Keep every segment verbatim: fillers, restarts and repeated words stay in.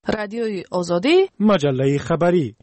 رادیوی آزادی، مجله خبری.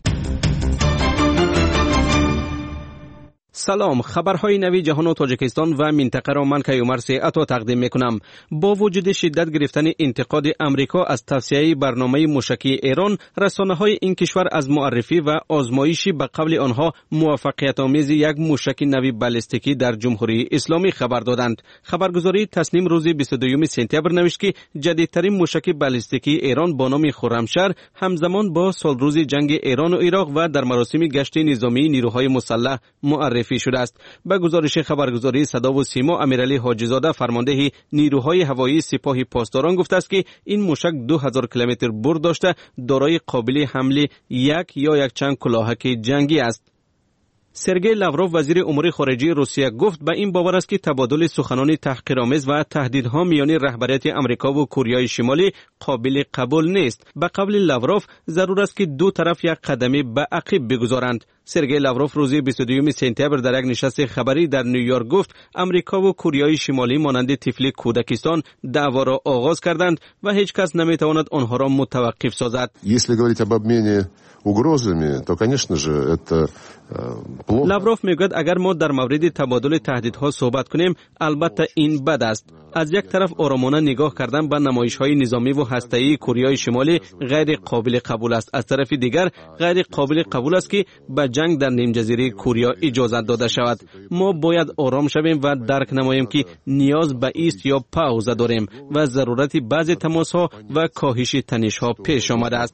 سلام، خبرهای نوی جهان و تاجیکستان و منطقه را من کیومرث عطا تقدیم میکنم. با وجود شدت گرفتن انتقاد امریکا از توسعه برنامه موشکی ایران، رسانه‌های این کشور از معرفی و آزمایشی به قول آنها موفقیت آمیز یک موشک نوی بالستیکی در جمهوری اسلامی خبر دادند. خبرگزاری تصنیم روز بیست و دوم سپتامبر نوشت که جدیدترین موشک بالستیکی ایران با نام خرمشهر همزمان با سالروز جنگ ایران و عراق و در مراسم گشت نظامی نیروهای مسلح معرفی شده است. به گزارش خبرگزاری صدا و سیما، امیرعلی حاجی‌زاده فرمانده نیروهای هوایی سپاه پاسداران گفته است که این موشک دو هزار کیلومتر برد داشته دارای قابل حمل یک یا یک چند کلاهک جنگی است. سرگئی لاوروف وزیر امور خارجه روسیه گفت به این باور است که تبادل سخنان تحقیرآمیز و تهدیدها میان رهبریت امریکا و کره شمالی قابل قبول نیست. به قول لاوروف ضرور است که دو طرف یک قدمی به عقب بگذارند. سرگئی لاوروف روز بیست و دوم سپتامبر در یک نشست خبری در نیویورک گفت امریکا و کره شمالی مانند طفل کودکستان دعوا را آغاز کردند و هیچ کس نمیتواند آنها را متوقف سازد. Если говорить об обмене угрозами, то, конечно же, это плохо. لاوروف میگوید اگر ما در مورد تبادل تهدیدها صحبت کنیم، البته این بد است. از یک طرف آرامانه نگاه کردن به نمایش‌های نظامی و هسته‌ای کره شمالی غیر قابل قبول است. از طرف دیگر غیر قابل قبول است که به جنگ در نیم جزیره کره اجازه داده شود. ما باید آرام شویم و درک نماییم که نیاز به ایست یا پاوزه داریم و ضرورت بعضی تماس‌ها و کاهش تنش‌ها پیش آمده است.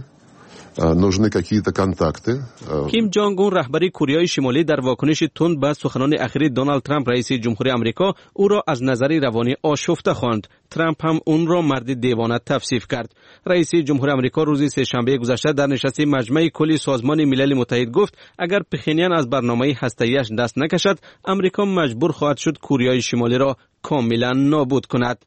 нужны какие-то контакты. کیم جانگ اون رهبر کره شمالی در واکنش تند به سخنان اخیر دونالد ترامپ رئیس جمهوری آمریکا او را از نظر روانی آشفته خواند. ترامپ هم اون را مرد دیوانه توصیف کرد. رئیس جمهوری آمریکا روز سه‌شنبه گذشته در نشست مجمع کلی سازمان ملل متحد گفت اگر پخینیان از برنامه هسته‌ایش دست نکشد، آمریکا مجبور خواهد شد کره شمالی را کاملا نابود کند.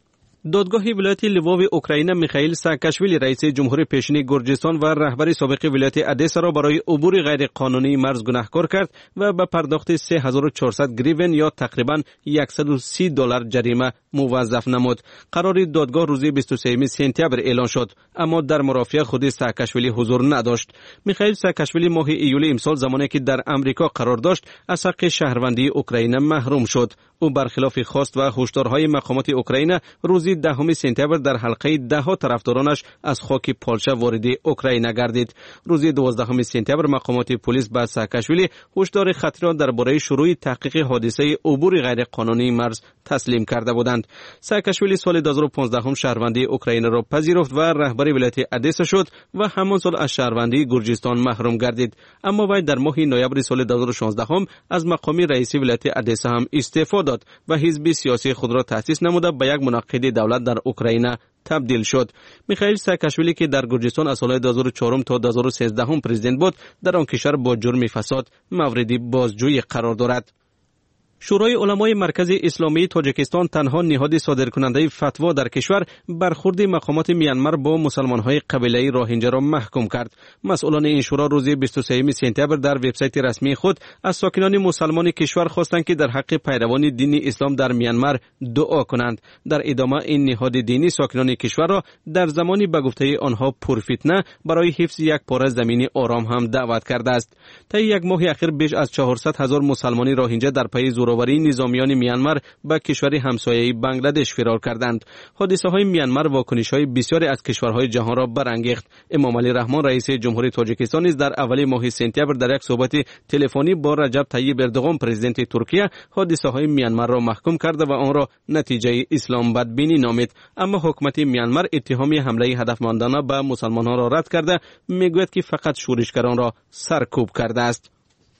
دادگاه ولایت لوو اوکراین میخائیل ساکاشویلی رئیس جمهور پیشین گرجستان و رهبر سابق ولایت ادسا را برای عبور غیر قانونی مرز گناهکار کرد و به پرداخت سه هزار و چهارصد گریون یا تقریبا صد و سی دلار جریمه موظف نمود. قرار دادگاه روز بیست و سوم سپتامبر اعلان شد، اما در مرافعه خود ساکاشویلی حضور نداشت. میخائیل ساکاشویلی ماه ایول امسال زمانی که در امریکا قرار داشت از حق شهروندی اوکراین محروم شد. او برخلاف خواست و هشدارهای مقامات اوکراین روز دهم سپتامبر در حلقه ده ها طرفدارانش از خاک پولشا وارد اوکراین گردید. روز دوازدهم سپتامبر مقامات پلیس به ساکاشویلی هشدار خطری را درباره شروع تحقیق حادثه عبور غیر قانونی مرز تسلیم کرده بودند. ساکاشویلی سال دو هزار و پانزده شهروندی اوکراین را پذیرفت و رهبر ولایت ادسا شد و همان سال از شهروندی گرجستان محروم گردید. اما وی در ماه نوامبر سال دو هزار و شانزده از مقام رئیس ولایت ادسا هم استعفا داد و حزب سیاسی خود را تأسیس نموده به یک منعقد دولت در اوکراین تبدیل شد. میخائیل ساکاشویلی که در گرجستان از سال دو هزار و چهار تا دو هزار و سیزده پرزیدنت بود، در آن کشور با جرم فساد مورد بازجویی قرار دارد. شورای علمای مرکز اسلامی تاجیکستان تنها نهاد صادرکننده فتوا در کشور برخورد مقامات میانمار با مسلمان‌های قبیله روهینجا را محکوم کرد. مسئولان این شورا روز بیست و سوم سپتامبر در وبسایت رسمی خود از ساکنان مسلمان کشور خواستند که در حق پیروان دین اسلام در میانمار دعا کنند. در ادامه این نهاد دینی ساکنان کشور را در زمانی به گفته آنها پرفتنه برای حفظ یک پاره زمین آرام هم دعوت کرده است. طی یک ماه اخیر بیش از چهارصد هزار مسلمان روهینجا در پی زوراوری نظامیان میانمار به کشور همسایه بنگلادش فرار کردند. حادثه های میانمار واکنش های بسیاری از کشورهای جهان را برانگیخت. امام علی رحمان رئیس جمهوری تاجیکستان نیز در اول ماه سپتامبر در یک صحبت تلفنی با رجب طیب اردوغان پرزیدنت ترکیه حادثه های میانمار را محکوم کرد و آن را نتیجه اسلام بدبینی نامید. اما حکومت میانمار اتهام حمله هدفمندانه به مسلمانان را رد کرده میگوید که فقط شورشگران را سرکوب کرده است.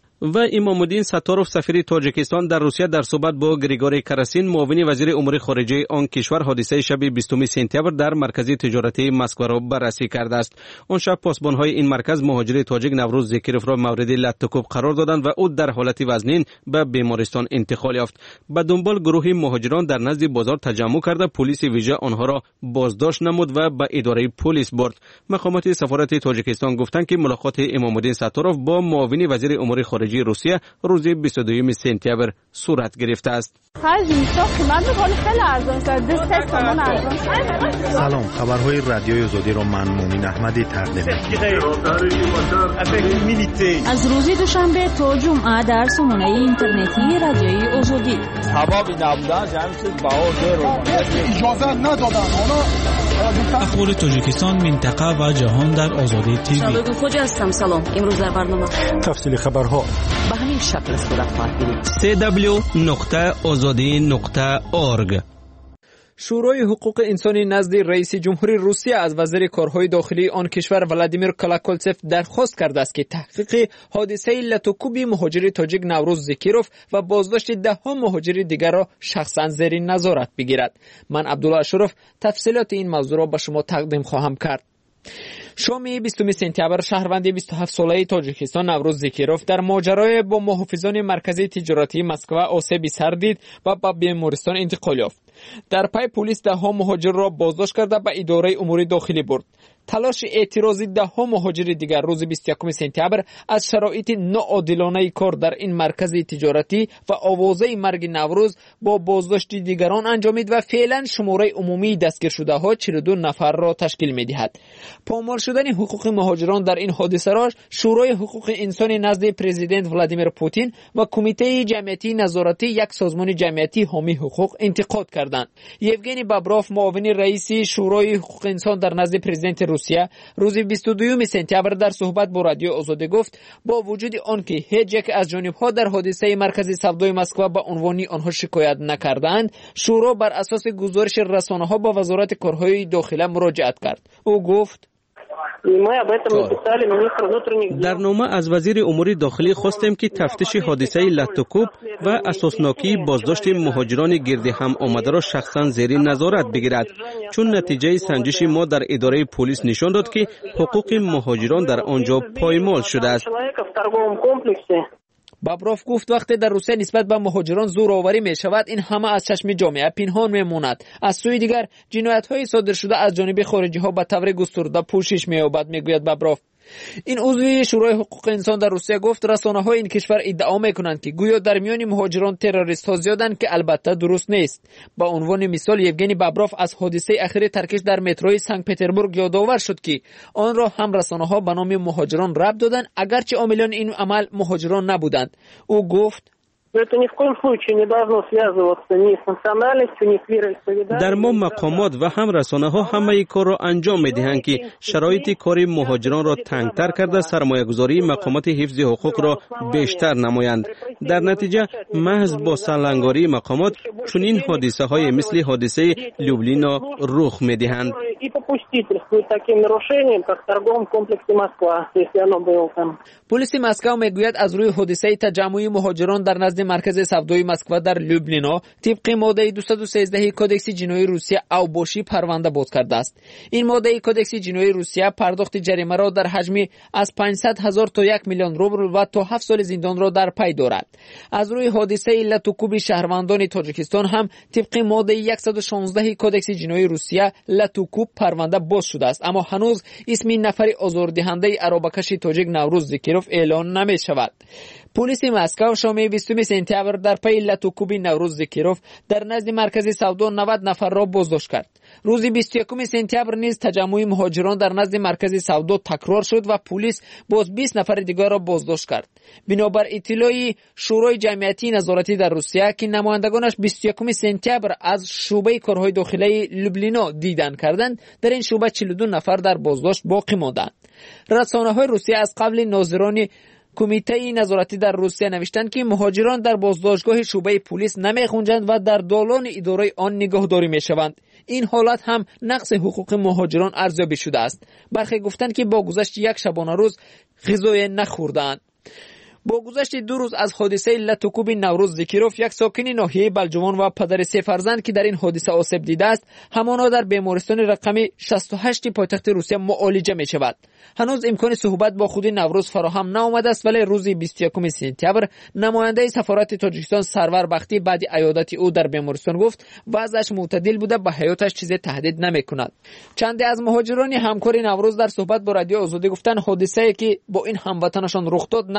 و امام الدین ستاروف سفیر تاجیکستان در روسیه در صحبت با گریگوری کراسین معاون وزیر امور خارجه آن کشور حادثه شب بیستم سپتامبر در مرکز تجارتی مسکو را بررسی کرده است. آن شب پاسبان‌های این مرکز مهاجر تاجیک نوروز زکیروف را مورد لطکوب قرار دادند و او در حالت وزنین به بیمارستان انتقال یافت. به دنبال گروه مهاجران در نزد بازار تجمع کرده پلیس ویژه آنها را بازداشت نمود و به اداره پلیس برد. مقامات سفارت تاجیکستان گفتند که ملاقات امام الدین ستاروف با معاون وزیر امور خارجه خارجه روسیه روز بیست و دوم سپتامبر صورت گرفته است. سلام، خبرهای رادیوی آزادی را من مومن احمدی تقدیم می‌کنم. از روز دوشنبه تا جمعه در سامانه اینترنتی رادیوی آزادی. اجازه ندادن اخبار تاجیکستان، منطقه و جهان در آزادی تیوی. شادو خوجا هستم. سلام. امروز در برنامه تفصیل خبرها به همین شکل صورت خواهد گرفت. سی دبلیو نقطه آزادی نقطه اورگ. شورای حقوق انسانی نزد رئیس جمهوری روسیه از وزیر کارهای داخلی آن کشور ولادیمیر کلاکولتسف درخواست کرده است که تحقیق حادثه لتوکوبی مهاجر تاجیک نوروز زکیروف و بازداشت ده ها مهاجر دیگر را شخصا زیر نظارت بگیرد. من عبدالله اشرف تفصیلات این موضوع را به شما تقدیم خواهم کرد. شام بیستم سپتامبر شهروند بیست و هفت ساله تاجیکستان نوروز زکیروف در ماجرای با محافظان مرکزی تجارتی مسکو آسیبی سر دید و به بیمارستان انتقال یافت. در پی پلیس ده ها مهاجر را بازداشت کرده به اداره امور داخلی برد. تلاش اعتراضی ده ها مهاجر دیگر روز بیست و یکم سپتامبر از شرایط ناعادلانه کار در این مرکز تجارتی و آوازه مرگ نوروز با بازداشت دیگران انجامید و فعلا شماره عمومی دستگیر شده ها چهل و دو نفر را تشکیل می دهد. پامال شدن حقوق مهاجران در این حادثه را شورای حقوق انسانی نزد پرزیدنت ولادیمیر پوتین و کمیته جمعیتی نظارتی یک سازمان جمعیتی حامی حقوق انتقاد کردند. یوگنی بابروف معاون رئیس شورای حقوق انسان در نزد پرزیدنت روسیه روز بیست و دوم سپتامبر در صحبت با رادیو آزادی گفت با وجود آنکه هیچ یک از جانب‌ها در حادثه مرکز سودای مسکو به عنوان آنها شکایت نکردند، شورا بر اساس گزارش رسانه‌ها با وزارت کارهای داخلی مراجعت کرد. او گفت در نامه از وزیر امور داخلی خواستیم که تفتیش حادثه لتوکوب و اساسناکی بازداشت مهاجران گرد هم آمده را شخصا زیر نظارت بگیرد، چون نتیجه سنجش ما در اداره پلیس نشان داد که حقوق مهاجران در آنجا پایمال شده است. بابروف گفت وقتی در روسیه نسبت به مهاجران زورآوری می شود، این همه از چشم جامعه پنهان می ماند. از سوی دیگر جنایت های صادر شده از جانب خارجی ها به طور گسترده پوشش می یابد، می گوید بابروف. این عضو شورای حقوق انسان در روسیه گفت رسانه‌های این کشور ادعا می‌کنند که گویا در میان مهاجران تروریست‌ها زیادند که البته درست نیست. با عنوان مثال یوگنی بابروف از حادثه اخیر ترکش در متروی سنت پترزبورگ یادآور شد که آن را هم رسانه‌ها به نام مهاجران ربط دادند اگرچه عاملان این عمل مهاجران نبودند. او گفت در ما مقامات و هم رسانه ها همه ای کار را انجام می دهند که شرایط کار مهاجران را تنگتر کرده سرمایه گذاری مقامات حفظ حقوق را بیشتر نمایند. در نتیجه محض با سرلنگاری مقامات چنین حادثه های مثل حادثه لوبلینا رخ می دهند. پلیس مسکو میگوید از روی حادثه تجمع مهاجران در نزد مرکز سودای مسکو در لوبلینا طبق ماده دویست و سیزده کدکس جنایی روسیه اوباشی پرونده باز کرده است. این ماده کدکس جنایی روسیه پرداخت جریمه را در حجم از پانصد هزار تا یک میلیون روبل و تا هفت سال زندان را در پی دارد. از روی حادثه لتوکوب شهروندان تاجیکستان هم طبق ماده صد و شانزده کدکس جنایی روسیه لتوکوب پرونده باز شده است، اما هنوز اسم نفر آزاردهنده عربکش تاجیک نوروز زکیروف اعلان نمی شود. پلیس مسکو شام بیستم سپتامبر در پی لتوکوب نوروز زکیروف در نزد مرکز سودا نود نفر را بازداشت کرد. روز بیست و یکم سپتامبر نیز تجمع مهاجران در نزد مرکز سودا تکرار شد و پلیس باز بیست نفر دیگر را بازداشت کرد. بنابر اطلاعی شورای جمعیتی نظارتی در روسیه که نمایندگانش بیست و یکم سپتامبر از شعبه کارهای داخلی لوبلینا دیدن کردند، در این شعبه چهل و دو نفر در بازداشت باقی ماندند. رسانه‌های روسیه از قبل ناظران کمیته نظارتی در روسیه نوشتند که مهاجران در بازداشتگاه شعبه پلیس نمی‌خوانند و در دالان اداره آن نگهداری می‌شوند. این حالت هم نقض حقوق مهاجران ارزیابی شده است. برخی گفتند که با گذشت یک شبانه روز غذای نخوردند. با گذشت دو روز از حادثه لتوکوب نوروز زکیروف، یک ساکن ناحیه بلجوان و پدر سه فرزند که در این حادثه آسیب دیده است همانا در بیمارستان رقم شصت و هشت پایتخت روسیه معالجه می شود. هنوز امکان صحبت با خود نوروز فراهم نآمده است، ولی روز بیست و یکم سپتامبر نماینده سفارت تاجیکستان سرور بختی بعد عیادت او در بیمارستان گفت وضعش معتدل بوده، به حیاتش چیزی تهدید نمی کند. چند از مهاجران همکار نوروز در صحبت با رادیو آزادی گفتند حادثه‌ای که با این هموطنشان رخ داد نو نیست و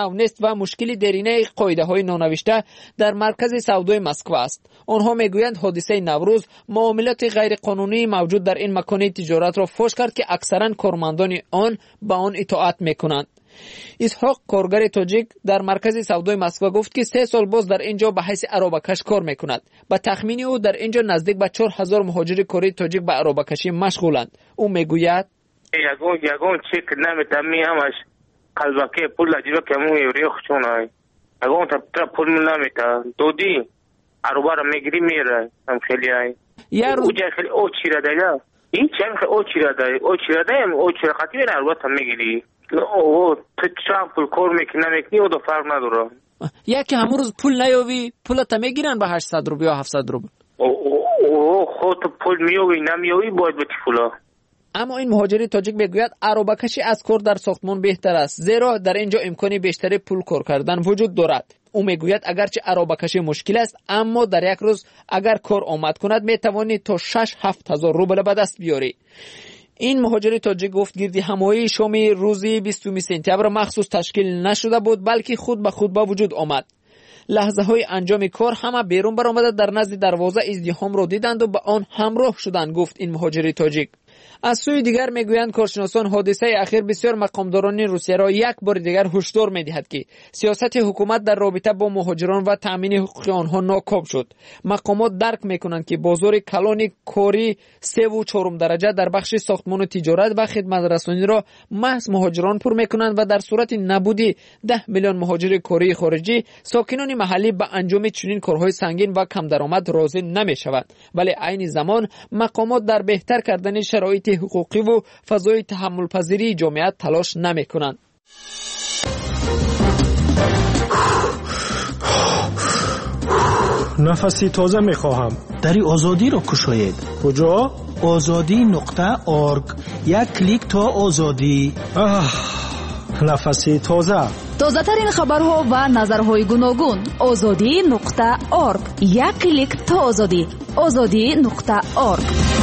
و مشکل درینه قاعده‌های نانوشته در مرکز سودای مسکو است. آنها میگویند حادثه نوروز معاملات غیر قانونی موجود در این مکان تجارت را فاش کرد که اکثرا کارمندان آن به آن اطاعت میکنند. اسحاق کارگر تاجیک در مرکز سودای مسکو گفت که سه سال باز در اینجا به حیث عربه‌کش کار میکند. به تخمین او در اینجا نزدیک به چهار هزار مهاجر کره تاجیک به عربه‌کشی مشغولند. او میگوید یگون یگون چک نمیتمی همش قلبکی پول اجرا کمو ریخ چونای یگون تا پول نمیتا دودی عربه را میگیری میره هم خیلی ای یا روز اوجه خیلی او چی را دیگه این چند خیلی او چی را دیگه او چی را دیگه او چی را خطی بین عربه تا میگیری او تو چند پول کار میکنی نمیکنی او دو فرق نداره. یکی همون روز پول نیاوی پول تا میگیرن به هشتصد روبل یا هفتصد روبل. او خود پول میاوی نمیاوی باید به پولا. اما این مهاجر تاجیک میگوید عربه‌کشی از کار در ساختمان بهتر است، زیرا در اینجا امکانی بیشتر پول کار کردن وجود دارد. او میگوید اگرچه عربه‌کشی مشکل است اما در یک روز اگر کار آمد کند میتوانی تا شش هفت هزار روبل به دست بیاری. این مهاجر تاجیک گفت گردی همایی شام روز بیستم سپتامبر مخصوص تشکیل نشده بود بلکه خود به خود با وجود آمد. لحظه های انجام کار همه بیرون برآمده در نزد دروازه ازدحام را دیدند و به آن همراه شدند، گفت این مهاجر تاجیک. از سوی دیگر میگویند کارشناسان حادثه اخیر بسیار مقامداران روسیه را یک بار دیگر هشدار میدهد که سیاست حکومت در رابطه با مهاجران و تامین حقوق آنها ناکام شد. مقامات درک میکنند که بازار کلان کاری سه و چهارم درجه در بخش ساختمان و تجارت و خدمات رسانی را محض مهاجران پر میکنند و در صورت نبودی ده میلیون مهاجر کاری خارجی ساکنان محلی به انجام چنین کارهای سنگین و کم درآمد راضی نمیشوند. ولی عین زمان مقامات در بهتر کردن شرایط حقوقی و فضای تحمل پذیری جامعه تلاش نمی کنند. نفسی تازه می خواهم. دری آزادی را کشاید. کجا؟ آزادی نقطه ارگ. یک کلیک تا آزادی. آه نفسی تازه. تازه ترین خبرها و نظرهای گوناگون. آزادی نقطه ارگ. یک کلیک تا آزادی. آزادی نقطه ارگ.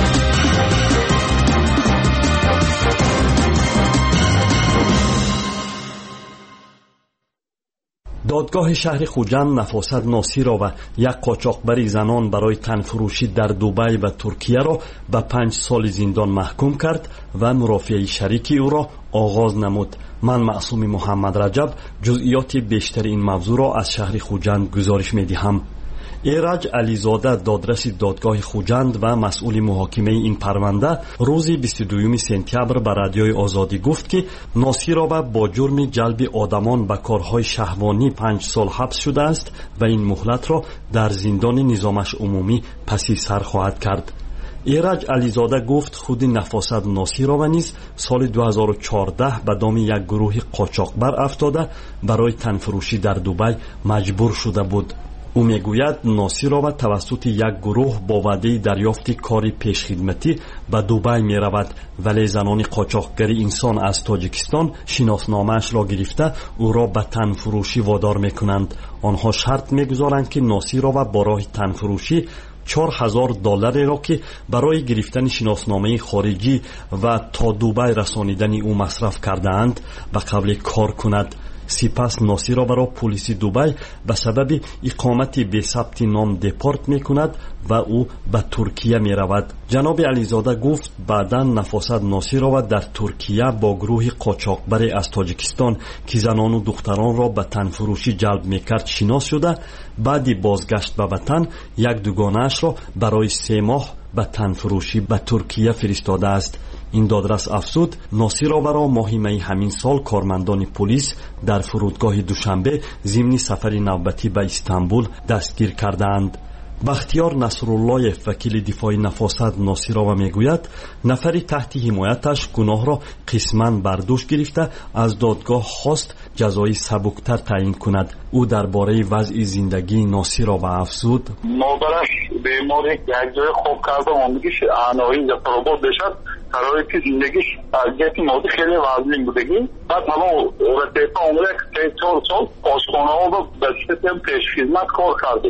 دادگاه شهر خوجند نفاست ناصی را و یک قاچاقبر زنان برای تنفروشی در دبی و ترکیه را به پنج سال زندان محکوم کرد و مرافعه شریکی او را آغاز نمود. من معصوم محمد رجب جزئیات بیشتر این موضوع را از شهر خوجند گزارش می‌دهم. ایرج علیزاده دادرس دادگاه خوجند و مسئول محاکمه این پرونده روز بیست و دوم سپتامبر به رادیوی آزادی گفت که ناصی را با جرم جلب آدمان به کارهای شهوانی پنج سال حبس شده است و این مهلت را در زندان نظامش عمومی پسی سر خواهد کرد. ایرج علیزاده گفت خود نفاست ناصی را و نیز سال دو هزار و چهارده به دام یک گروه قاچاقبر افتاده برای تنفروشی در دبی مجبور شده بود. او میگوید ناصی را توسط یک گروه با وعده دریافت کاری پیشخدمتی به دبی می رود، ولی زنان قاچاقگری انسان از تاجیکستان شناسنامه‌اش را گرفته او را به تنفروشی وادار می کنند. آنها شرط می گذارند که ناصی را با راه تنفروشی چهار هزار دلار را که برای گرفتن شناسنامه خارجی و تا دبی رسانیدن او مصرف کرده اند به قبل کار کند. سپس ناصی را برای پلیس دبی به سبب اقامت بی ثبت نام دپورت می کند و او به ترکیه می رود. جناب علیزاده گفت بعدا نفاست ناصی را در ترکیه با گروه قاچاقبر از تاجیکستان که زنان و دختران را به تنفروشی جلب می کرد شناس شده. بعدی بازگشت به وطن یک دوگانه‌اش را برای سه ماه به تنفروشی به ترکیه فرستاده است. این دادرس افزود ناصی را برای ماه می همین سال کارمندان پلیس در فرودگاه دوشنبه ضمن سفر نوبتی به استانبول دستگیر کردند. بختیار نصرالله وکیل دفاع نفاست ناصی را میگوید نفری تحت حمایتش گناه را قسماً برداشت گرفته از دادگاه خواست جزای سبکتر تعیین کند. او درباره وضع زندگی ناصی را و افزود مادرش بیماری یک جای خوب کرده آمدگیش آنایی زفراباد بشد قراره که زندگیش از جهت مادی خیلی وزنی بودگی بعد همه رفیقه آمده که سه چهار سال آشخانه ها و به صورت پیش خدمت کار کرده بود.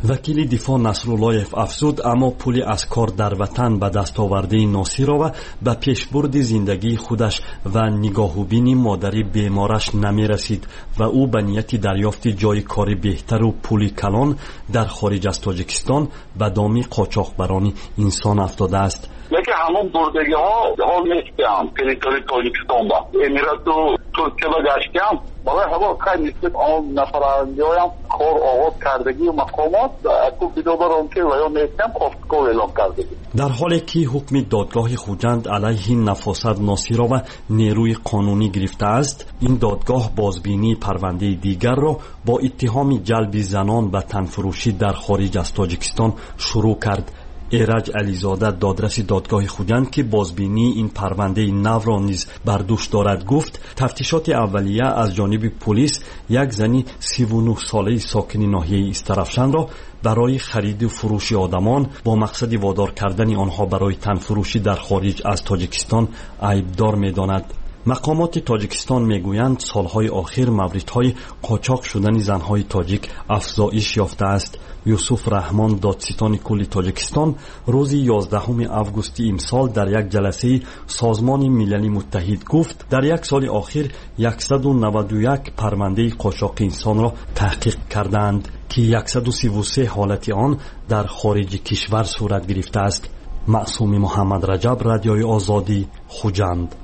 وکیل دفاع نصراللهیف افزود اما پولی از کار در وطن به دستاورده ناصیرا و به پیشبرد زندگی خودش و نگاهوبین مادری بیمارش نمی رسید و او به نیت دریافت جای کاری بهتر و پولی کلان در خارج از تاجیکستان به دام قاچاقبران انسان افتاده است. یکی همون بردگی ها حال نیستیم تریتوری تاجیکستان با امیرات و ترکیه با گشتیم برای هوا خیلی نیستیم آن نفرانگی هایم کار آغاز کردگی و مقامات اکو بیدو برام که و یا نیستیم خواستگاه اعلام کردگی. در حالی که حکم دادگاه خوجند علیه نفاست ناصیرا و نیروی قانونی گرفته است، این دادگاه بازبینی پرونده دیگر را با اتهام جلب زنان به تنفروشی در خارج از تاجیکستان شروع کرد. ایرج علیزاده دادرس دادگاه خوجند که بازبینی این پرونده نو را نیز بر دوش دارد گفت تفتیشات اولیه از جانب پلیس یک زنی سی و نه ساله ساکن ناحیه استرفشن را برای خرید و فروش آدمان با مقصد وادار کردن آنها برای تنفروشی در خارج از تاجیکستان عیبدار می‌داند. مقامات تاجیکستان میگویند سالهای آخر موردهای قاچاق شدن زنهای تاجیک افزایش یافته است. یوسف رحمان دادستان کل تاجیکستان روز یازدهم آگوست امسال در یک جلسه سازمان ملل متحد گفت در یک سال آخر صد و نود و یک پرونده قاچاق انسان را تحقیق کردند که صد و سی و سه حالت آن در خارج کشور صورت گرفته است. معصوم محمد رجب، رادیوی آزادی، خوجند.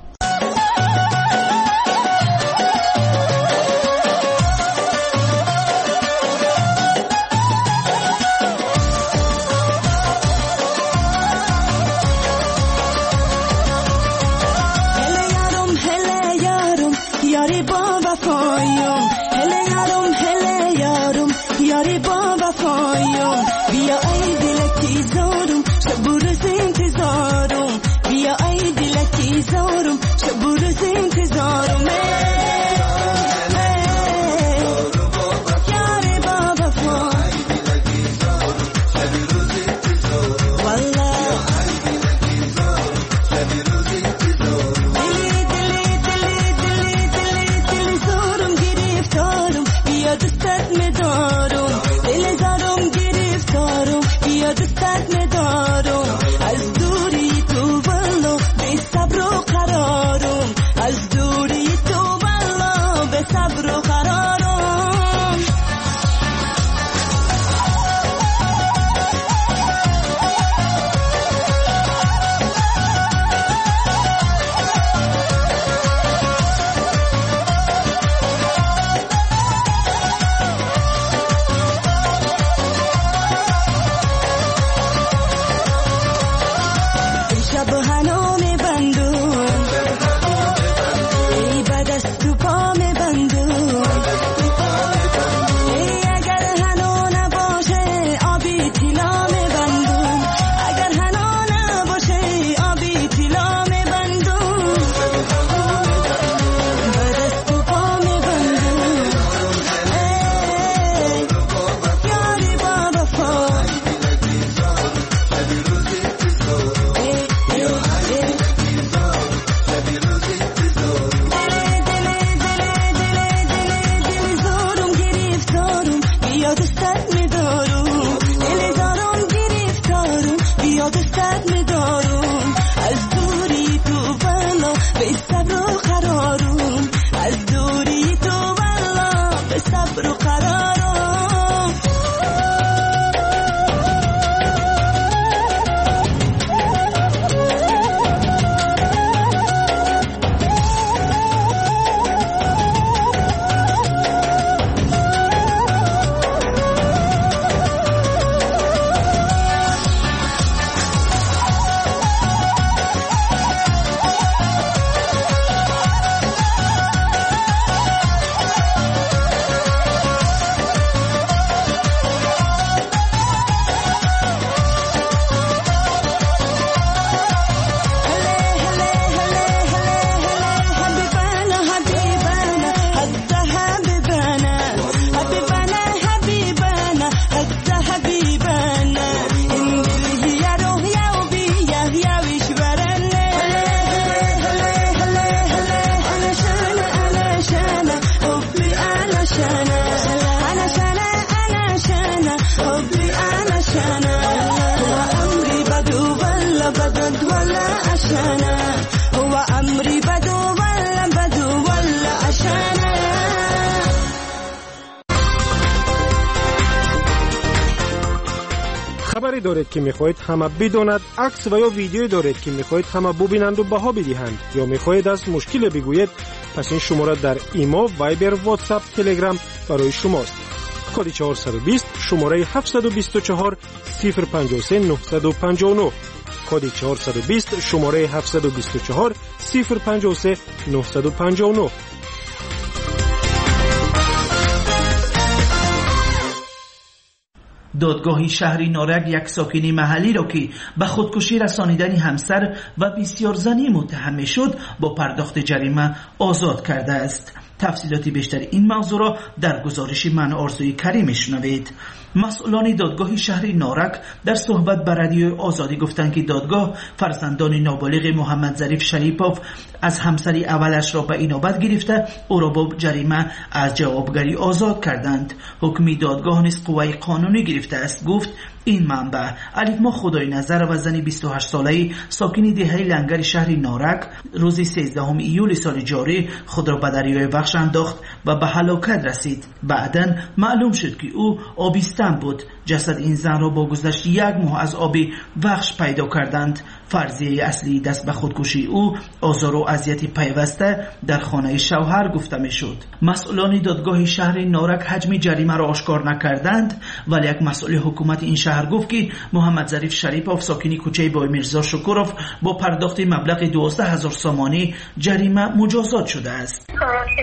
دارید که میخواهید همه بداند، عکس و یا ویدیو دارید که میخواهید همه ببینند و بها بدهند، یا میخواهید از مشکل بگویید، پس این شماره در ایما، وایبر، واتساپ، تلگرام برای شماست. کد چهارصد و بیست شماره هفتصد و بیست و چهار صفر پنجاه و سه نهصد و پنجاه و نه. کد چهارصد و بیست شماره هفتصد و بیست و چهار صفر پنجاه و سه نهصد و پنجاه و نه. دادگاه شهری نارک یک ساکن محلی را که به خودکشی رسانیدن همسر و بسیار زنی متهم شد با پرداخت جریمه آزاد کرده است. تفصیلات بیشتر این موضوع را در گزارش من آرزوی کریم شنوید. مسئولان دادگاه شهر نارک در صحبت با رادیو آزادی گفتند که دادگاه فرزندان نابالغ محمد ظریف شریپوف از همسر اولش را به اینابت گرفته او را با جریمه از جوابگری آزاد کردند. حکم دادگاه نیز قوه قانونی گرفته است. گفت این منبع الف ما خدای نظر و زنی بیست و هشت ساله ساکن دهه لنگر شهر نارک روز سیزدهم ایول سال جاری خود را به دریای وخش انداخت و به هلاکت رسید. بعداً معلوم شد که او آبیستن بود. جسد این زن را با گذشت یک ماه از آب وخش پیدا کردند. فرضیه اصلی دست به خودکشی او آزار و اذیت پیوسته در خانه شوهر گفته میشد. مسئولان دادگاه شهر نارک حجم جریمه را آشکار نکردند، ولی یک مسئول حکومت این شهر گفت که محمد ظریف شریپوف ساکن کوچه بای میرزا شکوروف با پرداخت مبلغ دوازده هزار سامانی جریمه مجازات شده است.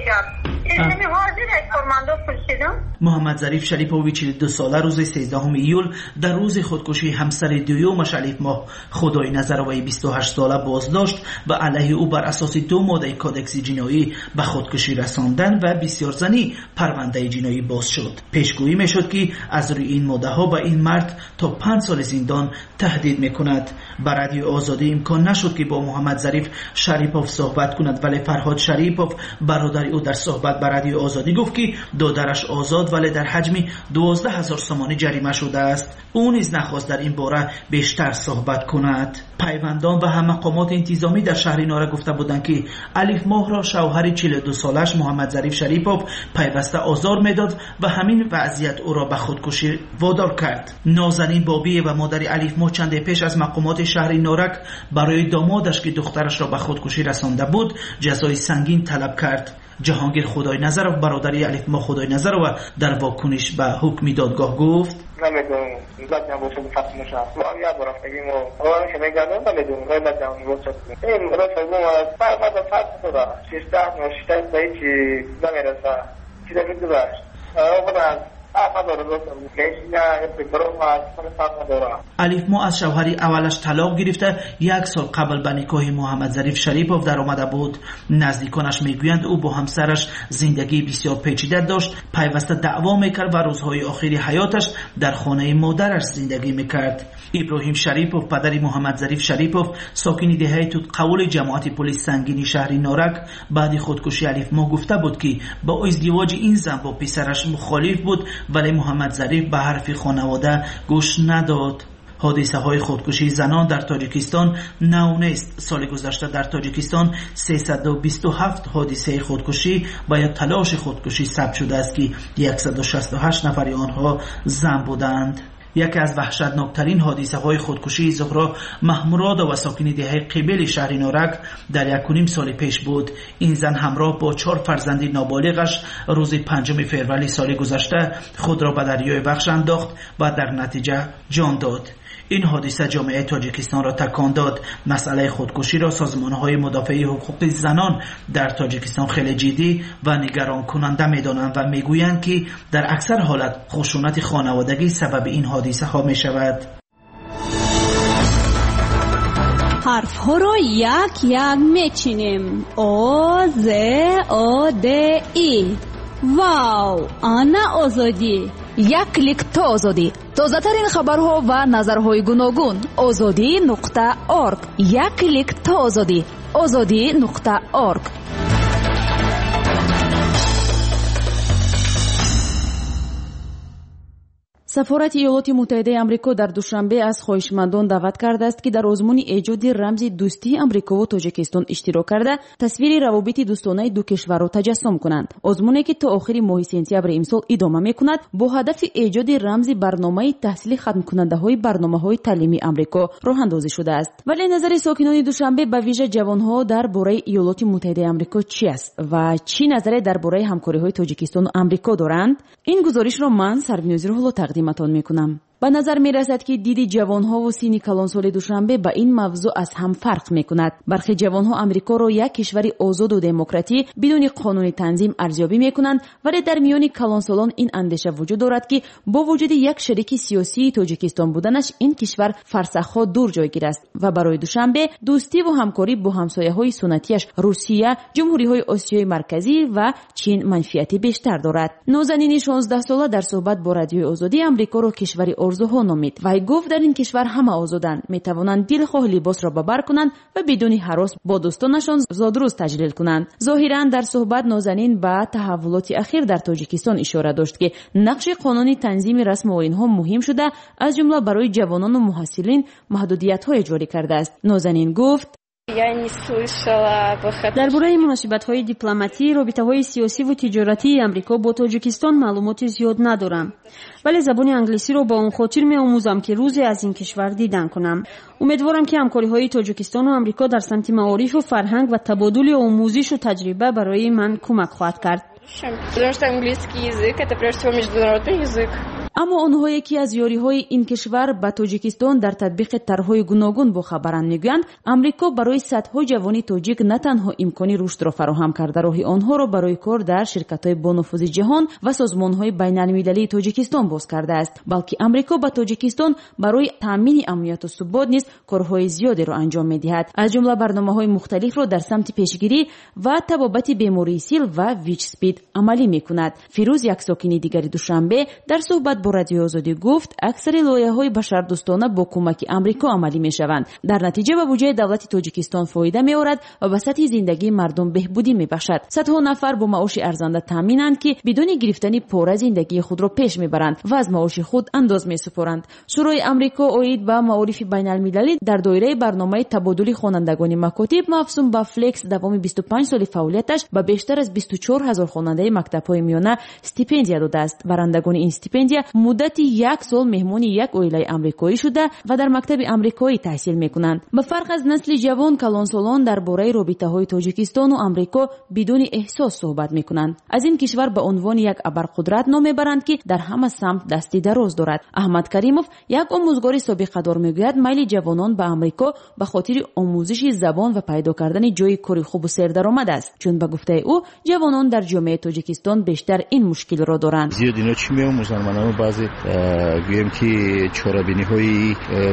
محمد ظریف شریپوف چهل و دو ساله روز سیزدهم ایول در روز خودکشی همسر دویمش الف ماه خدای نظر و بیست و هشت ساله بازداشت و علیه او بر اساس دو ماده کودکس جنایی به خودکشی رساندن و بسیار زنی پرونده جنایی باز شد. پیشگویی میشد که از روی این ماده ها به این مرد تا پنج سال زندان تهدید میکند. بر رادیو آزادی امکان نشد که با محمد ظریف شریپوف صحبت کند، ولی فرهاد شریپوف برادر او در صحبت بر رادیو آزادی گفت که دادرش آزاد ولی در حجم دوازده هزار سامانی جریمه شده است. او نیز نخواست در این باره بیشتر صحبت کند. پیوندان و هم مقامات انتظامی در شهر نارک گفته بودند که الف ماه را شوهر چهل و دو سالش محمد ظریف شریپوف پیوسته آزار میداد و همین وضعیت او را به خودکشی وادار کرد. نازنین بابی و مادر الف ماه چند پیش از مقامات شهر نارک برای دامادش که دخترش را به خودکشی رسانده بود جزای سنگین طلب کرد. جهانگیر خدای نظر و برادری الف ماه خدای نظر و در واکنش به حکم دادگاه گفت نمیدونم زد نباشه به فتح نشست ما هم یاد برفتگیم و آقایان که میگردم نمیدونم غیر از جهانی بود شد این رفت از اون فرمد و فتح شده شیشته نوشته بایی که نمیرسه چی در میدو داشت آقا از الف ماه از شوهر اولش طلاق گرفته یک سال قبل به نکاح محمد ظریف شریپوف در آمده بود. نزدیکانش میگویند او با همسرش زندگی بسیار پیچیده داشت، پیوسته دعوا میکرد و روزهای آخری حیاتش در خانه مادرش زندگی میکرد. ابراهیم شریپوف پدر محمد ظریف شریپوف ساکن دهه توت قول جماعت پلیس سنگین شهر نارک بعد خودکشی الف ماه گفته بود که با ازدواج این زن با پسرش مخالف بود، ولی محمد ظریف به حرف خانواده گوش نداد. حادثه های خودکشی زنان در تاجیکستان نو نیست. سال گذشته در تاجیکستان سیصد و بیست و هفت حادثه خودکشی و یا تلاش خودکشی ثبت شده است که صد و شصت و هشت نفر آنها زن بودند. یکی از وحشتناکترین حادثه های خودکشی زهرا محموراد و ساکن دهه قبیل شهر نارک در یک و نیم سال پیش بود. این زن همراه با چهار فرزند نابالغش روز پنجم فروریه سال گذشته خود را به دریای وخش انداخت و در نتیجه جان داد. این حادثه جامعه تاجیکستان را تکان داد. مسئله خودکشی را سازمان‌های مدافع حقوق زنان در تاجیکستان خیلی جدی و نگران کننده می‌دانند و می‌گویند که در اکثر حالت خشونت خانوادگی سبب این حادثه ها می‌شود. حرف ها را یک یک میچینیم. او ز او د ای. واو، آنا آزادی. یک کلیک تا آزادی. تازه ترین خبرها و نظرهای گوناگون. آزادی نقطه اورگ. یک کلیک تا آزادی. آزادی نقطه اورگ. سفارت ایالات متحده آمریکا در دوشنبه از خواهشمندان دعوت کرده است که در آزمون ایجاد رمز دوستی آمریکا و تاجیکستان اشتراک کرده تصویر روابط دوستانه دو کشور را تجسم کنند. آزمونی که تا آخر ماه سپتامبر امسال ادامه می‌کند با هدف ایجاد رمز برنامه تحصیل ختم کننده‌های برنامه‌های تعلیمی آمریکا راه اندازی شده است. ولی نظر ساکنان دوشنبه به ویژه جوان‌ها درباره ایالات متحده آمریکا چی است و چی نظری درباره همکاری‌های تاجیکستان و آمریکا دارند؟ این گزارش را من سرویناز روح‌الله تقدیمتان می‌کنم. به نظر می رسد که دید جوانها و سین کلانسال دوشنبه با این موضوع از هم فرق می کند. برخی جوانها آمریکا را یک کشور آزاد و دموکراتی بدون قانون تنظیم ارزیابی می کنند، ولی در میان کلانسالان این اندیشه وجود دارد که با وجود یک شریک سیاسی تاجیکستان بودنش این کشور فرسخها دور جایگیر است و برای دوشنبه دوستی و همکاری با همسایه‌های سنتیش روسیه، جمهوری‌های آسیای مرکزی و چین منفعتی بیشتر دارد. نازنین شانزده ساله در صحبت با رادیوی آزادی آمریکا را کشوری ارزوها نامید و گفت در این کشور همه آزادند، می توانند دلخواه لباس را ببر کنند و بدون هراس با دوستانشان زادروز تجلیل کنند. ظاهرا در صحبت نازنین به تحولات اخیر در تاجیکستان اشاره داشت که نقش قانونی تنظیم رسم آیین‌ها مهم شده، از جمله برای جوانان و محصلین محدودیت‌های جاری کرده است. نازنین گفت درباره مناسبت‌های دیپلماتی، رابطه‌های سیاسی و تجارتی آمریکا با تاجیکستان معلومات زیاد ندارم، ولی زبان انگلیسی رو با اون خاطر می‌آموزم که روزی از این کشور دیدن کنم. امیدوارم که همکاری‌های تاجیکستان و آمریکا در سمت معارف و فرهنگ و تبادل آموزش و تجربه برای من کمک خواهد کرد. اما آنهایی که از یاری‌های این کشور به تاجیکستان در تطبیق طرح‌های گوناگون با خبرند میگویند آمریکا برای صدها جوان تاجیک نه تنها امکانی رشد را فراهم کرده، راه آنها را برای کار در شرکت‌های بانفوذ جهان و سازمان‌های بین‌المللی تاجیکستان باز کرده است، بلکه آمریکا به تاجیکستان برای تامین امنیت و ثبات نیز کارهای زیادی را انجام می‌دهد، از جمله برنامه‌های مختلف را در سمت پیشگیری و تبابت بیماری سیل و ویچ اسپید عملی می‌کند. فیروز، یک ساکن دیگر دوشنبه، در صحبت با رادیو آزادی گفت اکثر لایحه‌های بشردوستانه با کمک آمریکا عملی می‌شوند، در نتیجه به بودجه دولت تاجیکستان فایده می‌آورد و به سطح زندگی مردم بهبودی می‌بخشد. صدها نفر با معاش ارزنده تامینند که بدون گرفتن پوره زندگی خود را پیش می‌برند و از معاش خود انداز می‌سپارند. شورای آمریکا اید به معارف بین‌المللی در دایره برنامه تبادل خوانندگان مکاتب مفصول به فلکس دوام بیست و پنج سال فعالیتش به بیشتر از بیست و چهار هزار خواننده مکتب‌های میانه استیپندیا داده است. برندگان این استیپندیا مدت یک سال مهمان یک عائله آمریکایی شده و در مکتب آمریکایی تحصیل میکنند. به فرق از نسل جوان، کلانسالان درباره رابطه‌های تاجیکستان و آمریکا بدون احساس صحبت میکنند. از این کشور به عنوان یک ابرقدرت نام میبرند که در همه سمت دستی دراز دارد. احمد کریموف، یک آموزگار سابقه دار، میگوید میل جوانان به آمریکا به خاطر آموزش زبان و پیدا کردن جای کاری خوب و سردرآمد است، چون به گفته او جوانان در جامعه تاجیکستان بیشتر این مشکل را دارند. زیاد اینا چی می‌آموزن؟ منم بعضی گویم که چاره‌بینی‌های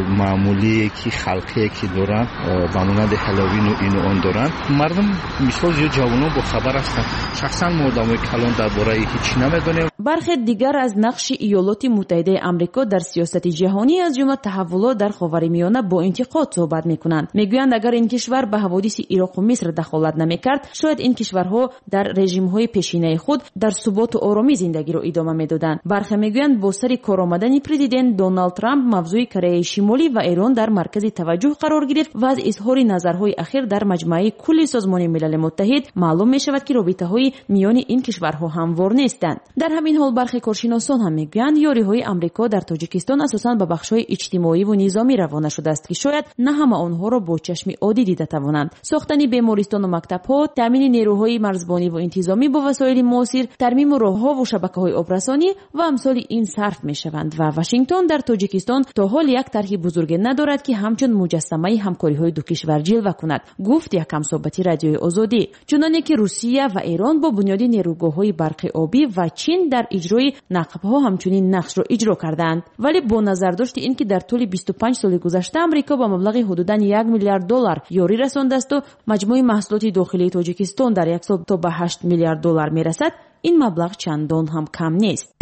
معمولی که خلقی که دارن به مانند هالووین و این و آن دارن، مردم مثال زیاد جوانان با خبر هستن. شخصا ما آدمای کلان درباره هیچ نمی‌دونیم. برخی دیگر از نقش ایالات متحده آمریکا در سیاست جهانی از جمله تحولات در خاورمیانه با انتقاد صحبت می‌کنند. میگویند اگر این کشور به حوادث عراق و مصر دخالت نمی‌کرد، شاید این کشورها در رژیم‌های پیشینه خود در ثبات و آرامی زندگی را ادامه می‌دادند. برخی میگویند با سر کار آمدن پرزیدنت دونالد ترامپ موضوع کره شمالی و ایران در مرکز توجه قرار گرفت و از اظهار نظرهای اخیر در مجمع کل سازمان ملل متحد معلوم می‌شود که رابطه‌های میان این کشورها هموار نیستند. در همین حال برخی کارشناسان هم میگویند یاری‌های آمریکا در تاجیکستان اساساً به بخش‌های اجتماعی و نظامی روانه شده است که شاید نه همه آنها را با چشم عادی دیده توانند. ساختن بیمارستان و مکتب‌ها، تامین نیروهای مرزبانی و انتظامی با وسایل معاصر، ترمیم راه‌ها و شبکه‌های آبرسانی و امثال این صرف می‌شوند و واشنگتن در تاجیکستان تا حال یک طرح بزرگ ندارد که همچون مجسمه همکاری‌های دو کشور جلوه کند، گفت یک همصحبتی رادیوی آزادی. چنانچه که روسیه و ایران با بنیاد نیروگاه‌های برق آبی و چین در اجرای نقب‌ها همچنین نقش را اجرا کردند، ولی با نظر داشت اینکه در طول بیست و پنج سال گذشته آمریکا با مبلغ حدوداً یک میلیارد دلار یاری رسانده است و مجموع محصولات داخلی تاجیکستان در یک سال تا به هشت میلیارد دلار میرسد، این مبلغ چندان هم کم نیست.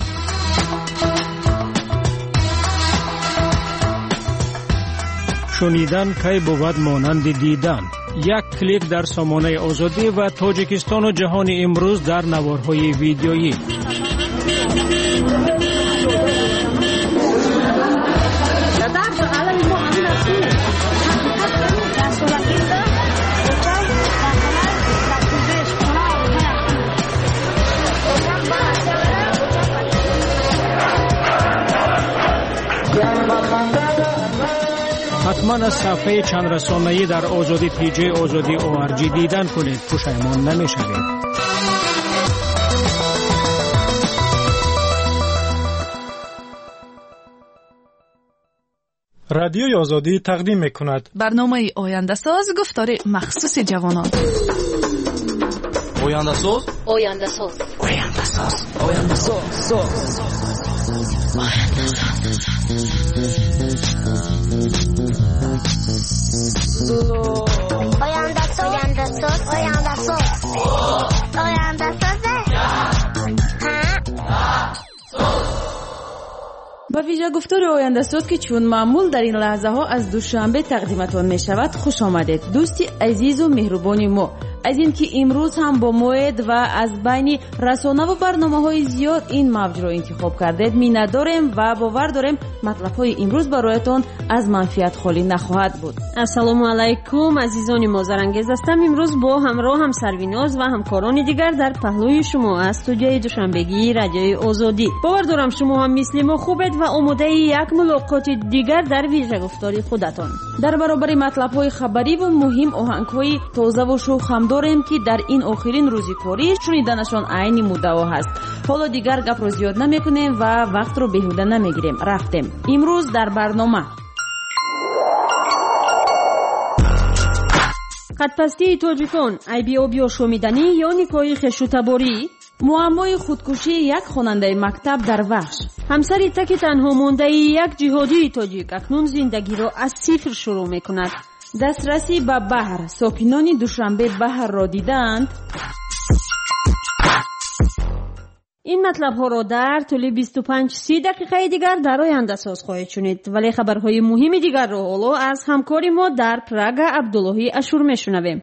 شنیدن کی بود مانند دیدن. یک کلیک در سامانه آزادی و تاجیکستان و جهان امروز در نوارهای ویدیویی. حتما از صفحه چند رسانه‌ای در آزادی پیجی آزادی او آر جی دیدن کنید. پشیمان نمی‌شوید. رادیوی آزادی تقدیم می‌کند برنامه آینده ساز گفتار مخصوص جوانان. آینده ساز آینده ساز آینده ساز آینده ساز آینده ساز آینده ساز آینده ساز آینده با ویژه گفتار آینده ساز که چون معمول در این لحظه ها از دوشنبه تقدیمتان می شود خوش آمدید دوستی عزیز و مهربانی ما. از این که امروز هم با موعد و از بین رسانه و برنامه های زیاد این موج را انتخاب کردید می‌نه داریم و باور داریم مطلب های امروز برایتان از منفیت خالی نخواهد بود. السلام علیکم عزیزان ما، زرانگیز هستم. امروز با همراه هم سرویناز و همکاران دیگر در پهلوی شما از استودیوی دوشنبگی رادیوی آزادی. باور دارم شما هم مثل ما خوبید و آماده یک ملاقات دیگر در ویژه گفتاری خودتان. در برابر مطلب های خبری و مهم آهنگ های تازه و شوخ هم داریم که در این آخرین روزی کاری شنیدنشان عین مدعا هست. حالا دیگر گپ رو زیاد نمیکنیم و وقت رو بیهوده نمیگیریم. رفتیم. امروز در برنامه خطپستی تاجیکان، عیبی آبی و شومیدنی یا نکاح خشوتباری، معمای خودکشی یک خواننده مکتب در وحش، همسری تک تنها مانده یک جهادی تاجیک اکنون زندگی را از صفر شروع میکند. دسترسی به بحر، ساکنان دوشنبه بحر را دیدند. این مطلب ها را در طول بیست و پنج سی دقیقه دیگر در آینده ساز خواهید شنید، ولی خبرهای مهم دیگر را حالا از همکاری ما در پراگ عبداللهی اشور میشنویم.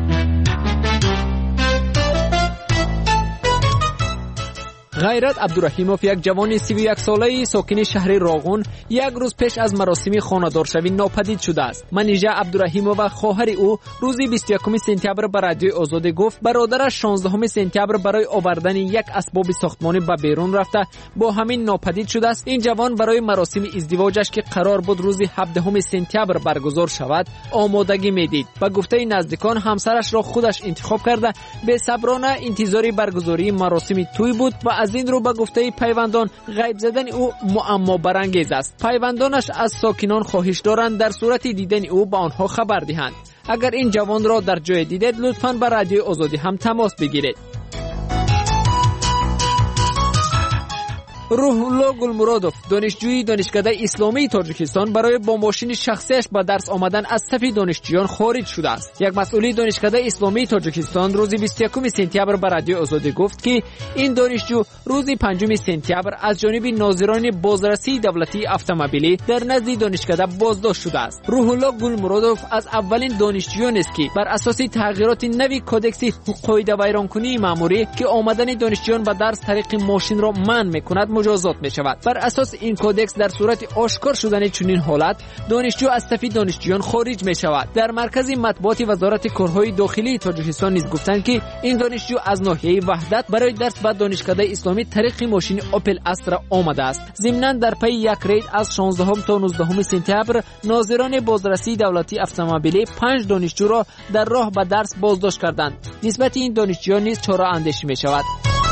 غیرت عبدالرحیموف یک جوان سی و یک ساله ساکن شهر راغون یک روز پیش از مراسم خانه‌دارشوی ناپدید شده است. منیژه عبدالرحیموف و خواهر او روز بیست و یکم سپتامبر به رادیوی آزادی گفت برادرش شانزدهم سپتامبر برای آوردن یک اسباب ساختمانی به بیرون رفته با همین ناپدید شده است. این جوان برای مراسم ازدواجش که قرار بود روز هفدهم سپتامبر برگزار شود آمادگی میدید. با گفته نزدیکان همسرش را خودش انتخاب کرده به صبرانه انتظار برگزاری مراسم توی بود و از این رو به گفته پیوندان غیب زدن او معما برانگیز است. پیوندانش از ساکنان خواهش دارند در صورت دیدن او به آنها خبر دهند. اگر این جوان را در جای دیدید لطفاً به رادیو آزادی هم تماس بگیرید. روح‌الله گلمرادوف دانشجوی دانشکده اسلامی تاجیکستان برای با ماشین شخصیش به درس آمدن از صف دانشجویان خارج شده است. یک مسئول دانشکده اسلامی تاجیکستان روز بیست و یکم سپتامبر به رادیو آزادی گفت که این دانشجو روز پنجم سپتامبر از جانب ناظران بازرسی دولتی اتومبیلی در نزد دانشکده بازداشت شده است. روح‌الله گلمرادوف از اولین دانشجویان است که بر اساس تغییرات نوی کدکس قاعده ویرانکنی مأموری که آمدن دانشجویان به درس طریق ماشین را منع می‌کند مجازات می شود. بر اساس این کدکس در صورت آشکار شدن چنین حالت دانشجو از صف دانشجویان خارج می شود. در مرکز مطبوعات وزارت کارهای داخلی تاجیکستان نیز گفتند که این دانشجو از ناحیه وحدت برای درس به دانشکده اسلامی طریق ماشین اوپل استرا آمده است. ضمناً در پی یک رید از شانزدهم تا نوزدهم سپتامبر ناظران بازرسی دولتی اتومبیلی پنج دانشجو را در راه به درس بازداشت کردند. نسبت این دانشجویان نیز چاره اندیشی می شود.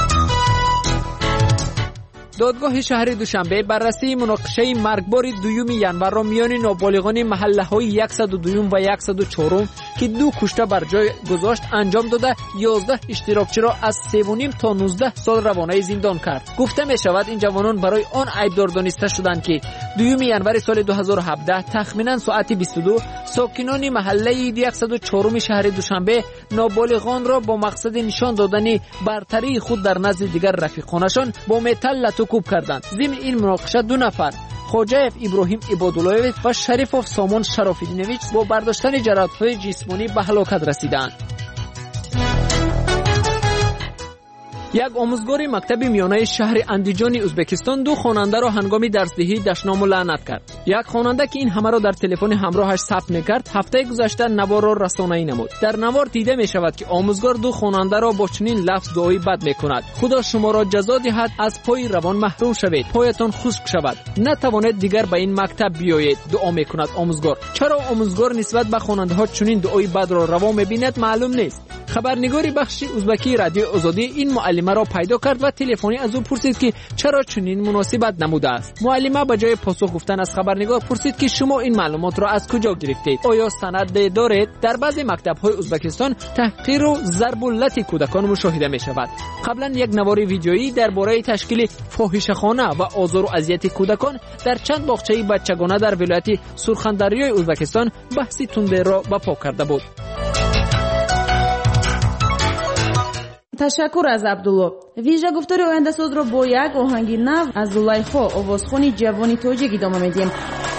دادگاه شهر دوشنبه بررسی مناقشه مرگبار دوم ینور را میان نابالغان محله‌های صد و دو و صد و چهار که دو کشته بر جای گذاشت انجام داده یازده اشتراکچی را از سه و نیم تا نوزده سال روانه زندان کرد. گفته می شود این جوانان برای آن عیبدار دانسته شدند که دوم ینور سال دو هزار و هفده تخمینا ساعت بیست و دو ساکنان محله صد و چهار شهر دوشنبه نابالغان را با مقصد نشان دادن برتری خود در نزد دیگر رفیقانشان با متل کوب کردند. ضمن این مناقشه دو نفر خوجایف ابراهیم عباداللهویچ و شریفوف سامان شراف‌الدینویچ با برداشتن جراحت‌های جسمانی به هلاکت رسیدند. یک آموزگار مکتب میانه شهر اندیجان ازبکستان دو خواننده را هنگام درسدهی دشنام و لعنت کرد. یک خواننده که این همه را در تلفن همراهش ثبت می‌کرد هفته گذشته نوار را رسانه‌ای نمود. در نوار دیده می‌شود که آموزگار دو خواننده را با چنین لفظ دعای بد می‌کند: خدا شما را جزا دهد، از پای روان محروم شوید، پایتان خشک شود، نتوانید دیگر به این مکتب بیایید. دعا می‌کند آموزگار. چرا آموزگار نسبت به خواننده‌ها چنین دعای بد را روا می‌بیند معلوم نیست. خبرنگاری بخش ازبکی رادیو آزادی این معلمه را پیدا کرد و تلفنی از او پرسید که چرا چنین مناسبت نموده است. معلمه به جای پاسخ گفتن از خبرنگار پرسید که شما این معلومات را از کجا گرفتید؟ آیا سند دارید؟ در بعضی مکتب‌های ازبکستان تحقیر و ضرب و لط کودکان مشاهده می‌شود. قبلا یک نوار ویدیویی درباره تشکیل فاحشه‌خانه و آزار و اذیت کودکان در چند باغچه بچگانه در ولایت سرخندریای ازبکستان بحثی تنده را برپا کرده بود. تشکر از عبدالله. ویژه گفتار آینده ساز را با یک آهنگ نو از زلیخا آوازخوان جوانی تاجیک ادامه میدیم.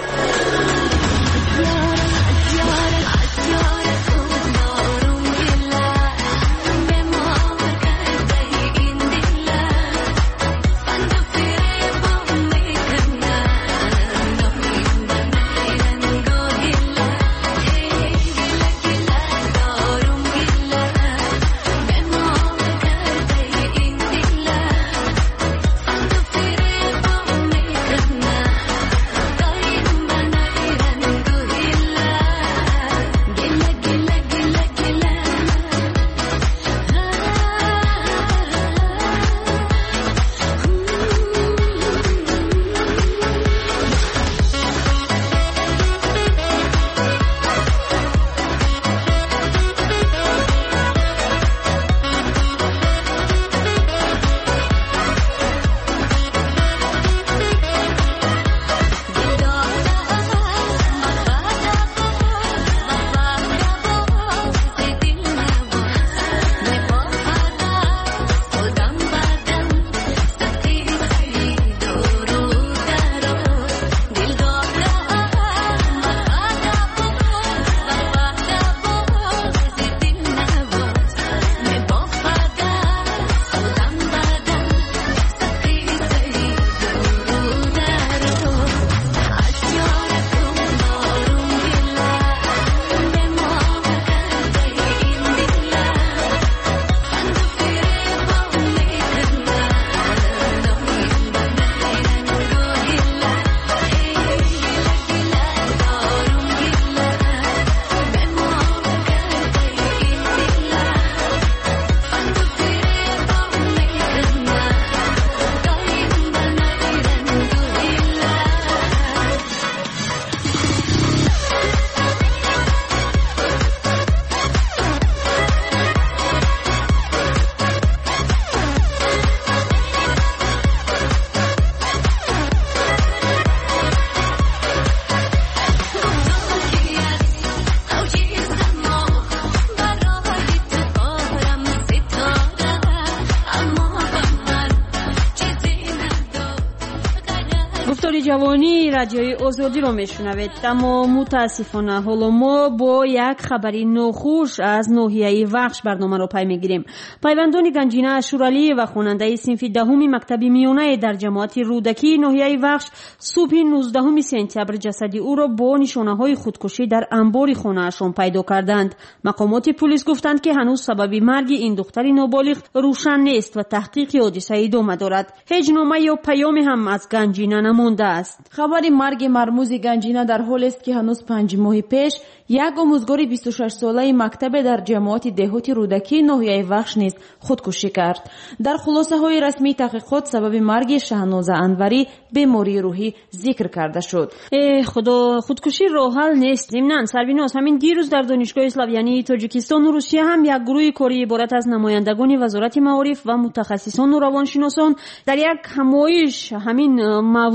جوانی رادیوی آزادی رو میشنوید. اما متاسفانه حالا ما با یک خبری ناخوش از ناحیه وخش برنامه رو پی میگیریم. پیوندان گنجینه اشورعلی و خواننده صنف دهم مکتب میانه در جماعت رودکی ناحیه وخش صبح نوزدهم سپتامبر جسدی او را با نشانه‌های خودکشی در انبار خانه‌اشان پیدا کردند. مقامات پلیس گفتند که هنوز سبب مرگ این دختر نابالغ روشن نیست و تحقیق حادثه ادامه دارد. هیچ نامه یا پیامی هم از گنجینه نمانده است. خبر مرگ مرموز گنجینه در حال است که هنوز پنج ماه پیش یک آموزگار بیست و شش ساله مکتب در جماعت دهات رودکی ناحیه وخش نیز خودکشی کرد. در خلاصه های رسمی تحقیقات سبب مرگ شهناز انوری بیماری روحی ذکر کرده شد. ای خدا، خودکشی راه حل نیست. ضمناً سربیناز همین دیروز در دانشگاه اسلاویانی تاجیکستان و روسیه هم یک گروه کاری عبارت از نمایندگان وزارت معارف و متخصصان و روانشناسان در یک همایش همین موضوع را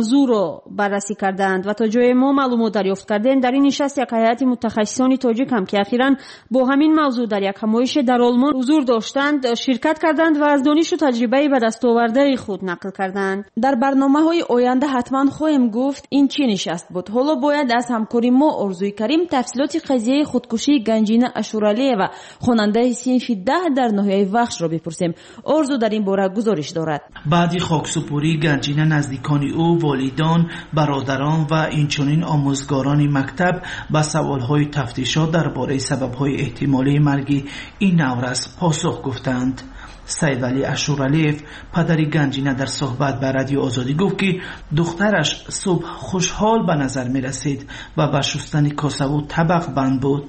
رو بررسی کردند و تا جای ما معلومات دریافت کردند در این نشست یک هیئت متخصصان تاجیک هم که اخیراً با همین موضوع در یک همایش در آلمان حضور داشتند شرکت کردند و از دانش و تجربه به دست آورده خود نقل کردند. در برنامه‌های آینده حتما خواهیم گفت این چی نشست بود. حالا باید از همکاری ما آرزوی کریم تفصیلات قضیه خودکشی گنجینه اشورالیه و خواننده صنف ده در ناحیه وخش را بپرسیم. آرزو در این باره گزارش دارد. بعدی خاکسپاری گنجینه نزدیکان او، والدان، برادران و اینچنین آموزگاران مکتب به سوالهای تفتیشات درباره سببهای احتمالی مرگ این نورس پاسخ گفتند. سید ولی اشورالیف پدری گنجینه در صحبت به رادیو آزادی گفت که دخترش صبح خوشحال به نظر می رسید و به شستن کاسه و طبق بند بود.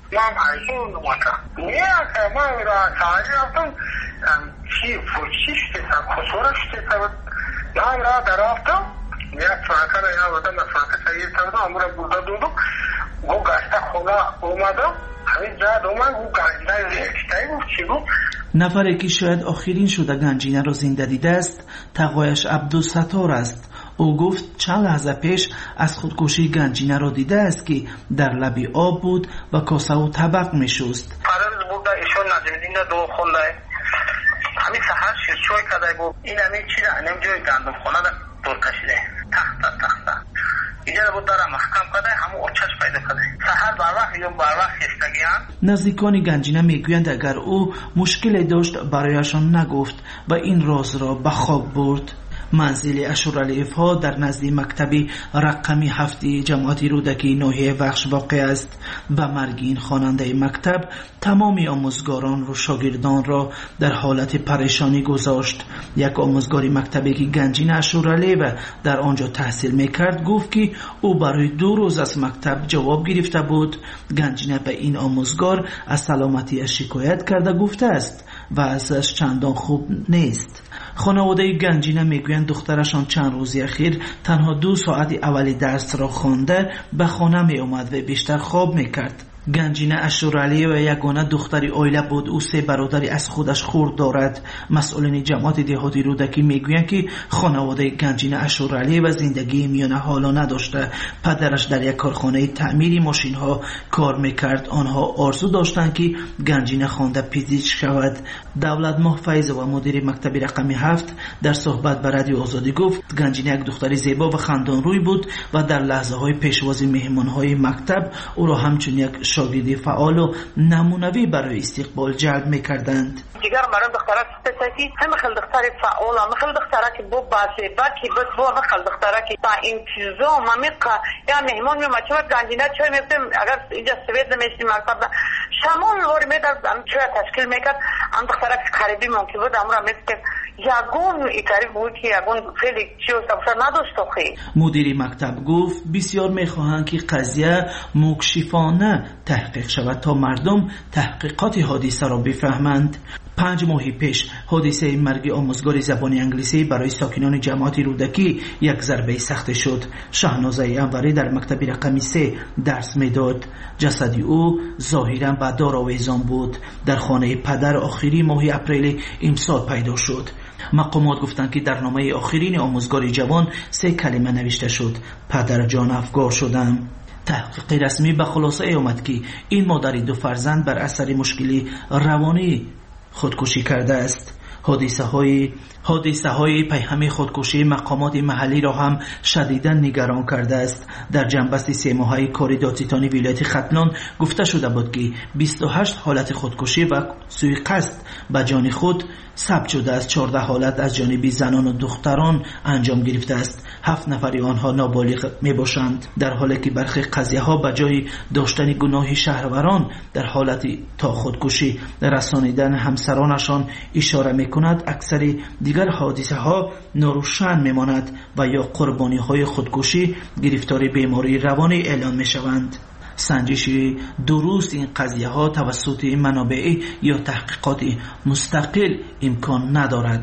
نفری که شاید آخرین شده گنجینه را زنده دیده است تقایش عبدالستار است. او گفت چند لحظه پیش از خودکشی گنجینه را دیده است که در لبی آب بود و کاسه و طبق می شست. فرض بود ایشون نجمدین دو خونده همین سحر شد چوی کده بود این همین چی را انم جوی گندم خونه در دور کشیده تخت تخت اینجا بود داره محکم کده همون اچش پیدا کده سحر بروخ یا بروخ خستگیان. نزدیکان گنجینه میگویند اگر او مشکلی داشت برایشان نگفت و این راز را به خواب برد. منزل اشورالیف ها در نزد مکتبی رقمی هفتی جماعتی رودکی ناحیه وخش واقع است. و مرگ این خواننده مکتب تمامی آموزگاران و شاگردان را در حالت پریشانی گذاشت. یک آموزگاری مکتبی که گنجینه اشورالیف در آنجا تحصیل میکرد گفت که او برای دو روز از مکتب جواب گرفته بود. گنجینه به این آموزگار از سلامتی شکایت کرده گفته است و ازش چندان خوب نیست. خانواده گنجینه میگویند دخترشان چند روزی اخیر تنها دو ساعت اولی درس را خوانده به خانه می آمد و بیشتر خواب میکرد. گنجینه اشورالیه و یگانه دختری عائله بود. او سه برادری از خودش خرد دارد. مسئولین جماعت دهاتی رودکی میگویند که خانواده گنجینه اشورالیه و زندگی میانه حالا نداشته. پدرش در یک کارخانه تعمیر ماشین ها کار میکرد. آنها آرزو داشتند که گنجینه خوانده پزشک شود. دولت ماه فیض و مدیر مکتب رقمی هفت در صحبت به رادیو آزادی گفت گنجینه یک دختری زیبا و خندان روی بود و در لحظه های پیشواز مهمان های مکتب او را همچون یک شاگردی فعال و نمونوی برای استقبال جلب میکردند. دیگر برای دخترک سپسی هم خیلی دختری فعال هم خیلی دخترکی بو باشه باکی بس بو هم خیلی دخترکی تا این چیزا ممیقا یا مهمان می مچه گنجینه چوی میفتیم اگر اینجا سوید نمیشتی مکتب شمال واری میدرد هم چوی تشکیل میکرد هم دخترک قریبی ممکن بود امورا میفتیم یگون ایتاری بود که یگون خیلی چیو سبسر نداشت خیلی. مدیری مکتب گفت بسیار میخواهند که قضیه مکشفانه تحقیق شود تا مردم تحقیقات حادثه را بفهمند. پنج ماه پیش حادثه مرگ آموزگار زبان انگلیسی برای ساکنان جماعت رودکی یک ضربه سخت شد. شهنازه انوری در مکتب رقمی سه درس میداد. جسد او ظاهرا به دار آویزان بود. در خانه پدر آخری ماه اپریل امسال پیدا شد. مقامات گفتند که در نامه آخرین آموزگار جوان سه کلمه نوشته شد: پدر جان افگار شدم. تحقیق رسمی به خلاصه آمد که این مادر دو فرزند بر اثر مشکلی روانی خودکشی کرده است. حادثه های حادثه های پیهم خودکشی مقامات محلی را هم شدیداً نگران کرده است. در جنبست سه ماهه کار دادستانی ولایت ختلان گفته شده بود که بیست و هشت حالت خودکشی و سوء قصد به جان خود ثبت شده است. چهارده حالت از جانب زنان و دختران انجام گرفته است. هفت نفر آنها نابالغ می باشند، در حالی که برخی قضیه ها به جای داشتن گناه شهرواران در حالت تا خودکشی رسانیدن همسرانشان اشاره می کند. اکثر دیگر حادثه ها ناروشن می ماند و یا قربانی های خودکشی گرفتار بیماری روانی اعلان می شوند. سنجش درست این قضیه ها توسط منابع یا تحقیقات مستقل امکان ندارد.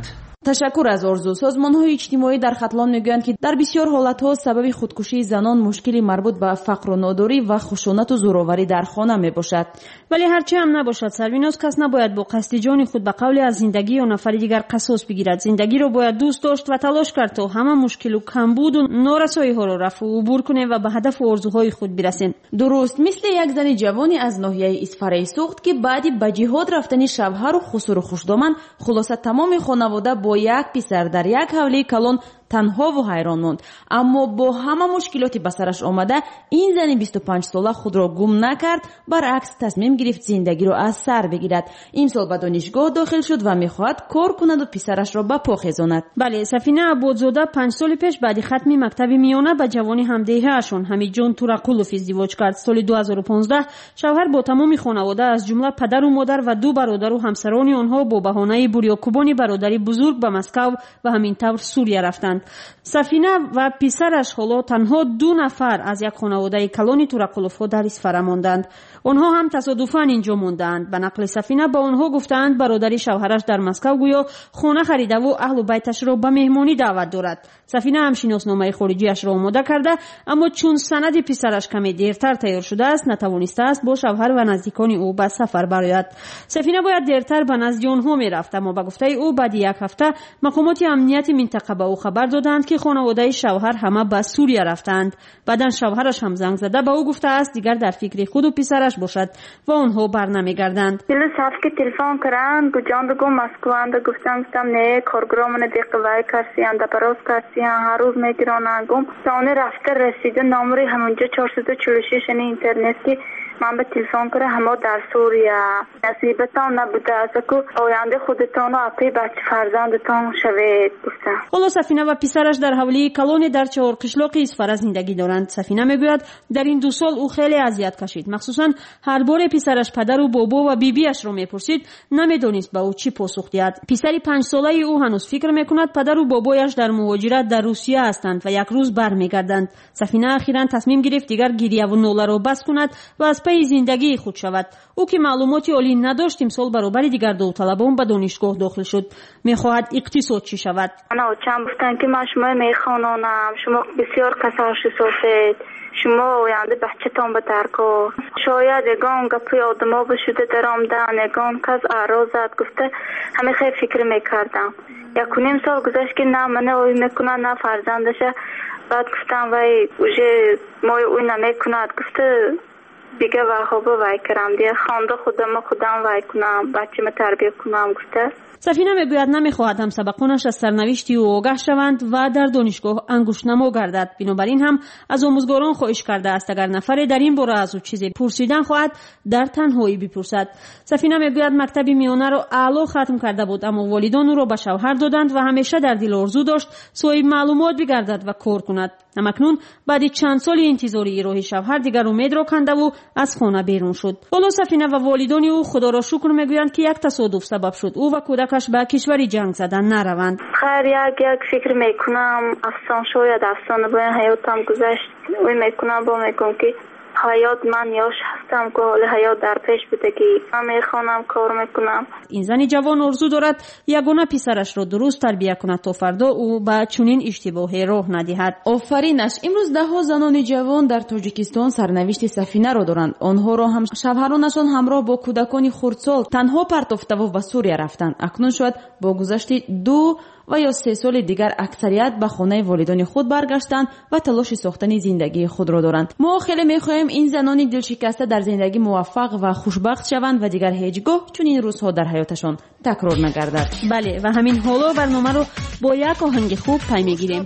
تشکر از آرزو. سازمان‌های اجتماعی در ختلان میگویند که در بسیار حالت‌ها سبب خودکشی زنان مشکلی مربوط به فقر و ناداری و خشونت و زورآوری در خانه میباشد. ولی هرچه هم نباشد سربیناز، کس نباید با قصد جان خود به قول از زندگی یا نفر دیگر قصاص بگیرد. زندگی را باید دوست داشت و تلاش کرد تا همه مشکل و کمبود و نارسایی‌ها را رفع و عبور کنیم و به هدف و آرزوهای خود برسیم. درست مثل یک زن جوانی از ناحیه اصفهان سوخت که بعد به جهاد رفتن شوهر و خسر و خوشدامن خلاصه تمام خانواده با یک پسر در یک حوله کلان تنها و حیران ماند. اما با همه مشکلاتی به سرش آمده این زن بیست و پنج ساله خود را گم نکرد، برعکس تصمیم گرفت زندگی را از سر بگیرد. امسال به دانشگاه داخل شد و میخواهد کار کند و پسرش را به پا خیزاند. بله، سفینه عبودزاده پنج سال پیش بعد ختم مکتب میانه به جوانی همدیهه‌شان حمیدجان تورقلوف ازدواج کرد. سال دو هزار و پانزده شوهر با تمام خانواده از جمله پدر و مادر و دو برادر و همسران آنها با بهانه بوریاکوبان برادری بزرگ به مسکو و همین طور سوریه رفتند. سفینه و پسرش حالا تنها دو نفر از یک خانواده کلان تورقلوف‌ها در اصفهان ماندند. آنها هم تصادفاً اینجا ماندند. به نقل سفینه با آنها گفتند برادری شوهرش در مسکو گویا خانه خریده و اهل و بیتش را به مهمانی دعوت دارد. سفینه هم شناسنامه خارجیش را آماده کرده، اما چون سند پسرش کمی دیرتر تیار شده است نتوانسته است با شوهر و نزدیکان او به سفر برآید. سفینه باید دیرتر به نزد آنها میرفت، اما به گفته او بعد یک هفته مقامات امنیت منطقه به او خبر دادند که خانواده شوهر همه به سوریه رفتند. بعداً شوهرش هم زنگ زده به او گفته است دیگر در فکر خود و پسرش باشد و آنها برنمیگردند. دل صاف که تلفن کردن گوجاند گو مسکو اند گفتم گفتم نه کارگرامون دقیقه کرسی اند پروز کرسی هر روز میگیرن گم تاونه رفته رسیده نامری همونجا چهارصد و چهل و شش یعنی اینترنتی من به تلفن کرده همه در سوریه نصیبتان نبوده است که آینده خودتان و اپی بچه فرزندتان شوید گفتم. حالا سفینه و پسرش در حوله کلان در چهار قشلاق اصفهان زندگی دارند. سفینه میگوید در این دو سال او خیلی اذیت کشید، مخصوصا هر بار پسرش پدر و بابا و بیبیش را میپرسید نمیدونست به او چی پاسخ دهد. پسری پنج ساله او هنوز فکر میکند پدر و بابایش در مهاجرت در روسیه هستند و یک روز برمیگردند. سفینه اخیراً تصمیم گرفت دیگر گریه و ناله را بس کند و از پی زندگی خود شود. او که معلوماتی عالی نداشت امسال برابر دیگر داوطلبان به دانشگاه داخل شد. میخواهد اقتصادچی شود. انا چند گفتن که من شما میخوانم، شما بسیار کساش سوفید، شما آینده بچه‌تان به ترکو شاید اگان گپی آدما بشوده در آمدن اگان کس اعراضت گفته همه خیلی فکر میکردم. یک و نیم سال گذشت که نه منه اوی میکنن نه فرزندشه. بعد گفتم وای اوژه مای اوی نمیکند گفته دیگه و خوبه وای کرم دیگه خانده خودم خودم وای کنم بچه ما تربیه کنم گفته. سفینه میگوید نمیخواهد هم سبقانش از سرنوشتی او آگاه شوند و در دانشگاه انگشت نما گردد. بنابراین هم از آموزگاران خواهش کرده است اگر نفری در این باره از او چیزی پرسیدن خواهد در تنهایی بپرسد. سفینه میگوید مکتب میانه را اعلی ختم کرده بود، اما والدان او را به شوهر دادند و همیشه در دل آرزو داشت صاحب معلومات بگردد و کار کند. همکنون بعد چند سال انتظار ایراه شوهر دیگر امید را کنده و از خانه بیرون شد. بالا سفینه و والدان او خدا را شکر میگویند که یک تصادف سبب شد او و کودکش به کشوری جنگ زدن نروند. خیر یک یک فکر میکنم افسان شاید افسانه باید حیاتم گذشت وی میکنم با میکنم که حیات من یاش هستم که حال حیات در پیش بوده که من میخوانم کار میکنم. این زن جوان آرزو دارد یگانه پسرش را درست تربیه کند تا فردا او به چنین اشتباهی راه ندهد. آفرینش. امروز ده ها زنان جوان در تاجیکستان سرنوشت سفینه را دارند. آنها را هم شوهرانشان همراه با کودکان خردسال تنها پرتافته و به سوریه رفتند. اکنون شاید با گذشت دو و یا سه سال دیگر اکثریت به خانه والدان خود برگشتند و تلاش ساختن زندگی خود را دارند. ما خیلی می‌خواهیم این زنان دلشکسته در زندگی موفق و خوشبخت شوند و دیگر هیچگاه چون این روزها در حیاتشان تکرار نگردد. بله و همین حالا برنامه رو با یک آهنگ خوب پی میگیریم.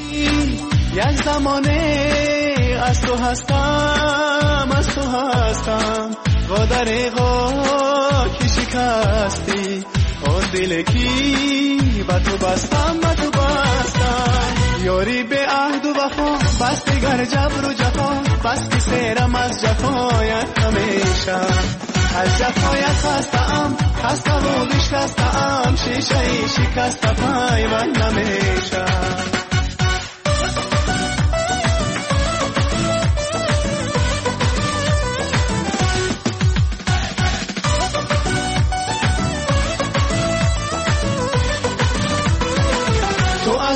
یک زمانه از تو هستم از تو هستم و دریغا کی شکستی آن دل کی با تو بستم با تو بستم یاری به عهد و وفا بس دیگر جبر و جفا بس که سیرم از جفایت همیشه از جفایت خستم خسته و بشکستم شیشه ای شکسته پای من نمیشه.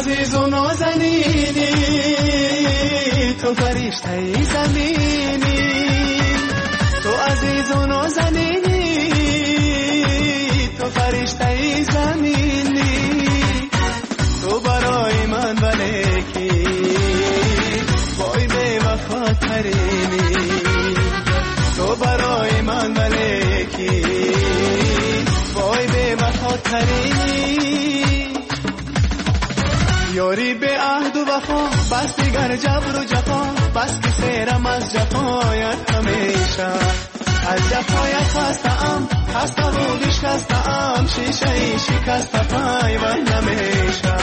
عزیز و نازنینی، تو فرشته زمینی، تو عزیز و نازنینی، تو فرشته زمینی، تو برای من ولیکی وای به وفا ترینی، تو برای من ولیکی وای به وفا ترینی. یاری به عهد و وفا بس دیگر جبر و جفا، بس که سیرم از جفایت همیشه، از جفایت خستم خسته و بشکستم، شیشه ای شکسته پیوند نمیشه.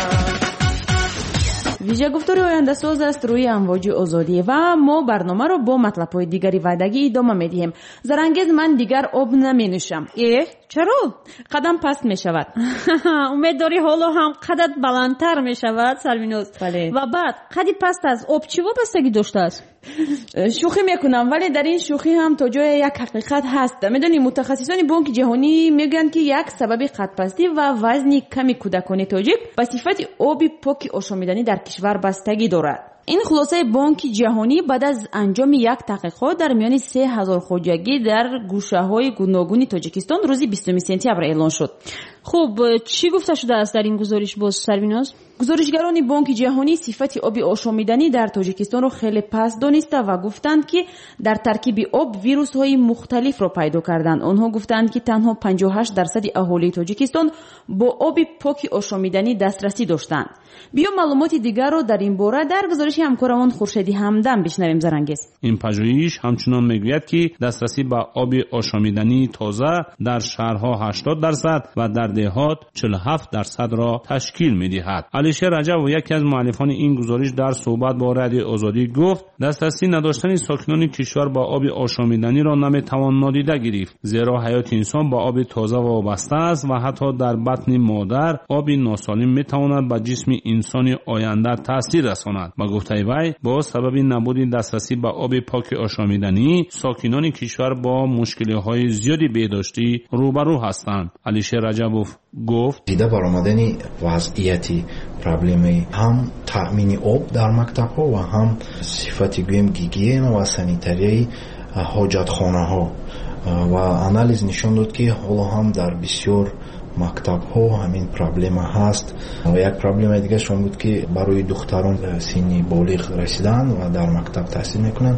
ویژه گفتاری آینده ساز است روی امواج آزادی و ما برنامه رو با مطلب‌های دیگری وعدگی ادامه میدیم. زرانگیز من دیگر آب نمی نوشم. اه چرا؟ قدم پست می شود. امید داری حالا هم قدت بلندتر می شود سربینوز؟ بله. و بعد قدی پست از آب چی وابستگی داشته است؟ شوخی میکنم، ولی در این شوخی هم تا جای یک حقیقت هست. میدونی متخصصان بانک جهانی میگن که یک سبب قدپستی و وزن کمی کودکان تاجیک به صفت آب پاک آشامیدنی در کشور بستگی دارد. این خلاصه بانک جهانی بعد از انجام یک تحقیقات در میان سه هزار خواجگی در گوشه‌های گوناگون تاجیکستان روز بیستم سپتامبر اعلان شد. خب چی گفته شده است در این گزارش باز سربیناز؟ گزارشگران بانک جهانی صفت آب آشامیدنی در تاجیکستان را خیلی پست دانسته و گفتند که در ترکیب آب ویروس های مختلف را پیدا کردند. آنها گفتند که تنها پنجاه و هشت درصد اهالی تاجیکستان با آب پاک آشامیدنی دسترسی داشتند. بیا معلومات دیگر را در این باره در گزارش همکارمان خورشیدی همدم بشنویم. زرانگیز این پژوهش همچنان میگوید که دسترسی به آب آشامیدنی تازه در شهرها هشتاد درصد و در دهات چهل و هفت درصد را تشکیل می‌دهد. علیشه رجب و یکی از مؤلفان این گزارش در صحبت با رادیو آزادی گفت دسترسی نداشتن ساکنان کشور با آب آشامیدنی را نمیتوان نادیده گرفت، زیرا حیات انسان با آب تازه وابسته است و حتی در بطن مادر آب ناسالم میتواند به جسم انسان آینده تاثیر رساند. با گفته وی با سبب نبود دسترسی به آب پاک آشامیدنی ساکنان کشور با مشکل‌های زیادی بهداشتی روبرو هستند. علیشه رجبوف گفت دیده برآمدن وضعیتی پرابلمی هم تامین آب در مکتب‌ها و هم صفت گویم گیگین و سانیتاری حاجتخانه‌ها و آنالیز نشان داد که حالا هم در بسیار مکتب‌ها همین پرابلم هست. و یک پرابلم دیگه شون بود که برای دختران سنی بالغ رسیدن و در مکتب تحصیل میکنن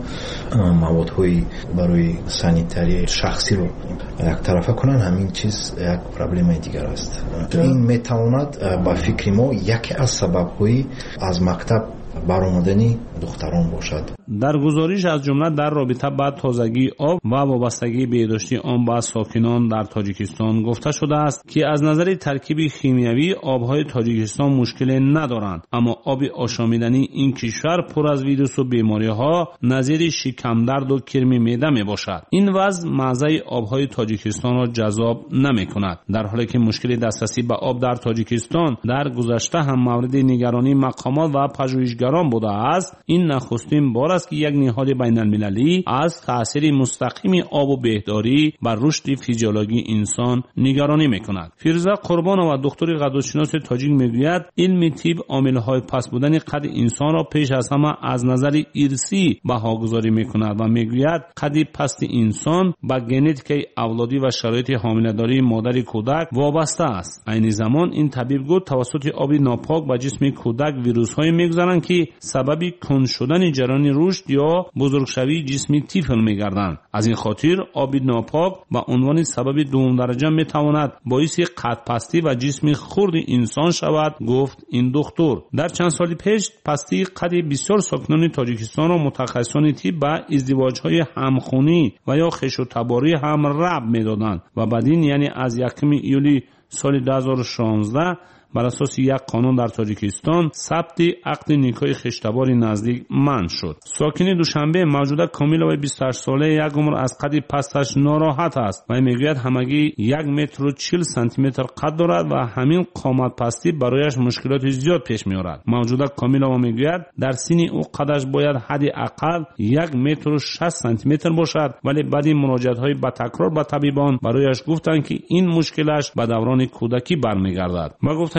موادهای برای سانیتاری شخصی رو یک طرفه کنن، همین چیز یک پرابلم دیگر است. این میتواند با فکر ما یکی از سبب‌های از مکتب برآمدنی دختران باشد. در گزارش از جمله در رابطه با تازگی آب و وابستگی بهداشتی آن با ساکنان در تاجیکستان گفته شده است که از نظر ترکیب شیمیایی آبهای تاجیکستان مشکل ندارند، اما آب آشامیدنی این کشور پر از ویروس و بیماری‌ها نظیر شکم درد و کرم معده میباشد. این وضع مزه آبهای تاجیکستان را جذاب نمی‌کند، در حالی که مشکل دسترسی به آب در تاجیکستان در گذشته هم مورد نگرانی مقامات و پژوهشگران بوده است. این نخستین بار است که یک نهاد بین المللی از تاثیر مستقیم آب و بهداری بر رشد فیزیولوژی انسان نگرانی میکند. فیروزه قربانова و دکتر غداشناس تاجیک میگوید علم طب عامل‌های پس بودن قد انسان را پیش از همه از نظر ارثی بهاگذاری میکند و میگوید قد پست انسان با ژنتیک اولادی و شرایط حامله‌داری مادر کودک وابسته است. عین زمان این طبیب گفت توسط آب ناپاک به جسم کودک ویروس‌های میگذرند که سبب کند شدن جریان رشد یا بزرگشوی جسم طفل میگردند. از این خاطر آب ناپاک به عنوان سبب دوم درجه میتواند باعث قدپستی و جسم خرد انسان شود، گفت این دکتر. در چند سال پیش پستی قد بسیار ساکنان تاجیکستان را متخصصان طب به ازدواج‌های همخوانی و یا خش و تباری هم ربط میدادند و بعدین یعنی از یکم ایولی سال دو هزار و شانزده بر اساس یک قانون در تاجیکستان ثبت عقد نکاح خشتباری نزدیک منع شد. ساکن دوشنبه موجوده کامیلova بیست و هشت ساله یک عمر از قد پستش ناراحت است و میگوید همگی یک متر و چهل سانتی متر قد دارد و همین قامت پستی برایش مشکلات زیاد پیش میآورد. موجوده کامیلova میگوید در سن او قدش باید حداقل یک متر و شصت سانتی متر باشد، ولی بعد این مراجعات های با تکرار به طبیبان برایش گفتند که این مشکلش به دوران کودکی برمیگردد. و گفت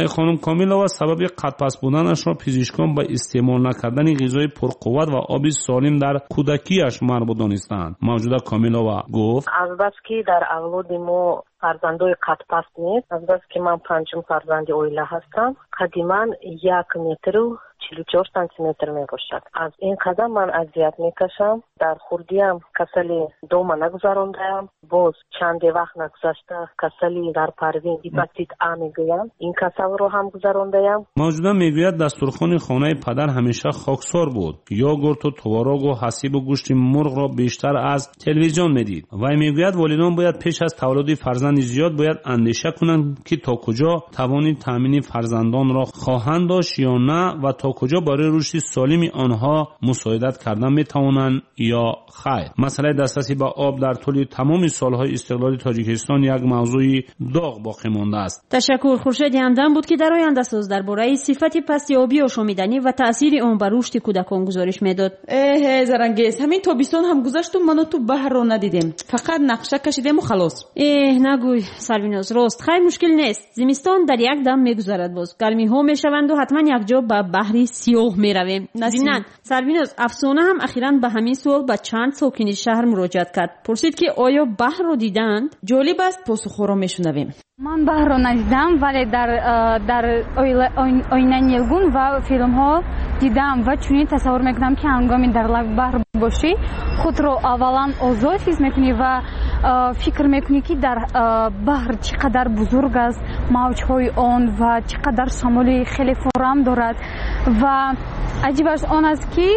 خانه خانم کامیلووا سبب قدپس بودنش را پزشکان به استعمال نکردن غذای پرقوت و آب سالم در کودکیش مربوط دانستند. موجوده کامیلووا گفت از بس که در اولاد ما فرزندای قدپس نیست، از بس که من پنجم فرزند اویله هستم، قدیما یک متر و چهل و چهار سانتی متر می باشد. از این قدم من اذیت می کشم. در خوردیم کسلی دوم نگذراندم، باز چند وقت نگذشته کسلی در پروین هپاتیت آ میگویم، این کسل رو هم گذراندم. موجوده میگوید دسترخوان خانه پدر همیشه خاکسار بود. یوگورت و تواروگ و حسیب و گوشت مرغ را بیشتر از تلویزیون میدید. و میگوید والدین باید پیش از تولد فرزند زیاد باید اندیشه کنند که تا کجا توان تامین فرزندان را خواهند داشت یا نه و تا کجا برای رشد سالم آنها مساعدت کردن میتوانند یا خیر. مسئله دسترسی به آب در طول تمام سالهای استقلال تاجیکستان یک موضوع داغ باقی مانده است. تشکر. خورشید همدم بود که در آینده ساز درباره صفت پست آبی آشامیدنی و تاثیر آن بر رشد کودکان گزارش میداد. اه زرنگیز، همین تابستان هم گذشت و منو تو بحر رو ندیدیم، فقط نقشه کشیدیم و خلاص. اه نگوی سرویناز، راست خیر مشکل نیست. زمستان در یک دم میگذرد، باز گرمی ها میشوند و حتما یک جا به بحری سیاه میرویم. نه سرویناز، افسانه هم اخیراً به همین سوال با چند ساکن شهر مراجعت کرد. پرسید که آیا بحر رو دیدند؟ جالب است، پاسخ را میشنویم. من بحر رو ندیدم ولی در در آینه نیلگون و فیلم ها دیدم و چنین تصور میکنم که هنگامی در لب بحر باشی خود رو اولا آزاد حس میکنی و فکر میکنی که در بحر چقدر بزرگ است، موجهای آن و چقدر شمالی خیلی فراهم دارد و عجیبش آن است که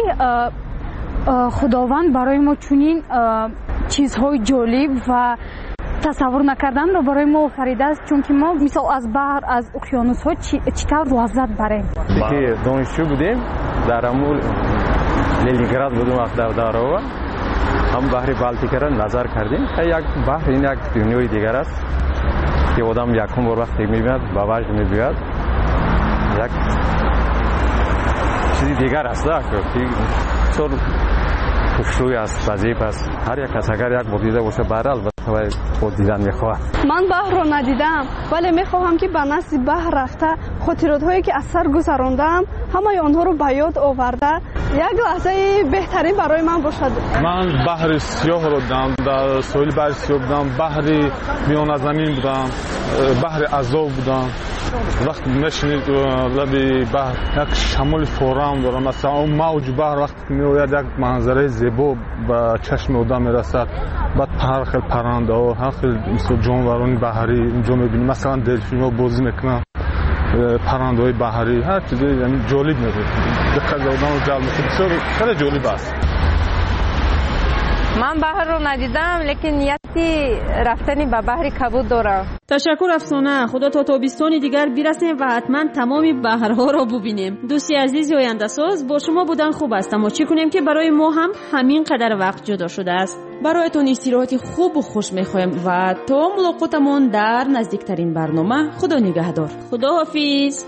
خداوند برای ما چنین چیزهای جالب و تصور نکردن رو برای ما آفریده است، چون که ما مثلا از بحر از اقیانوس ها چطور لذت بریم. که دانشجو بودیم در امول لنینگراد بودیم وقت در دارو هم بحر بالتیک را نظر کردیم. یک بحر این یک دنیای دیگر است که آدم یکم بار وقتی میبیند با وجد میبیاد یک چیزی دیگر است که سر خوشروی است، وظیف است. هر یک کس اگر یک بار دیده باشه بحر البته باید خود دیدن میخواهد. من بحر رو ندیدم ولی میخواهم که به نزد بحر رفته خاطرات هایی که از سر گذراندم همه آنها رو به یاد آورده یک لحظه بهترین برای من باشد. من بحر سیاه رو دیدم، در ساحل بحر سیاه بودم، بحر میان زمین بودم، بحر عذاب بودم. وقتی میشینید لب بحر یک شمال فورام داره، مثلا اون موج بحر وقتی میآید یک منظره زیبا به چشم آدم میرسد. بعد هر خیلی پرنده ها هر خیلی مثل جانوران بحری اینجا میبینی، مثلا دلفین ها بازی میکنن، پرنده های بحری، هر چیزی یعنی جالب میده، دقت آدم رو جلب میکنه، خیلی جالب است. من بحر رو ندیدم لیکن نیتی رفتنی به بحر کبود دارم. تشکر افسانه. خدا تا تابستان دیگر برسیم و حتما تمام بحرها را ببینیم. دوستی عزیز آینده ساز با شما بودن خوب است، اما چی کنیم که برای ما هم همین قدر وقت جدا شده است. برایتون استراحت خوب و خوش میخوایم و تا ملاقاتمون در نزدیکترین برنامه خدا نگهدار. خدا حافظ.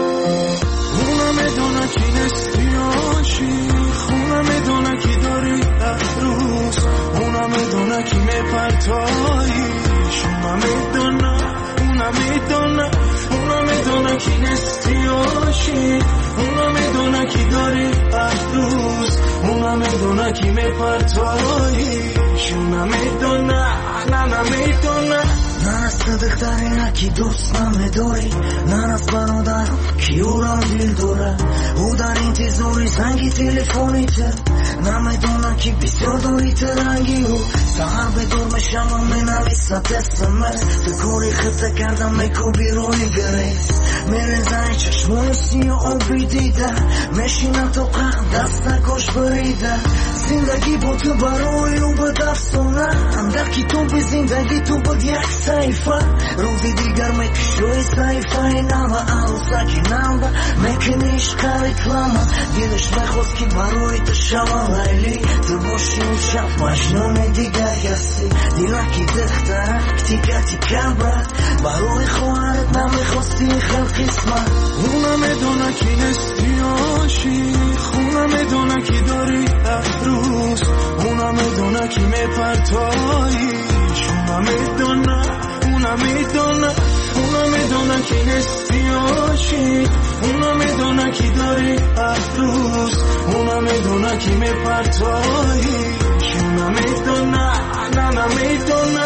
خونه میدونه کی داری روز، اونم میدونه کی میپرتاییش، اونم میدونه اونم میدونه اونم میدونه کی نستیاشی، اونم میدونه کی داری روز، اونم میدونه کی میپرتاییش، اونم میدونه نه نه میدونه. نه از صدقترینه کی دوست نمیداری، نه از برادرم کی او را دل داره، او در انتظاری زنگی تلفونیته، نمیدونه کی بسیار داری ترنگی او سهر بدور میشم و مینویست اسمس دکوری خطه کردم میکوبی روی گریز میره زنی چشمای سیاه آبی دیده میشینم تو قهر دست نکش بریده زندگی با تو برای او بد افسانه در کتاب زندگی تو بد یک صحیفه روزی دیگر میکشوی صحیفه نوه عروسکی نوه میکنیش قریکلامه دلش میخواست که برای تو شما لیلی تو باشی اون شب مجنون دیگر کسی دیلکی دخترک تیکه تیکه برد برای خواهرت نمیخواستی خیل قسمت اونم میدونه کی نستیاشی خونم میدونه کی داری روز اونم میدونه کی میپرتاییش اونم میدونه اونم میدونه اونم میدونه که نیستی آشی، اونا میدونه که داری افروز، اونا میدونه که میپرتایی، اونا میدونه نه نه میدونه.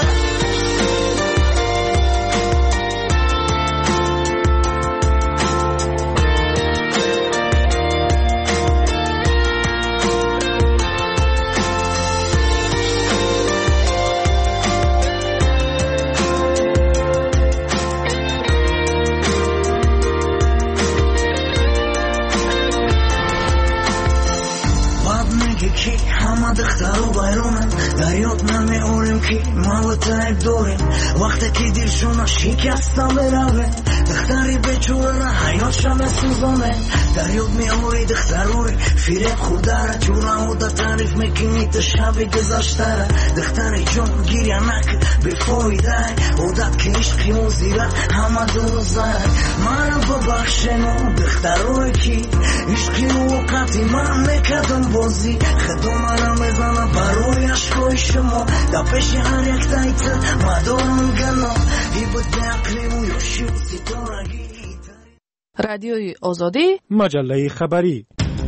همه دختر و بایرونن دریات نمیوریم که ما بتایب داریم وقتی که دیلشون شکسته برویم دختری بچوره حیات شمه سوزانه دریات میاموری دختروری فیرت خودره جونه و دا تعریف میکنی تا شبی گذاشتره دختری جون گیریه نکن بفایده عودت که عشقی و زیرت همه دوزه من ببخشنو دختروی که عشقی و وقتی من میکدم بازی خدوم را میزنه برای عشقای شما دا پیش هر یک تایت مدارم گنا ای بود بیاقلی و یوشی و ستارگی. رادیوی آزادی، مجله خبری.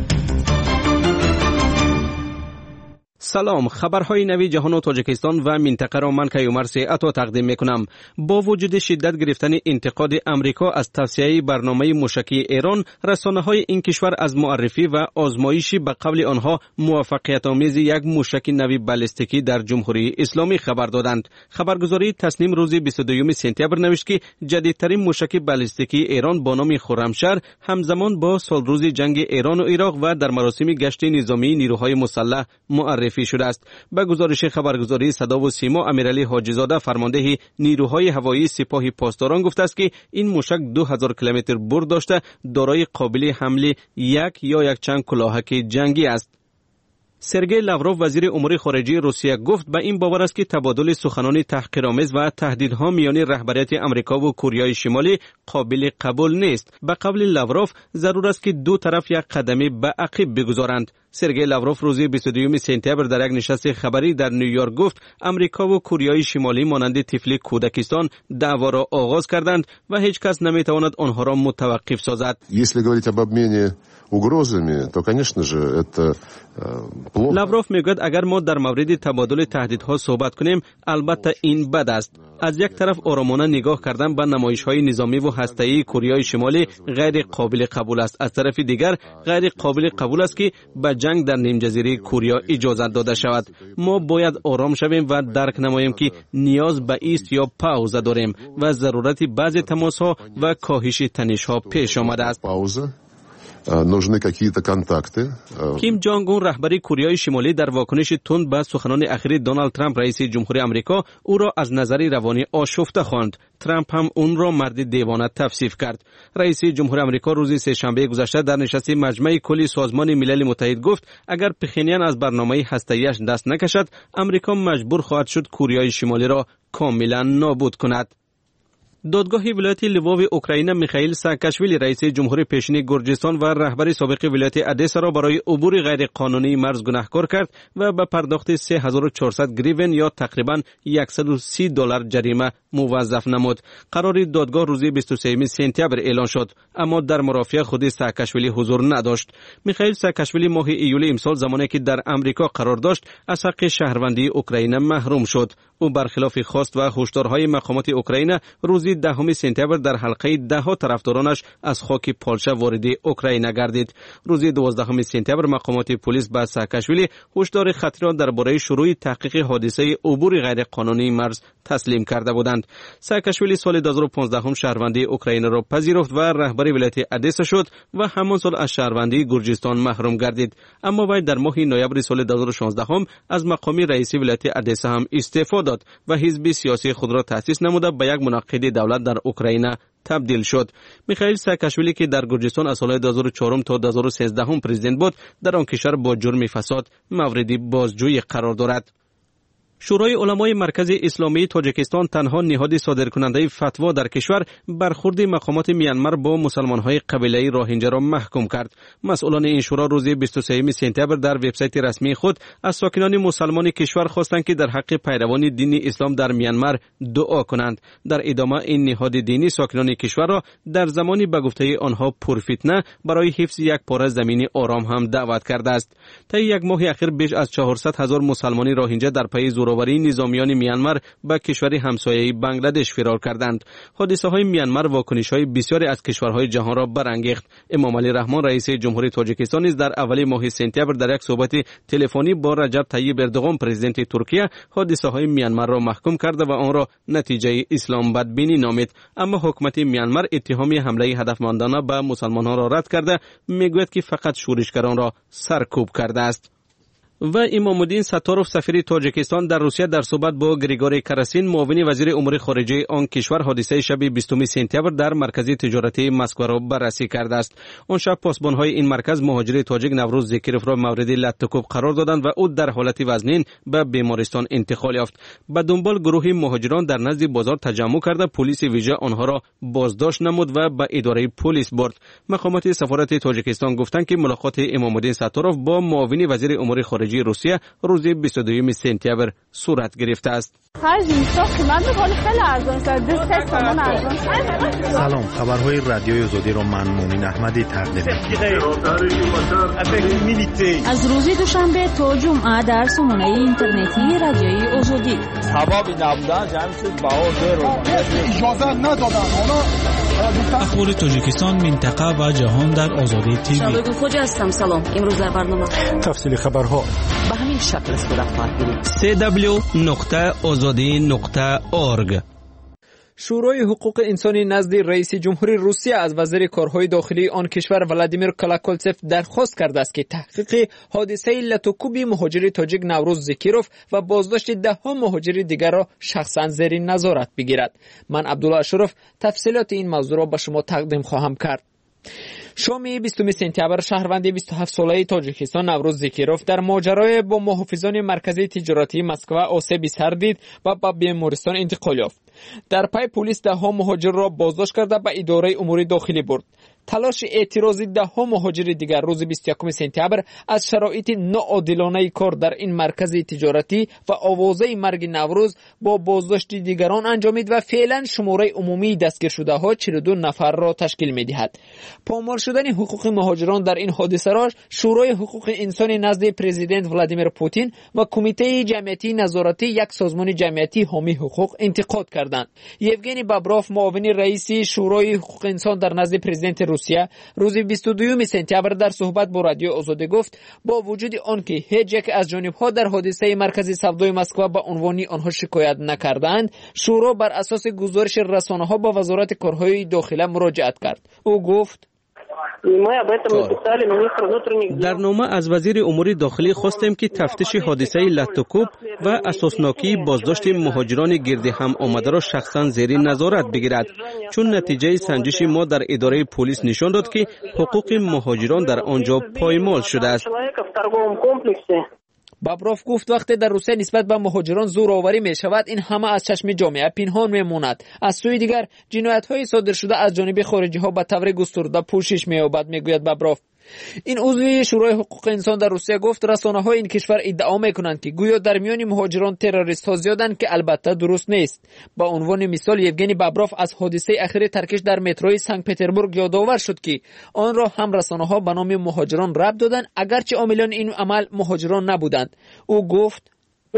سلام، خبرهای نوی جهان و تاجیکستان و منطقه را من کیومرث عطا تقدیم میکنم. با وجود شدت گرفتن انتقاد امریکا از توسعه برنامه موشکی ایران، رسانه‌های این کشور از معرفی و آزمایشی به قول آنها موفقیت آمیز یک موشک نوی بالستیکی در جمهوری اسلامی خبر دادند. خبرگزاری تصنیم روز بیست و دوم سپتامبر نوشت که جدیدترین موشک بالستیکی ایران با نام خرمشهر همزمان با سالروز جنگ ایران و عراق و در مراسم گشت نظامی نیروهای مسلح معرفی شده است. به گزارش خبرگزاری صدا و سیما، امیرعلی حاجی زاده فرمانده نیروهای هوایی سپاه پاسداران گفته است که این موشک دو هزار کیلومتر برد داشته دارای قابل حمل یک یا یک چند کلاهک جنگی است. سرگئی لاوروف وزیر امور خارجه روسیه گفت به این باور است که تبادل سخنان تحقیرآمیز و تهدیدها میان رهبریت امریکا و کره شمالی قابل قبول نیست. به قول لاوروف ضرور است که دو طرف یک قدمی به عقب بگذارند. سرگئی لاوروف روز بیست و دوم سپتامبر در یک نشست خبری در نیویورک گفت امریکا و کره شمالی مانند طفل کودکستان دعوا را آغاز کردند و هیچ کس نمیتواند آنها را متوقف سازد. لاوروف میگوید اگر ما در مورد تبادل تهدیدها صحبت کنیم البته این بد است. از یک طرف آرامانه نگاه کردن به نمایش‌های نظامی و هسته‌ای کره شمالی غیر قابل قبول است. از طرف دیگر غیر قابل قبول است که به جنگ در نیم جزیره کره اجازه داده شود. ما باید آرام شویم و درک نماییم که نیاز به ایست یا پاوزه داریم و ضرورت بعضی تماس‌ها و کاهش تنش‌ها پیش آمده است. нужны какие-то контакты. کیم جانگ اون رهبر کره شمالی در واکنش تند به سخنان اخیر دونالد ترامپ رئیس جمهوری آمریکا او را از نظر روانی آشفته خواند. ترامپ هم اون را مرد دیوانه توصیف کرد. رئیس جمهوری آمریکا روز سه‌شنبه گذشته در نشست مجمع کلی سازمان ملل متحد گفت اگر پخینیان از برنامه هسته‌ایش دست نکشد امریکا مجبور خواهد شد کره شمالی را کاملا نابود کند. دادگاه ولایت لوو اوکراین میخائیل ساکاشویلی رئیس جمهوری پیشین گرجستان و رهبر سابق ولایت ادسا را برای عبور غیر قانونی مرز گناهکار کرد و به پرداخت سه هزار و چهارصد گریون یا تقریبا صد و سی دلار جریمه موظف نمود. قرار دادگاه روز بیست و سوم سپتامبر اعلان شد اما در مرافعه خود ساکاشویلی حضور نداشت. میخائیل ساکاشویلی ماه ایول امسال زمانی که در امریکا قرار داشت از حق شهروندی اوکراین محروم شد. او برخلاف خواست و هشدارهای مقامات اوکراین روز دهم سپتامبر در حلقه ده ها طرفدارانش از خاک پولشا وارد اوکراین گردید. روز دوازدهم سپتامبر مقامات پلیس به ساکاشویلی هشدار خطری را درباره شروع تحقیق حادثه عبور غیر قانونی مرز تسلیم کرده بودند. ساکاشویلی سال دو هزار و پانزده شهروندی اوکراین را پذیرفت و رهبر ولایت ادسا شد و همان سال از شهروندی گرجستان محروم گردید. اما وی در ماه نوامبر سال دو هزار و شانزده از مقام رئیس ولایت ادسا هم استعفا داد و حزب سیاسی خود را تأسیس نموده به یک منعقد دولت در اوکراین تبدیل شد. میخائیل ساکاشویلی که در گرجستان از سال دو هزار و چهار تا دو هزار و سیزده پرزیدنت بود در آن کشور با جرم فساد مورد بازجویی قرار دارد. شورای علمای مرکز اسلامی تاجیکستان تنها نهاد صادرکننده فتوا در کشور برخورد مقامات میانمار با مسلمان‌های قبیله روهینجا را محکوم کرد. مسئولان این شورا روز بیست و سوم سپتامبر در وبسایت رسمی خود از ساکنان مسلمان کشور خواستند که در حق پیروان دین اسلام در میانمار دعا کنند. در ادامه این نهاد دینی ساکنان کشور را در زمانی به گفته آنها پرفتنه برای حفظ یک پاره زمین آرام هم دعوت کرده است. طی یک ماه اخیر بیش از چهارصد هزار مسلمان روهینجا در پی زورآوری نظامیان میانمار به کشور همسایه بنگلادش فرار کردند. حادثه های میانمار واکنش های بسیاری از کشورهای جهان را برانگیخت. امام علی رحمان رئیس جمهوری تاجیکستان نیز در اول ماه سپتامبر در یک صحبت تلفنی با رجب طیب اردوغان پرزیدنت ترکیه حادثه های میانمار را محکوم کرد و آن را نتیجه اسلام بدبینی نامید. اما حکومت میانمار اتهام حمله هدفمندانه به مسلمانان را رد کرده میگوید که فقط شورشگران را سرکوب کرده است. و امام الدین ستاروف سفیر تاجیکستان در روسیه در صحبت با گریگوری کراسین معاون وزیر امور خارجه آن کشور حادثه شب بیستم سپتامبر در مرکز تجارتی مسکو را بررسی کرده است. آن شب پاسبان‌های این مرکز مهاجر تاجیک نوروز زکیروف را مورد لطکوب قرار دادند و او در حالت وزنین به بیمارستان انتقال یافت. به دنبال گروهی مهاجران در نزد بازار تجمع کرده پلیس ویژه آنها را بازداشت نمود و به اداره پلیس برد. مقامات سفارت تاجیکستان گفتند که ملاقات امام الدین ستاروف با معاون وزیر امور خارجه روسیه روز بیست و دوم سپتامبر صورت گرفته است. سلام، خبرهای رادیوی آزادی را من مومن احمدی تقدیم می‌کنم. از روز دوشنبه تا جمعه در سامانه اینترنتی رادیوی آزادی. سبب نبودن جمعیت بهادر رو اجازه ندادن. اخبار تاجیکستان، منطقه و جهان در آزادی تیوی. شبگو خوجا هستم. سلام. امروز در برنامه تفصیل خبرها به همین شکل صورت خواهد گرفت. سی دبلیو نقطه آزادی نقطه اورگ. شورای حقوق انسانی نزد رئیس جمهوری روسیه از وزیر کارهای داخلی آن کشور ولادیمیر کلاکولتسف درخواست کرده است که تحقیق حادثه لطوکوب مهاجر تاجیک نوروز زکیروف و بازداشت ده ها مهاجر دیگر را شخصا زیر نظارت بگیرد. من عبدالله اشرف تفصیلات این موضوع را به شما تقدیم خواهم کرد. شام بیستم سپتامبر شهروند بیست و هفت ساله تاجیکستان نوروز زکیروف در ماجرای با محافظان مرکزی تجارتی مسکو آسیبی سر دید و به بیمارستان انتقال یافت. در پی پلیس ده ها مهاجر را بازداشت کرده به اداره امور داخلی برد. تلاش اعتراضی ده ها مهاجر دیگر روز بیست و یکم سپتامبر از شرایط ناعادلانه کار در این مرکز تجارتی و آوازه مرگ نوروز با بازداشت دیگران انجامید و فعلا شماره عمومی دستگیر شده ها چهل و دو نفر را تشکیل می دهد. پامال شدن حقوق مهاجران در این حادثه را شورای حقوق انسانی نزد پرزیدنت ولادیمیر پوتین و کمیته جمعیتی نظارتی یک سازمان جمعیتی حامی حقوق انتقاد کردند. یوگنی بابروف معاون رئیس شورای حقوق انسان در نزد پرزیدنت روسیه روز بیست و دوم سپتامبر در صحبت با رادیو آزادی گفت با وجود آنکه هیچ یک از جانب‌ها در حادثه مرکز سودای مسکو به عنوان آنها شکایت نکردند، شورا بر اساس گزارش رسانه‌ها با وزارت کارهای داخله مراجعت کرد. او گفت در نامه از وزیر امور داخلی خواستیم که تفتیش حادثه لطوکوب و اساسناکی بازداشت مهاجران گرد هم آمده را شخصا زیر نظارت بگیرد، چون نتیجه سنجش ما در اداره پلیس نشان داد که حقوق مهاجران در آنجا پایمال شده است. بابروف گفت وقتی در روسیه نسبت به مهاجران زورآوری می شود این همه از چشم جامعه پنهان می ماند. از سوی دیگر جنایت های صادر شده از جانب خارجی ها به طور گسترده پوشش می یابد، می گوید بابروف. این عضو شورای حقوق انسان در روسیه گفت رسانه‌های این کشور ادعا می‌کنند که گویا در میان مهاجران تروریست‌ها زیادند که البته درست نیست. با عنوان مثال یوگنی بابروف از حادثه اخیر ترکش در متروی سنت پترزبورگ یادآور شد که آن را هم رسانه‌ها به نام مهاجران ربط دادند اگرچه عاملان این عمل مهاجران نبودند. او گفت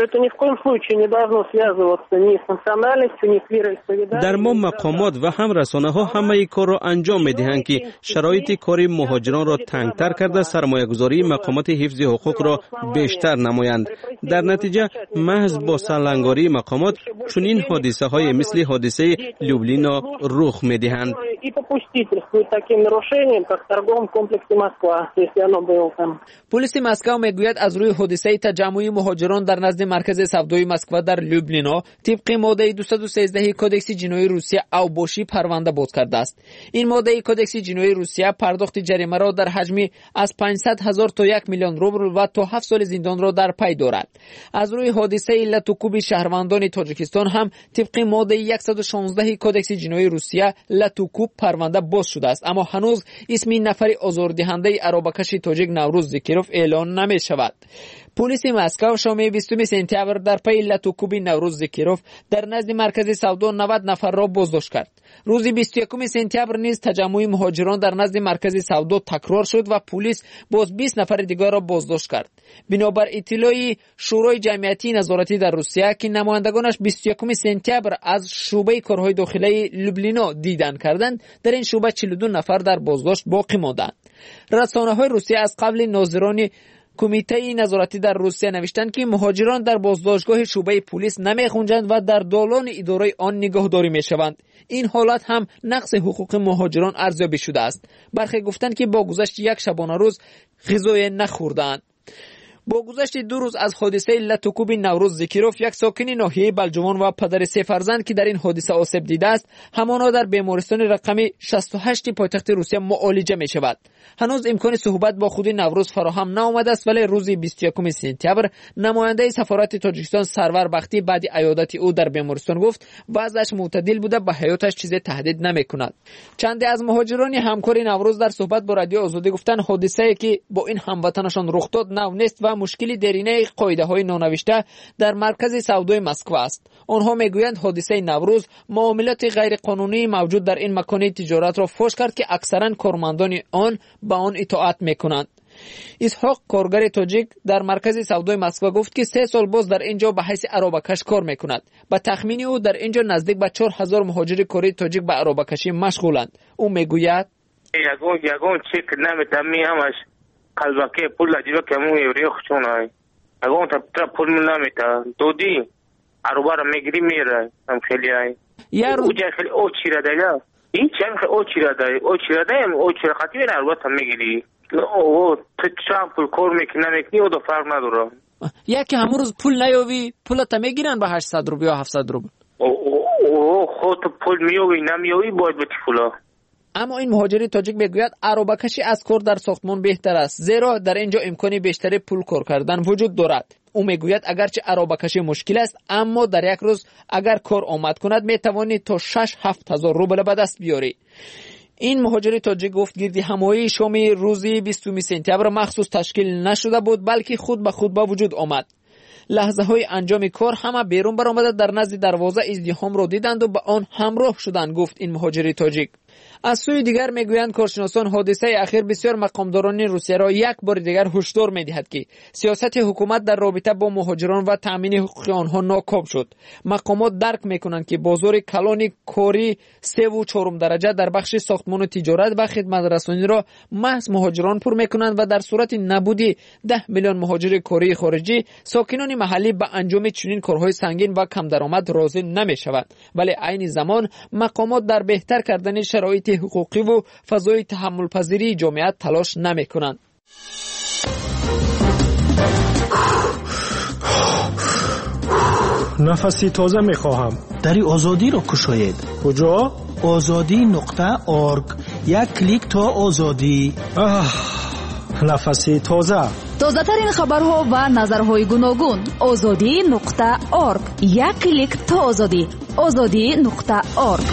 در ما مقامات و هم رسانه ها همه ای کار را انجام می دهند که شرایط کار مهاجران را تنگتر کرده سرمایه گذاری مقامات حفظ حقوق را بیشتر نمایند. در نتیجه محض با سرلنگاری مقامات چنین حادثه های مثل حادثه لوبلینا رخ می دهند. پلیس مسکو میگوید از روی حادثه تجمع مهاجران در نزد نزد مرکز سودای مسکو در لوبلینا طبق ماده دویست و سیزده کدکس جنایی روسیه اوباشی پرونده باز کرده است. این ماده کدکس جنایی روسیه پرداخت جریمه را در حجمی از پانصد هزار تا یک میلیون روبل و تا هفت سال زندان را در پی دارد. از روی حادثه علت و کوب شهروندان تاجیکستان هم طبق ماده صد و شانزده کدکس جنایی روسیه لتوکوب پرونده باز شده است، اما هنوز اسم این نفر آزاردهنده عربکش تاجیک نوروز زکیروف اعلان نمی شود. پلیس مسکو شام بیستم سپتامبر در پی لتوکوب نوروز زکیروف در نزد مرکز سودا نود نفر را بازداشت کرد. روز بیست و یکم سپتامبر نیز تجمع مهاجران در نزد مرکز سودا تکرار شد و پلیس باز بیست نفر دیگر را بازداشت کرد. بنابر اطلاعی شورای جمعیتی نظارتی در روسیه که نمایندگانش بیست و یکم سپتامبر از شعبه کارهای داخلی لوبلینا دیدن کردند، در این شعبه چهل و دو نفر در بازداشت باقی ماندند. رسانه‌های روسیه از قبل ناظران کمیته نظارتی در روسیه نوشتند که مهاجران در بازداشتگاه شعبه پلیس نمی‌خوانند و در دالان اداره آن نگهداری می‌شوند. این حالت هم نقض حقوق مهاجران ارزیابی شده است. برخی گفتند که با گذشت یک شبانه روز غذای نخوردند. با گذشت دو روز از حادثه لتوکوب نوروز زکیروف، یک ساکن ناحیه بلجوان و پدر سه فرزند که در این حادثه آسیب دیده است همانا در بیمارستان رقم شصت و هشت پایتخت روسیه معالجه می شود. هنوز امکان صحبت با خود نوروز فراهم نآمده است، ولی روز بیست و یکم سپتامبر نماینده سفارت تاجیکستان سرور بختی بعد عیادت او در بیمارستان گفت وضعش معتدل بوده، به حیاتش چیزی تهدید نمی کند. چند از مهاجران همکار نوروز در صحبت با رادیو آزادی گفتند حادثه‌ای که با این هموطنشان رخ داد نو نیست و مشکلی درینه قاعده‌های نانوشته در مرکز سودای مسکو است. آنها میگویند حادثه نوروز معاملات غیر قانونی موجود در این مکان تجارت را فاش کرد که اکثرا کارمندان آن به آن اطاعت میکنند. اسحاق کارگر تاجیک در مرکز سودای مسکو گفت که سه سال باز در اینجا به حیث عربکش کار میکند. به تخمین او در اینجا نزدیک به چهار هزار مهاجر کره تاجیک به عربکشی مشغولند. او میگوید یگون یگون چک نمیتمی همش قلبکی پول لجیبه کمون یوری خچونای اگون تا پول نمیتا دودی عربا را میگیری میره هم خیلی های یار او جای خیلی او چی را دایا این چند خیلی او چی را دای او چی را دایم او چی را خطی بین عربا تا میگیری او تو چند پول کار میکنی نمیکنی او دو فرق نداره. یکی همون روز پول نیاوی پول تا میگیرن به هشتصد روبل یا هفتصد روبل. او خود پول میاوی نمیاوی باید بتی پولا. اما این مهاجر تاجیک میگوید عربکشی از کار در ساختمان بهتر است، زیرا در اینجا امکانی بیشتر پول کار کردن وجود دارد. او میگوید اگرچه عربکشی مشکل است، اما در یک روز اگر کار آمد کند میتوانی تا شش هفت هزار روبل به دست بیاری. این مهاجر تاجیک گفت گردی همایی شام روزی بیستم سپتامبر مخصوص تشکیل نشده بود، بلکه خود به خود با وجود آمد. لحظه های انجام کار همه بیرون برآمده در نزد دروازه ازدحام را دیدند و به آن همراه شدند، گفت این مهاجر تاجیک. از سوی دیگر میگویند کارشناسان حادثه اخیر بسیار مقامداران روسیه را یک بار دیگر هشدار میدهد که سیاست حکومت در رابطه با مهاجران و تامین حقوق آنها ناکام شد. مقامات درک میکنند که بازار کلان کاری سه و چهارم درجه در بخش ساختمان و تجارت و خدمات رسانی را محض مهاجران پر میکنند و در صورت نبودی ده میلیون مهاجر کاری خارجی ساکنان محلی به انجام چنین کارهای سنگین و کم درآمد راضی نمیشوند. ولی عین زمان مقامات در بهتر کردن شرایط حقوقی و فضای تحمل پذیری جامعه تلاش نمی کنند. نفسی تازه می خواهم. دری آزادی را کشاید. کجا؟ آزادی نقطه آرگ. یک کلیک تا آزادی. نفسی تازه. تازه ترین خبرها و نظرهای گوناگون. آزادی نقطه آرگ. یک کلیک تا آزادی. آزادی نقطه آرگ.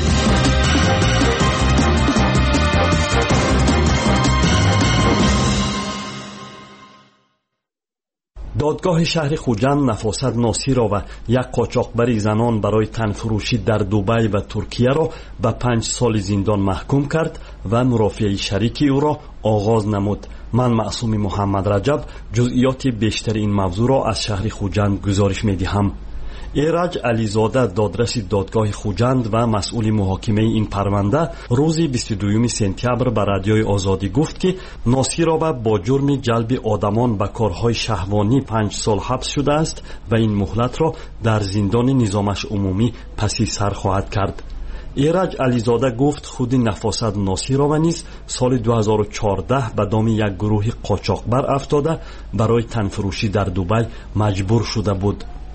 دادگاه شهر خوجند نفاست ناصی را و یک قاچاقبر زنان برای تنفروشی در دبی و ترکیه را به پنج سال زندان محکوم کرد و مرافعه شریک او را آغاز نمود. من معصوم محمد رجب جزئیات بیشتر این موضوع را از شهر خوجند گزارش می‌دهم. ایرج علیزاده دادرس دادگاه خوجند و مسئول محاکمه این پرونده روز بیست و دوم سپتامبر به رادیوی آزادی گفت که ناصی را با جرم جلب آدمان به کارهای شهوانی پنج سال حبس شده است و این مهلت را در زندان نظامش عمومی پسی سر خواهد کرد. ایرج علیزاده گفت خود نفاست ناصی را و نیز سال دو هزار و چهارده به دام یک گروه قاچاقبر افتاده برای تنفروشی در دبی مجبور شده بود.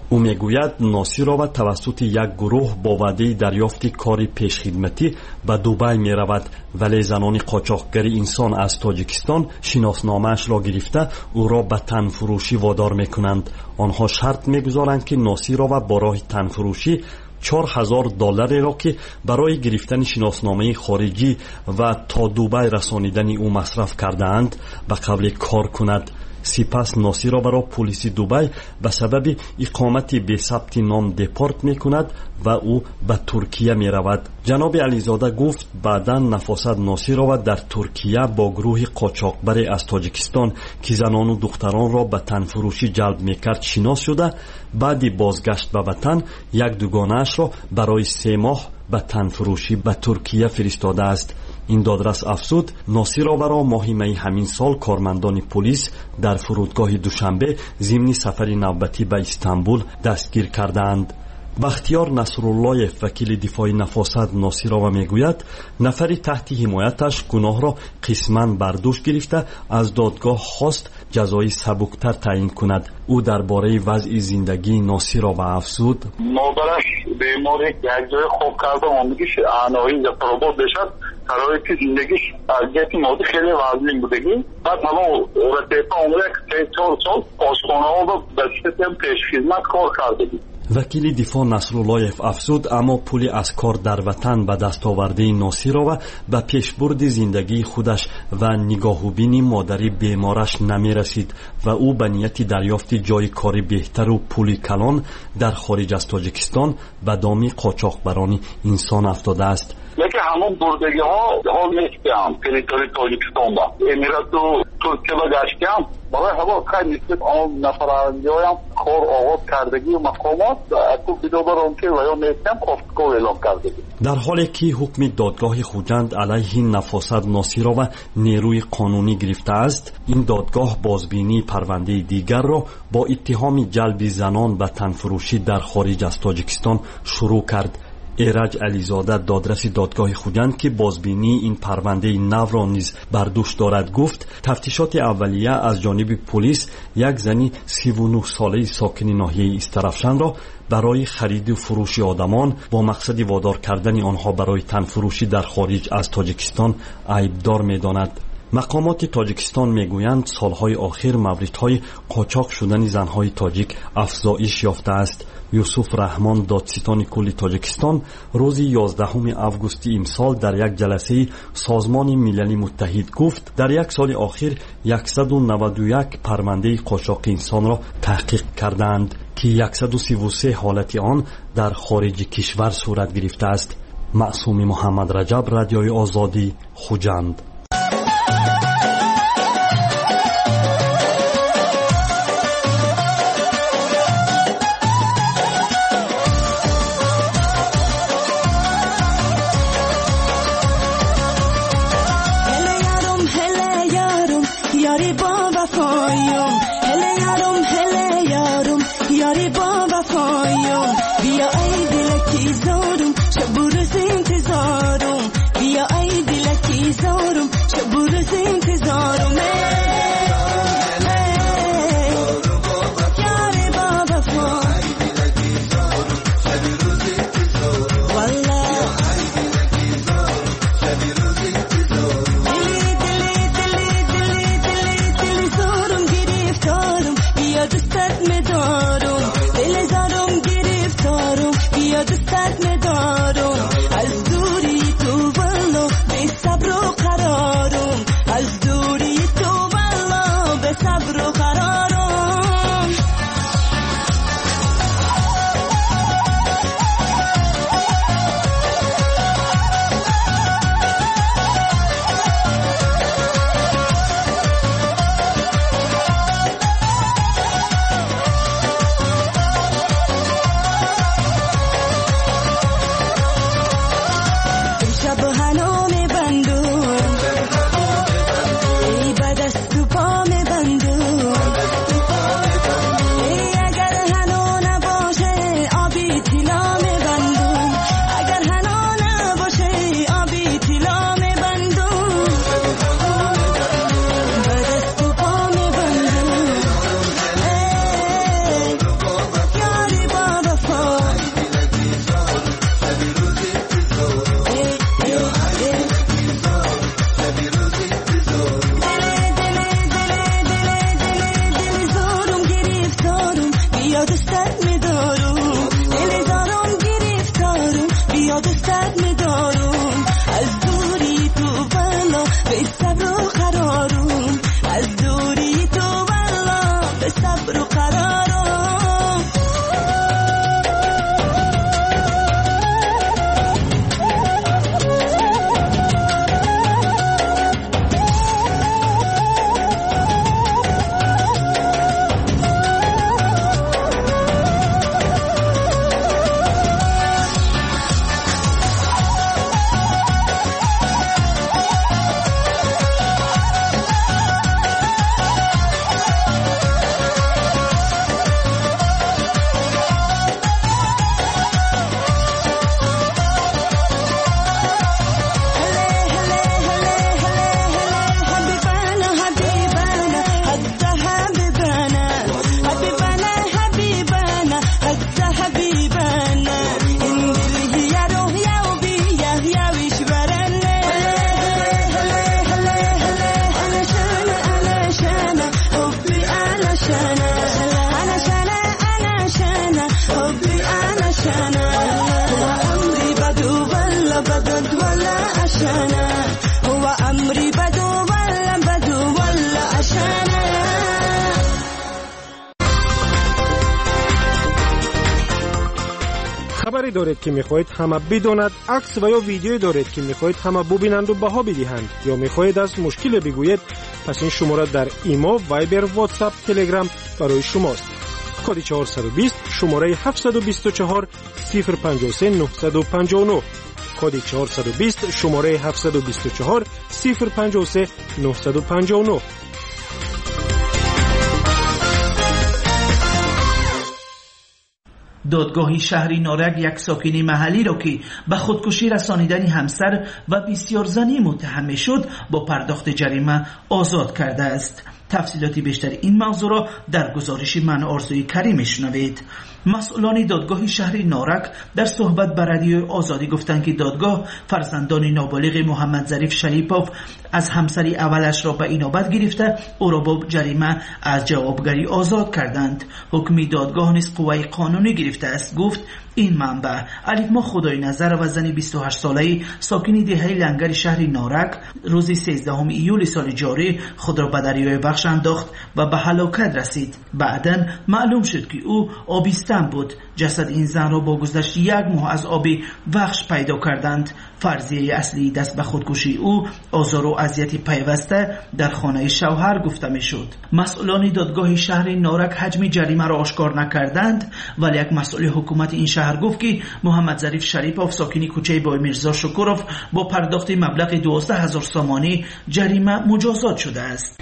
او میگوید ناصیرова توسط یک گروه با وعده دریافت کار پیشخدمتی به دبی میرود، ولی زنان قاچاقگری انسان از تاجیکستان شناسنامه‌اش را گرفته او را به تن فروشی وادار میکنند. آنها شرط میگذارند که ناصیرova با راه تن فروشی چهار هزار دلاری را که برای گرفتن شناسنامه خارجی و تا دبی رسانیدن او مصرف کرده‌اند به قبل کار کند. سپس ناصیرова را پلیس دبی به سبب اقامت بی ثبت نام دپورت می کند و او به ترکیه می رود. جناب علیزاده گفت بعدا نفاست ناصیرova در ترکیه با گروه قاچاقبر از تاجیکستان که زنان و دختران را به تن فروشی جلب می کرد شناس شده، بعد بازگشت به وطن یک دوگانه‌اش را برای سه ماه به تن فروشی به ترکیه فرستاده است. این دادرس افزود ناصیرova را ماه می همین سال کارمندان پلیس در فرودگاه دوشنبه ضمن سفر نوبتی به استانبول دستگیر کردند. بختیار نصراللهیف وکیل دفاع نفاست ناصیرova میگوید نفری تحت حمایتش گناه را قسماً بر دوش گرفته از دادگاه خواست جزای سبکتر تعیین کند. او درباره وضع زندگی ناصیرova افزود مادرش بیماری یک جای خوب کرده اونگیش آنایی یا پروبوت بشد شرایط زندگیش از مورد خیلی وزنی بودگی بعد همون رتیپا اونگه سه چهار سال پاسخانه ها رو به سیستم پیش خدمت کار کرده بود. وکیل دفاع نصراللهیف افزود اما پول از کار در وطن به دست آورده ناصیرova به پیشبرد زندگی خودش و نگاهوبین مادری بیمارش نمی رسید و او به نیت دریافت جای کاری بهتر و پول کلان در خارج از تاجیکستان به دام قاچاقبران انسان افتاده است. لیکن همون بردگی ها حال نیستیم تریتوری تاجیکستان با امیرات و ترکیه با گشتیم برای هوا خیلی نیستیم آن نفرانجی هایم کار آغاز کردگی و مقامات اکو بیدو برام که ویا نیستیم خواستگاه اعلام کردگی. در حالی که حکم دادگاه خوجند علیه نفاست ناصیرova نیروی قانونی گرفته است، این دادگاه بازبینی پرونده دیگر را با اتهام جلب زنان به تنفروشی در خارج از تاجیکستان شروع کرد. ایرج علیزاده دادرس دادگاه خوجند که بازبینی این پرونده نو را نیز بر دوش دارد گفت تفتیشات اولیه از جانب پلیس یک زنی سی و نه ساله ساکن ناحیه استرفشن را برای خرید و فروش آدمان با مقصد وادار کردن آنها برای تنفروشی در خارج از تاجیکستان عیبدار می‌داند. مقامات تاجیکستان میگویند سالهای آخر موردهای قاچاق شدن زنهای تاجیک افزایش یافته است. یوسف رحمان دادستان کل تاجیکستان روز یازدهم آگوست امسال در یک جلسه سازمان ملل متحد گفت در یک سال آخر صد و نود و یک پرونده قاچاق انسان را تحقیق کردند که صد و سی و سه حالت آن در خارج کشور صورت گرفته است. معصوم محمد رجب، رادیوی آزادی، خوجند. به صبر و قرارم از دوری تو والله به صبر و قرارم خبری دارید که میخواهید همه بداند، عکس و یا ویدیویی دارید که میخواهید همه ببینند و بها بدهند، یا میخواهید از مشکل بگویید، پس این شماره در ایما، وایبر، واتساپ، تلگرام برای شماست. کد چهارصد و بیست شماره هفتصد و بیست و چهار صفر پنجاه و سه نهصد و پنجاه و نه. کد چهارصد و بیست شماره هفتصد و بیست و چهار صفر پنجاه و سه نهصد و پنجاه و نه. دادگاه شهری نارک یک ساکن محلی را که به خودکشی رسانیدن همسر و بسیار زنی متهم شد با پرداخت جریمه آزاد کرده است. تفصیلاتی بیشتر این موضوع را در گزارش من آرزوی کریم شنوید. مسئولان دادگاه شهر نارک در صحبت با رادیو آزادی گفتند که دادگاه فرزندان نابالغ محمد ظریف شریپوف از همسری اولش را به اینابت گرفته او را با جریمه از جوابگری آزاد کردند. حکم دادگاه نیز قوه قانونی گرفته است. گفت این منبع الف ما خدای نظر و زنی بیست و هشت ساله ساکن دهه لنگر شهر نارک روز سیزدهم ایول سال جاری خود را به دریای بخش انداخت و به هلاکت رسید. بعداً معلوم شد که او آبیستن بود. جسد این زن را با گذشت یک ماه از آب بخش پیدا کردند. فرضیه اصلی دست به خودکشی او آزار و اذیت پیوسته در خانه شوهر گفته میشد. مسئولان دادگاه شهر نارک حجم جریمه را آشکار نکردند، ولی یک مسئول حکومت این شهر گفت که محمد ظریف شریپوف ساکن کوچه بای میرزا شکوروف با پرداخت مبلغ دوازده هزار سامانی جریمه مجازات شده است.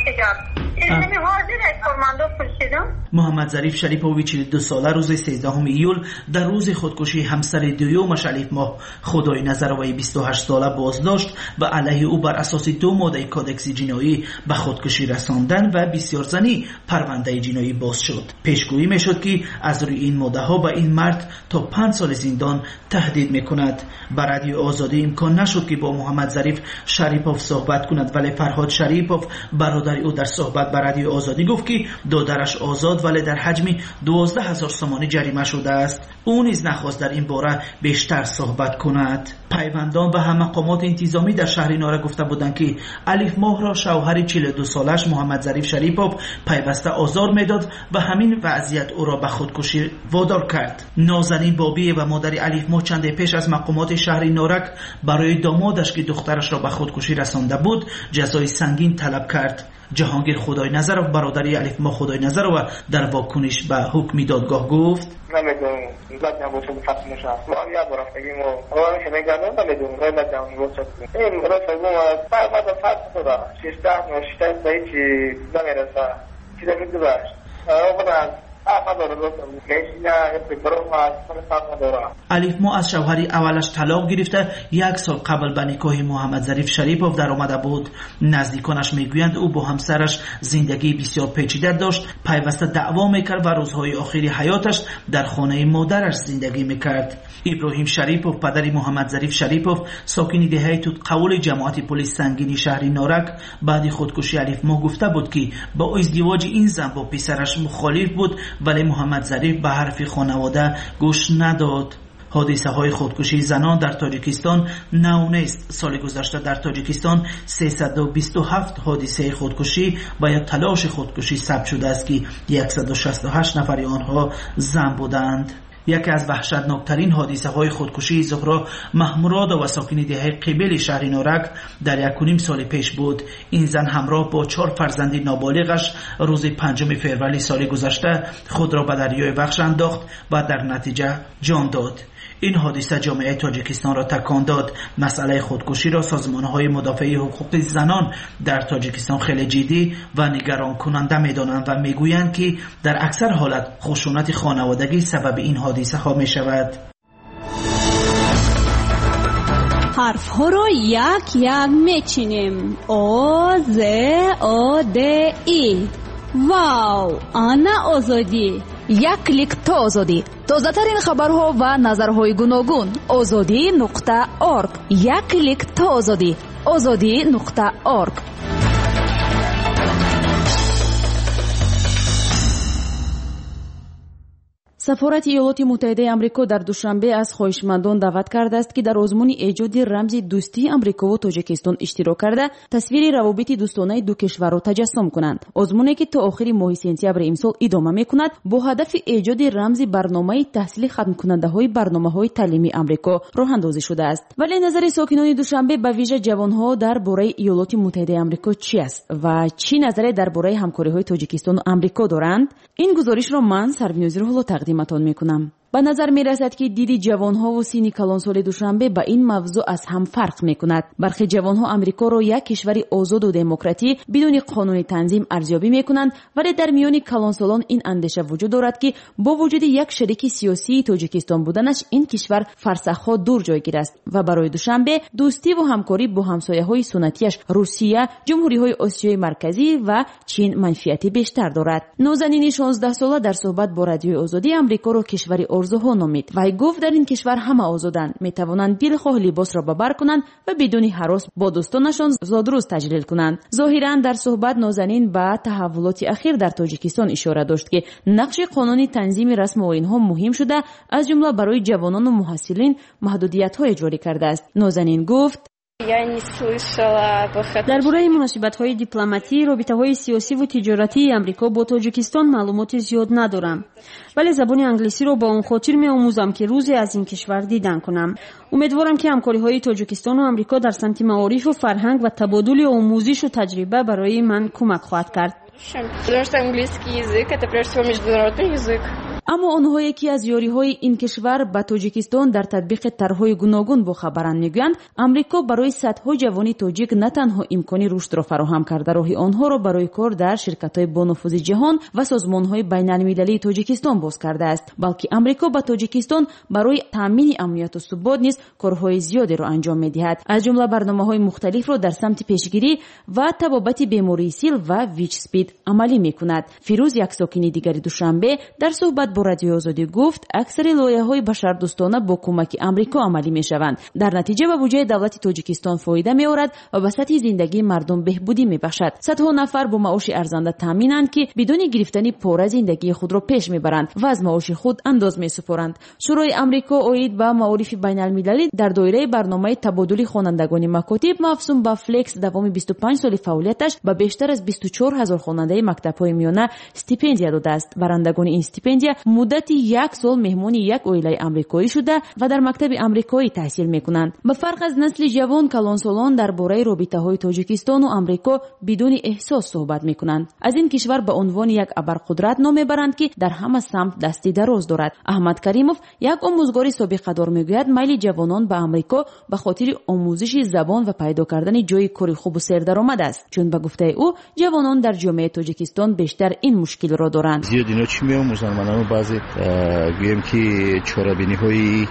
محمد ظریف شریپوف چهل و دو ساله روز سیزدهم ایول در روز خودکشی همسر دویمش الف ماه خدای نظر و بیست و هشت ساله بازداشت و علیه او بر اساس دو ماده کودکس جنایی به خودکشی رساندن و بسیار زنی پرونده جنایی باز شد. پیشگویی میشد که از روی این ماده ها به این مرد تا پنج سال زندان تهدید میکند. بر رادیو آزادی امکان نشد که با محمد ظریف شریپوف صحبت کند، ولی فرهاد شریپوف برادر او در صحبت بر رادیو آزادی گفت که دادرش آزاد ولی در حجم دوازده هزار سامانی جریمه شده است. او نیز نخواست در این باره بیشتر صحبت کند. پیوندان و هم مقامات انتظامی در شهر نارک گفته بودند که الف ماه را شوهر چهل و دو سالش محمد ظریف شریپوف پیوسته آزار میداد و همین وضعیت او را به خودکشی وادار کرد. نازنین بابی و مادر الف ماه چند پیش از مقامات شهر نارک برای دامادش که دخترش را به خودکشی رسانده بود جزای سنگین طلب کرد. جهانگیر خدای نظر و برادری الف ماه خدای نظر و در واکنش به حکم دادگاه گفت نمیدونم زد نباشه بفتح نشد ما هم یاد برفتگیم و آقای شنگردم نمیدونم غیر نجام باشد این رسول ما فرمد و فرد خدا شیشته نوشته بایچی نمیرسه چی دارید باش آقا الف ماه از شوهر اولش طلاق گرفته یک سال قبل به نکاح محمد ظریف شریپوف در آمده بود. نزدیکانش میگویند او با همسرش زندگی بسیار پیچیده داشت، پیوسته دعوا میکرد و روزهای آخری حیاتش در خانه مادرش زندگی میکرد. ابراهیم شریپوف پدر محمد ظریف شریپوف ساکن دهه توت قول جماعت پلیس سنگینی شهر نارک بعد خودکشی الف ماه گفته بود که با ازدواج این زن با پسرش مخالف بود، ولی محمد ظریف به حرف خانواده گوش نداد. حادثه های خودکشی زنان در تاجیکستان نو نیست. سال گذشته در تاجیکستان سیصد و بیست و هفت حادثه خودکشی و یا تلاش خودکشی ثبت شده است که صد و شصت و هشت نفر آنها زن بودند. یکی از وحشتناکترین حادثه های خودکشی زهرا محموراد و ساکن دهه قبیل شهر نورک در یک و نیم سال پیش بود. این زن همراه با چهار فرزند نابالغش روز پنجم فوریه سال گذشته خود را به دریای وخش انداخت و در نتیجه جان داد. این حادثه جامعه تاجیکستان را تکان داد. مسئله خودکشی را سازمان‌های مدافع حقوق زنان در تاجیکستان خیلی جدی و نگران کننده می‌دانند و می‌گویند که در اکثر حالت خشونت خانوادگی سبب این حادثه ها می‌شود. حرف ها را یک یک میچینیم. آ ز آ د ای. واو، آنا آزادی. یک کلیک تا آزادی. تازه‌ترین خبرها و نظرهای گوناگون. آزادی نقطه اورگ. یک کلیک تا آزادی. آزادی نقطه اورگ. سفارت ایالات متحده آمریکا در دوشنبه از خواهشمندان دعوت کرده است که در آزمون ایجاد رمز دوستی آمریکا و تاجیکستان اشتراک کرده تصویر روابط دوستانه دو کشور را تجسم کنند. آزمونی که تا آخر ماه سپتامبر امسال ادامه می‌کند با هدف ایجاد رمز برنامه تحصیل ختم کننده های برنامه‌های تعلیمی آمریکا راه اندازی شده است. ولی نظر ساکنان دوشنبه به ویژه جوان‌ها درباره ایالات متحده آمریکا چی است و چی نظری درباره همکاری‌های تاجیکستان و آمریکا دارند؟ این گزارش را من سربینوزی رو تقدیم تقدیمتان میکنم. به نظر می رسد که دیدی جوانها و سین کلانسال دوشنبه با این موضوع از هم فرق می کند. برخی جوانها آمریکا را یک کشور آزاد و دموکراتی بدون قانون تنظیم ارزیابی می کنند، ولی در میان کلانسالان این اندیشه وجود دارد که با وجود یک شریک سیاسی تاجیکستان بودنش این کشور فرسخها دور جایگیر است و برای دوشنبه دوستی و همکاری با همسایه‌های سنتیش روسیه، جمهوری‌های آسیای مرکزی و چین منفعتی بیشتر دارد. نوزنین شانزده ساله در صحبت با رادیوی آزادی آمریکا را کشوری ارزوها نامید و گفت در این کشور همه آزادند، می توانند دلخواه لباس را ببر کنند و بدون هراس با دوستانشان زادروز تجلیل کنند. ظاهرا در صحبت نازنین به تحولات اخیر در تاجیکستان اشاره داشت که نقش قانونی تنظیم رسم آیین‌ها مهم شده، از جمله برای جوانان و محصلین محدودیت‌های جاری کرده است. نازنین گفت درباره مناسبت‌های دیپلماتی، رابطه‌های سیاسی و تجارتی آمریکا با تاجیکستان معلومات زیاد ندارم، ولی زبان انگلیسی رو با اون خاطر می‌آموزم که روزی از این کشور دیدن کنم. امیدوارم که همکاری‌های تاجیکستان و آمریکا در سمت معارف و فرهنگ و تبادل آموزش و تجربه برای من کمک خواهد کرد. اما آنهایی که از یاری‌های این کشور به تاجیکستان در تطبیق طرح‌های گوناگون باخبرند میگویند آمریکا برای صدها جوان تاجیک نه تنها امکان رشد را فراهم کرده، راه آنها را برای کار در شرکت‌های با نفوذ جهان و سازمان‌های بین‌المللی تاجیکستان باز کرده است، بلکه آمریکا با تاجیکستان برای تامین امنیت و ثبات نیز کارهای زیادی را انجام می‌دهد، از جمله برنامه‌های مختلف را در سمت پیشگیری و تبابت بیماری سیل و ویچ اسپید عملی می‌کند. فیروز، یک ساکن دیگری دوشنبه، در صحبت با رادیو آزادی گفت اکثر لایحه‌های بشردوستانه با کمک آمریکا عملی می‌شوند، در نتیجه به بودجه دولت تاجیکستان فایده می‌آورد و به سطح زندگی مردم بهبودی می‌بخشد. صدها نفر با معاش ارزنده تامینند که بدون گرفتن پوره زندگی خود را پیش می‌برند و از معاش خود انداز می‌سپارند. شورای آمریکا اوید به معارف بین‌المللی در دایره برنامه تبادل خوانندگان مکاتب مفصول با فلکس دوام بیست و پنج سال فعالیتش به بیشتر از بیست و چهار هزار خواننده مکتب‌های میانه استیپندیا داده است. برندگان این استیپندیا مدت یک سال مهمون یک عائله آمریکایی شده و در مکتب آمریکایی تحصیل میکنند. به فرق از نسل جوان، کلانسالان درباره رابطه‌های تاجیکستان و آمریکا بدون احساس صحبت میکنند. از این کشور به عنوان یک ابرقدرت نام میبرند که در همه سمت دستی دراز دارد. احمد کریموف، یک آموزگار سابقه دار، میگوید میل جوانان به آمریکا به خاطر آموزش زبان و پیدا کردن جای کاری خوب و سردرآمد است، چون به گفته او جوانان در جامعه تاجیکستان بیشتر این مشکل را دارند. زیاد اینا چی میآموزن؟ منم بعضی گویم که چرابینی های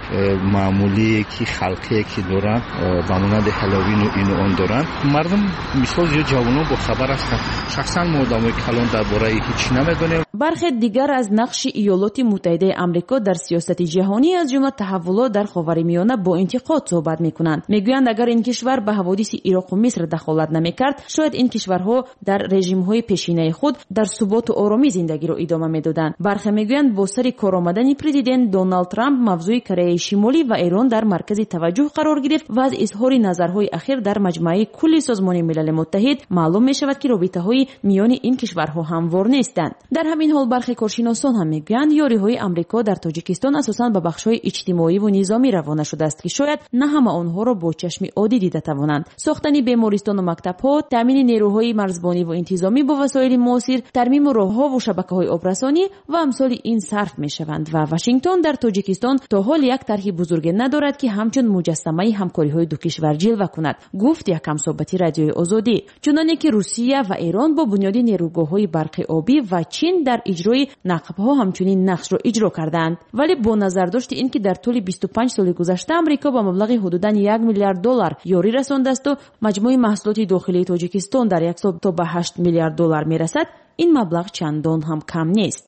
معمولی که خلقی که دارن و مانند هالووین و اینو آن دارن، مردم مثال زیاد جوانان با خبر هستن. شخصا ما آدمای کلان درباره هیچ نمیدونیم. برخی دیگر از نقش ایالات متحده آمریکا در سیاست جهانی از جمله تحولات در خاورمیانه با انتقاد صحبت میکنند. میگویند اگر این کشور به حوادث عراق و مصر دخالت نمیکرد، شاید این کشورها در رژیم‌های پیشینه خود در ثبات و آرامی زندگی را ادامه میدادند. برخی میگویند میگویند با سر کار آمدن پرزیدنت دونالد ترامپ موضوع کره شمالی و ایران در مرکز توجه قرار گرفت و از اظهار نظرهای اخیر در مجمع کل سازمان ملل متحد معلوم می شود که رابطه‌های میان این کشورها هموار نیستند. در همین حال برخی کارشناسان هم میگویند یاری‌های آمریکا در تاجیکستان اساساً به بخش‌های اجتماعی و نظامی روانه شده است که شاید نه همه آنها را با چشم عادی دیده توانند. ساختن بیمارستان و مکتب‌ها، تامین نیروهای مرزبانی و انتظامی با وسایل معاصر، ترمیم راه‌ها و شبکه‌های آبرسانی و امثال این صرف می‌شوند و واشنگتن در تاجیکستان تا حال یک طرح بزرگ ندارد که همچون مجسمه همکاری‌های دو کشور جلوه کند. گفت یک همصحبتی رادیوی آزادی. چنانچه که روسیه و ایران با بنیاد نیروگاه‌های برق آبی و چین در اجرای نقب‌ها همچنین نقش را اجرا کردند، ولی با نظر داشت این که در طول بیست و پنج سال گذشته آمریکا با مبلغ حدوداً یک میلیارد دلار یاری رسانده است و مجموع محصولات داخلی تاجیکستان در یک سال تا به هشت میلیارد دلار میرسد. این مبلغ چندان هم کم نیست.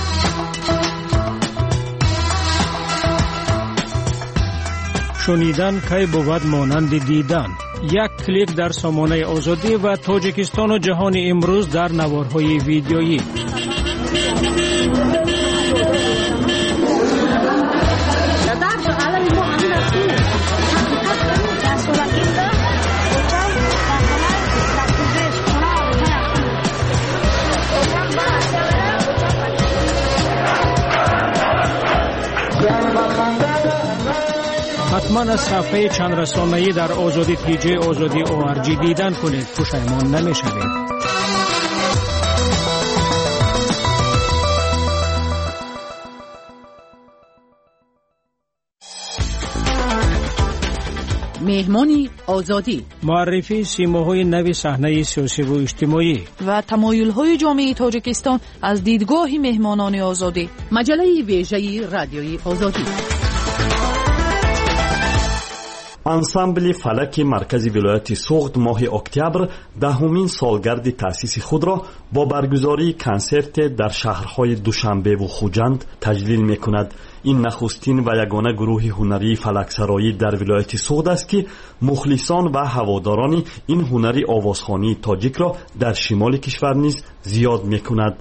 شنیدن کی بود مانند دیدن. یک کلیک در سامانه آزادی و تاجیکستان و جهان امروز در نوارهای ویدیویی. حتما از صفحه چند رسانه‌ای در آزادی تیجی آزادی او آر جی دیدن کنید، پشیمان نمی‌شوید. مهمانی آزادی، معرفی سیماهای نوی صحنه سیاسی و اجتماعی و تمایل‌های جامعه تاجیکستان از دیدگاه مهمانان آزادی. مجله ویژه رادیوی آزادی. انسامبل فلک مرکزی ولایت سوخت ماه اکتبر دهمین سالگرد تأسیس خود را با برگزاری کنسرت در شهرهای دوشنبه و خوجند تجلیل می‌کند. این نخستین و یگانه گروه هنری فلکسرایی در ولایت سوخت است که مخلصان و هواداران این هنری آوازخوانی تاجیک را در شمال کشور نیز زیاد می‌کند.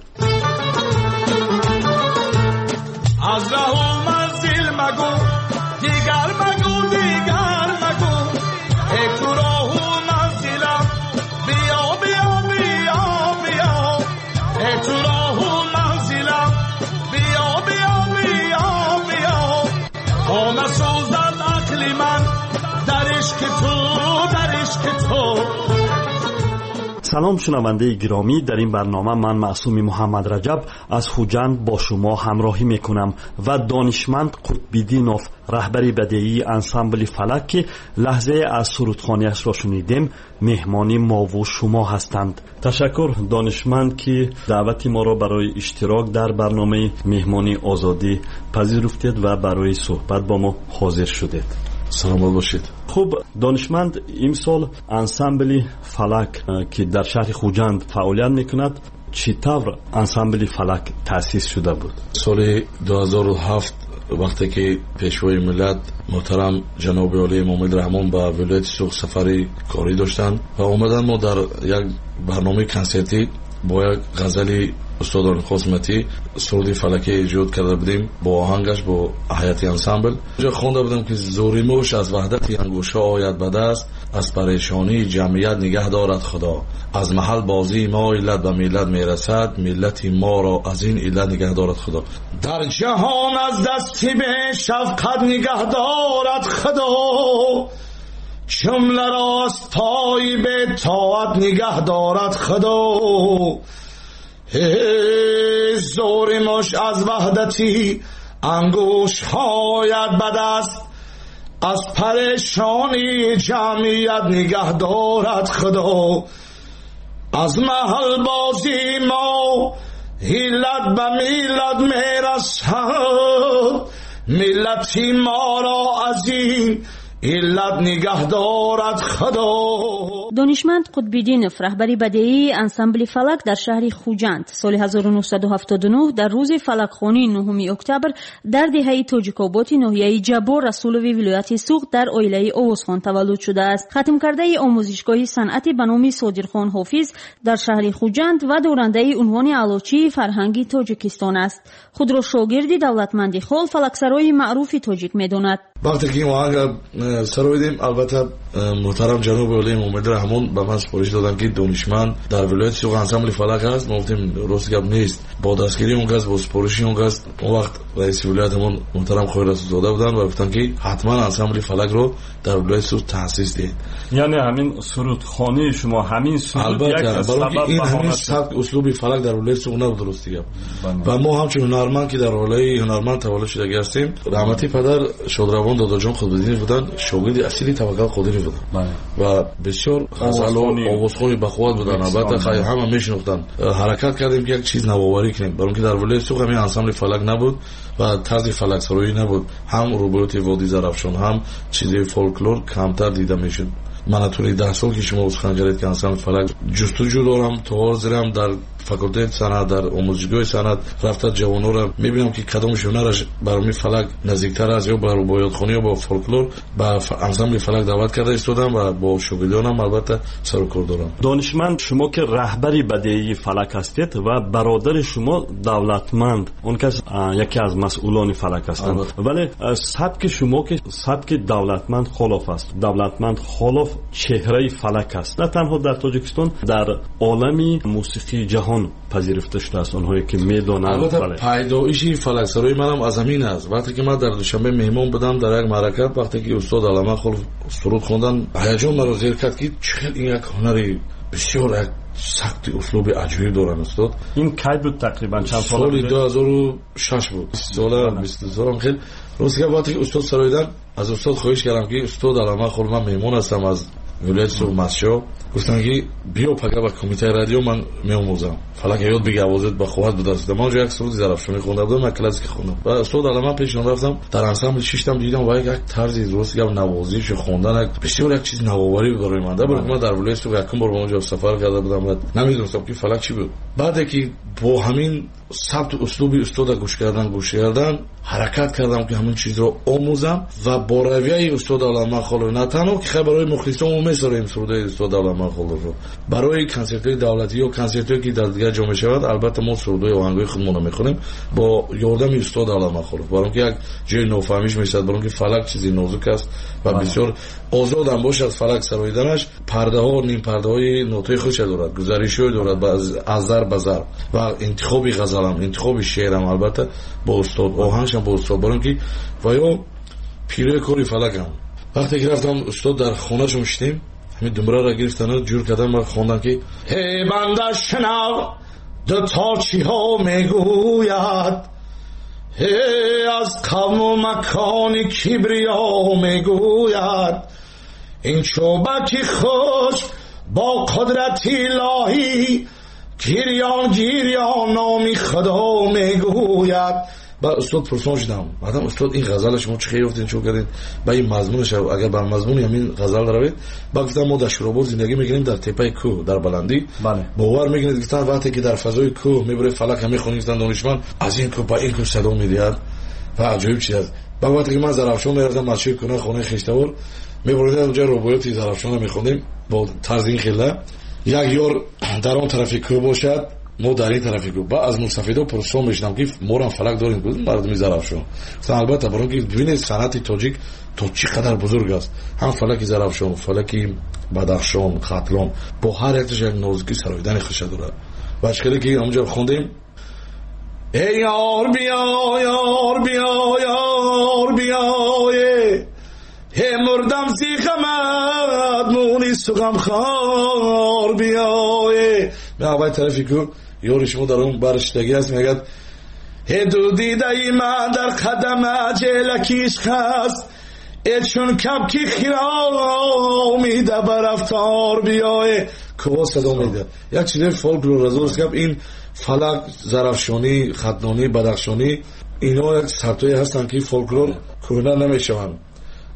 از راه و منزل مگو دیگر مگو دیگر مگو ای تو راه و منزلم بیا بیا بیا بیا ای تو راه و منزلم بیا بیا بیا بیا تا نسوزد عقل من در عشق تو در عشق تو. سلام شنونده گرامی، در این برنامه من معصوم محمد رجب از خوجند با شما همراهی میکنم و دانشمند قطب‌الدینوف رهبر بدیعی انسامبل فلک که لحظه از سرودخوانیش را شنیدیم مهمانی ما و شما هستند. تشکر دانشمند که دعوت ما را برای اشتراک در برنامه مهمانی آزادی پذیرفتید و برای صحبت با ما حاضر شدید. سلام باشید. خوب دانشمند، امسال انسامبل فلک که در شهر خوجند فعالیت میکند چطور انسامبل فلک تأسیس شده بود؟ سال دو هزار و هفت وقتی که پیشوای ملت محترم جناب عالی محمد رحمان به ولایت سوخت سفری کاری داشتند و اومدن ما در یک برنامه کنسرتی با یک غزل استاد خصمتی سرود فلکی ایجاد کرده بودیم با آهنگش با هیئت انسامبل. جا خوانده بودم که زوری موش از وحدت انگوشا آید به دست، از پریشانی جمعیت نگه دارد خدا، از محل بازی ما علت به ملت میرسد، ملت ما را از این علت نگه دارد خدا. در جهان از دستی به شفقت نگه دارد خدا، جمله را از پای به طاعت نگه دارد خدا. زور مش از وحدتی انگوش هایت به دست، از پریشانی جمعیت نگه دارد خدا. از محل بازی ما علت به ملت میرسد، ملتی ما را از این علت نگه دارد خدا. دانشمند قطب‌الدینов رهبری بدیعی انسامبل فلک در شهر خوجند سال هزار و نهصد و هفتاد و نه در روز فلکخوانی نهم اکتبر در دهه توجیک‌آباد ناحیه جبار رسولوی ولایت سوغد در عائله اوزخان تولد شده است. ختم کرده آموزشگاه صنعت به نام صادرخان حافظ در شهر خوجند و دورنده عنوان علوچی فرهنگی تاجیکستان است. خود را شاگرد دولتمندی خال فلکسرای معروف تاجیک می‌داند. وقتی که ما اگر سرویدیم البته محترم جناب علی محمد رحمان به من سپارش دادن که دانشمند در ولایت سوغد انسامبل فلک است. ما گفتیم راست گپ نیست، با دستگیری اون کس با سپارشی اون کس اون وقت رئیس ولایتمون محترم خیر رسولزاده بودن و گفتن که حتما انسامبل فلک رو در ولایت سوغد تأسیس دهید. یعنی همین سرودخوانی شما همین سرود یک از سبب این همین سبک اسلوب فلک در ولایت سوغد نبود درست دیگه. و ما همچون هنرمند که در حوزه هنرمند تولد شده هستیم، رحمتی پدر شادروان دادا جان خودبدینی بودن، شاگرد اصلی توکل قادری بودن و بسیار غزل و آوازخوانی بخواد بودن. البته خیلی همه میشناختن. حرکت کردیم که یک چیز نوآوری کنیم، برای اینکه در ولایت سوغد همین انسامبل فلک نبود و طرز فلک سرایی نبود، هم روبروت وادی زرافشان هم چیزی فولکلور کمتر دیده میشد. من طوری ده سال که شما اسخان کردید که انسامبل فلک جستجو دارم، تا حاضرم در فاکولته صنعت در آموزشگاه صنعت رفته جوانو را میبینم که کدامشون هنرش برای فلک نزدیکتر است یا با رباعیاتخوانی یا با فولکلور با انسامبل فلک دعوت کرده استادم و با شاگردانم البته سر و کار دارم. دانشمند شما که رهبری بدیعی فلک هستید و برادر شما دولتمند، اون کس یکی از مسئولان فلک هستند، ولی سبک شما که سبک دولتمند خلاف است. دولتمند خلاف چهره فلک است، نه تنها در تاجیکستان، در عالم موسیقی جهان پذیرفته شده است. اونهایی که میدونن البته پیدایشی فلک سرای منم از همین است. وقتی که من در دوشنبه مهمان بودم در یک معرکت، وقتی که استاد علامه خلف سرود خوندن، هیجان مرا زیر کرد که چقدر این یک هنری بسیار یک سخت اسلوب عجیبی دارن استاد. این کی بود؟ تقریبا چند سال؟ سال دو هزار و شش بود. سال بیست سالم. خیلی روزی که وقتی استاد سرایدن از استاد خواهش کردم که استاد علامه خلف من مهمان هستم از ولایت سوغد مسجد، گفتن که بیا پگه با کمیته رادیو من میآموزم فلک یاد بگی آوازت با خواهد بود است. ما جو یک سرود زرافشانی خونده بودم، من کلاسیک خوندم و استاد علامه پیشون رفتم در انسامبل شیشتم دیدم و یک طرز درست گپ نوازش خوندن بسیار یک چیز نوآوری برای من. در من در ولایت سوغد یکم بار اونجا سفر کرده بودم و نمیدونستم که فلک چی بود. بعد که با همین سبت اسلوبی استاد گوش کردن گوش کردن حرکت کردم که همین چیز رو آموزم و با رویه استاد علامه خلف نه تنها که خیلی برای مخلصان میسریم سرود استاد علامه خلف رو برای کنسرت‌های دولتی یا کنسرت‌هایی که در دیگر جا میشود، البته ما سرودهای آهنگای خودمون میخونیم با یاردم استاد علامه خلف، برای اینکه یک جای نوفهمیش میشد، برای اینکه فلک چیزی نازک است و بسیار آزاد هم باشد فلک سراییدنش. پرده ها نیم پرده های نوتای خودش دارد، گزارشی دارد از ضرب به ضرب و انتخاب غزلم انتخاب شعرم البته با استاد آهنگش با استاد، برای اینکه و یا پیره کاری فلکم. وقتی که رفتم استاد در خونه شون شدیم همین دمبره را گرفتن جور کردن و خوندن که هی بنده شنو دو تا چی ها میگوید، هی از قوم و مکان کبریا میگوید، این چوبکی خوش با قدرت الهی گیریان گیریان نامی خدا میگوید. با استاد پرسان شدم بعدم استاد این غزل شما چه خیلی گفتین چه کردین با این مضمونش، اگر بر مضمون همین غزل داره با گفتم ما در شورابور زندگی میکنیم در تپه کوه در بلندی. بله. باور میکنید گفتن وقتی که در فضای کوه میبره فلک هم میخونید گفتن دانشمند از این کوه با این کوه صدا میدهد و عجیب چیز است. با وقتی که من زرافشان میرفتم مسجد کنه خونه خشتور میبردم اونجا روبایتی زرافشان میخوندیم با طرز این خیله یک یار در اون طرف کوه باشد ما در این طرفی کو با از مستفیدا پرسان میشنم که ما هم فلک داریم بود مردمی زرافشان. البته برای اینکه ببینید صنعت تاجیک تا چقدر بزرگ است، هم فلک زرافشان، فلک بدخشان، ختلان با هر یکش یک نازکی سراییدن خشه داره. و اشکالی که اونجا خوندیم ای یار بیا یار بیا یار بیا هی مردم زی غمت مونی سوغم خار بیای. من اول طرفی که یاری شما در اون برشتگی هست میگد هی دو دیده ای من در قدم جلکیش خست ای چون کبکی خیرا میده برفتار بیای کوا صدا میده. یک چیزه فولکلور از درست کب این فلک زرافشانی ختنانی بدخشانی اینا یک سبتایی هستن که فولکلور کهنه نمیشوند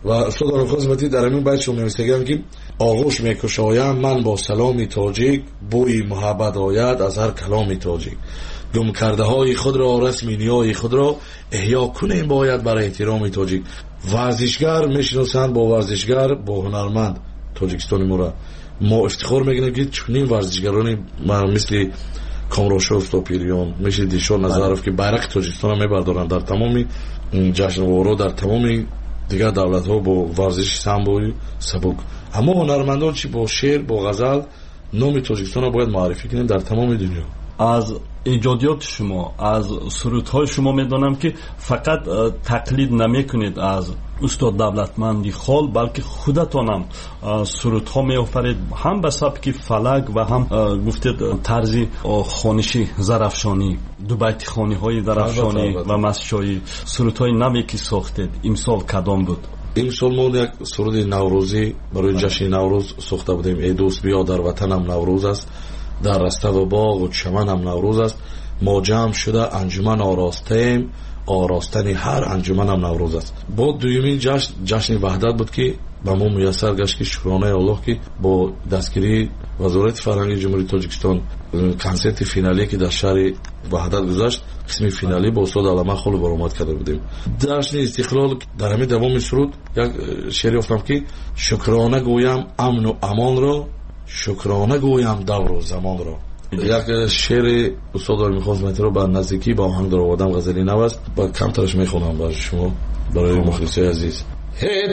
و استاد خدمتی در همین بیت شما میگن که آغوش میکشایم من با سلامی تاجیک، بوی محبت آید از هر کلامی تاجیک. گم کرده های خود را رسم نیای خود را احیا کنیم باید برای احترام تاجیک. ورزشگر میشناسند با ورزشگر با هنرمند تاجیکستانی ما ما افتخار میکنیم که چنین ورزشگرانی مثل کامراشوف توپیریان مثل دیشان نظرف که بیرق تاجیکستان میبردارند در تمام جشنواره در تمام دیگر دولت ها با ورزش سمبوی سبک. اما هنرمندان چی با شعر با غزل نام تاجیکستان را باید معرفی کنیم در تمام دنیا. از ایجادیات شما از سرودهای شما میدانم که فقط تقلید نمیکنید از استاد دولتمندی خال بلکه خودتان هم سرودها میآفرید هم به سبک فلک و هم گفتید طرز خوانشی زرافشانی دو بیت خوانی های زرافشانی و مسشایی سرودهای نوی که ساختید امسال کدام بود؟ امسال ما یک سرود نوروزی برای جشن نوروز ساخته بودیم. ای دوست بیا در وطنم نوروز است، در رسته و باغ و چمن هم نوروز است، ما جمع شده انجمن آراستیم، آراستن هر انجمن هم نوروز است. با دویمین جشن جشن وحدت بود که به ما میسر گشت که شکرانه الله که با دستگیری وزارت فرهنگ جمهوری تاجیکستان کنسرت فینالی که در شهر وحدت گذشت قسم فینالی با استاد علامه خالو برآمد کرده بودیم. جشن استقلال در همین دوام سرود یک شعری گفتم که شکرانه گویم امن و امان را، شکرانه گویم دور و زمان را. یک شعر استاد علی خدمتی رو با نزدیکی با آهنگ در آوردم غزلی نو است با کمترش میخونم برای شما برای مخلصای عزیز. ای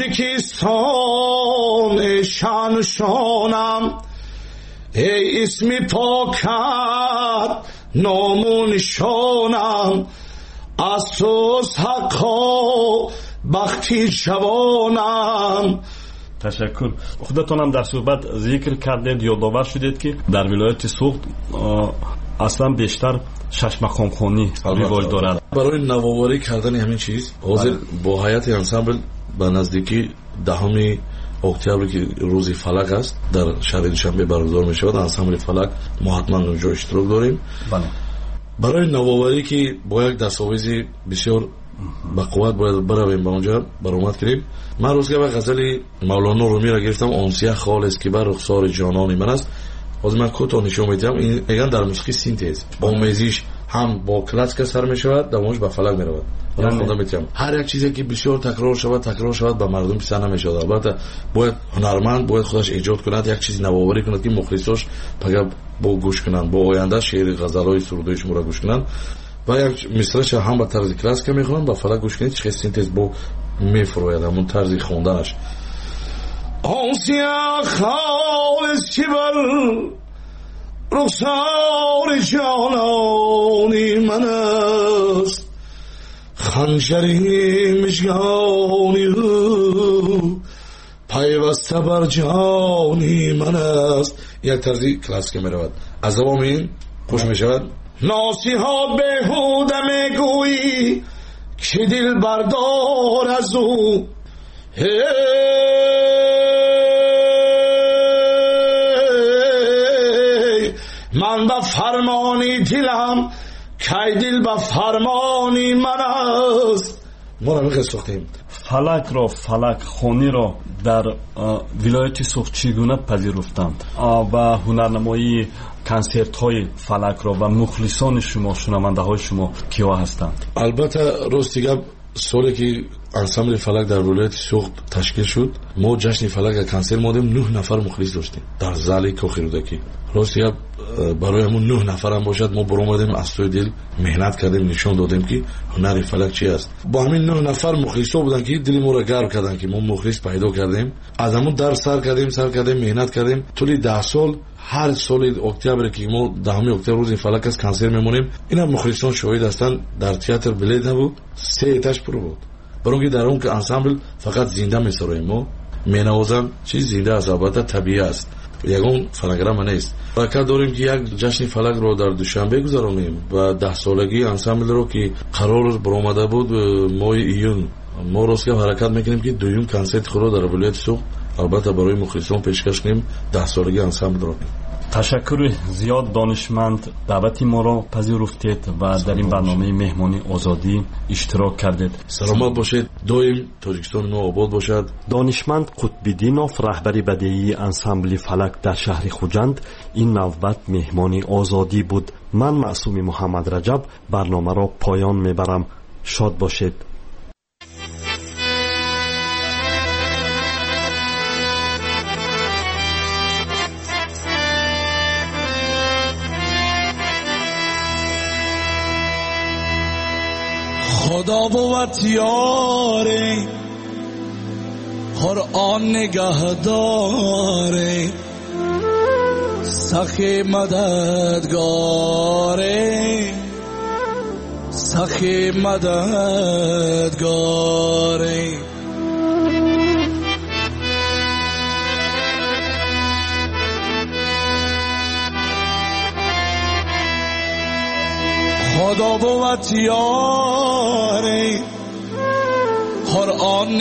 تاجیکستان شان شانم، ای اسمی پاکت نام نشانم، از توست حقا بختی جوانم. تشکر. خودتانم در صحبت ذکر کردید یادآور شدید که در ولایت سوخت اصلا بیشتر شش مقام خوانی رواج دارد. برای نوآوری کردن همین چیز حاضر با هیئت انسامبل به نزدیکی دهم اکتبر که روز فلک است در شهر دوشنبه برگزار می شود. انسامبل فلک ما حتما اونجا اشتراک داریم. بله. برای نوآوری که با یک دستاویز بسیار با قوت باید برویم به اونجا برآمد کردیم. من روز که به غزل مولانا رومی را گرفتم آنسیه خالص که بر رخسار جانان من است. باز من کوتاه نشون میدم این میگن در موسیقی سینتز آمیزش هم با کلاسیک سر می شود دومش به فلک می رود. من خودم میگم هر یک چیزی که بسیار تکرار شود تکرار شود به مردم پسند نمی شود. البته باید هنرمند باید خودش ایجاد کند یک چیز نوآوری کند که مخلصاش پگه با گوش کنند با آینده شعر غزل‌های سرودهای شما را گوش کنند و یک مصرعش هم به طرز کلاسیک میخونن با فلک گوش کنید چه سینتز با میفروید همون طرز خوندنش. آنسیه خالص که بر رخسار جانانی من است، خنجری مژگانی پیوسته بر جانی من است. یک طرز کلاسیک میرود از دوام این خوش میشود. ناصیحات بیهوده میگویی که دل بردار از او، من به فرمانی دلم که دل به فرمانی من است. ما را میخواست ساختیم فلک را فلک خونی را در ولایت سوخت چگونه پذیرفتند و هنرنمایی کنسرت های فلک را و مخلصان شما شنونده های شما کیا هستند؟ البته راستی گپ سالی که انسامبل فلک در ولایت سوخت تشکیل شد ما جشن فلک کنسرت مادیم نه نفر مخلص داشتیم در زال کوخی رودکی. راستی گپ برای همون نه نفر هم باشد ما برآمدیم از توی دل مهنت کردیم نشون دادیم که هنر فلک چی است. با همین نه نفر مخلصا بودن که دل ما را گرم کردن که ما مخلص پیدا کردیم. از همون در سر کردیم سر کردیم مهنت کردیم طول ده سال. هر سال اکتبر که ما دهم اکتبر روز فلک است کنسرت میمونیم. اینا مخلصان شاهد هستند. در تئاتر بلید نبود سه اتاش پر بود برای اینکه در اون که انسامبل فقط زنده میسراییم ما مینوازم چیز زنده است البته طبیعی است یگان فنگرام نیست. فقط داریم که یک جشن فلک رو در دوشنبه گذرانیم و ده سالگی انسامبل رو که قرار برآمده بود ماه ایون ما روز که حرکت میکنیم که دویم کنسرت خود در ولایت سوخت البته برای مخلصان پیشکش کنیم ده سالگی انسامبل رو. تشکر زیاد دانشمند دعوت ما را پذیرفتید و در این برنامه مهمانی آزادی اشتراک کردید. سلامت باشید. دویم تاجیکستان ما آباد باشد. دانشمند قطب‌الدینوف رهبری بدیعی انسامبل فلک در شهر خوجند این نوبت مهمانی آزادی بود. من معصوم محمد رجب برنامه را پایان میبرم. شاد باشید. خدا بود یاره قرآن نگهداره سخی مددگاره سخی مددگاره خدا بود یاره قرآن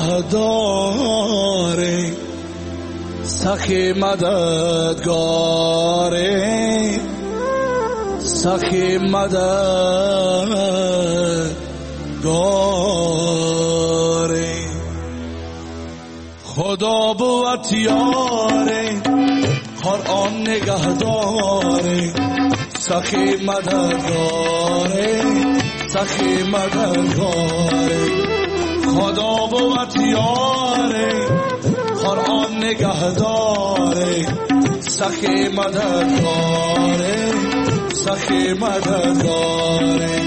نگهداره سخی مددگاره سخی مددگاره خدا بود یاره قرآن نگهداره سخی مددگاره سخی مددگاره خدا بود یاره قرآن نگهداره سخی مددگاره سخی مددگاره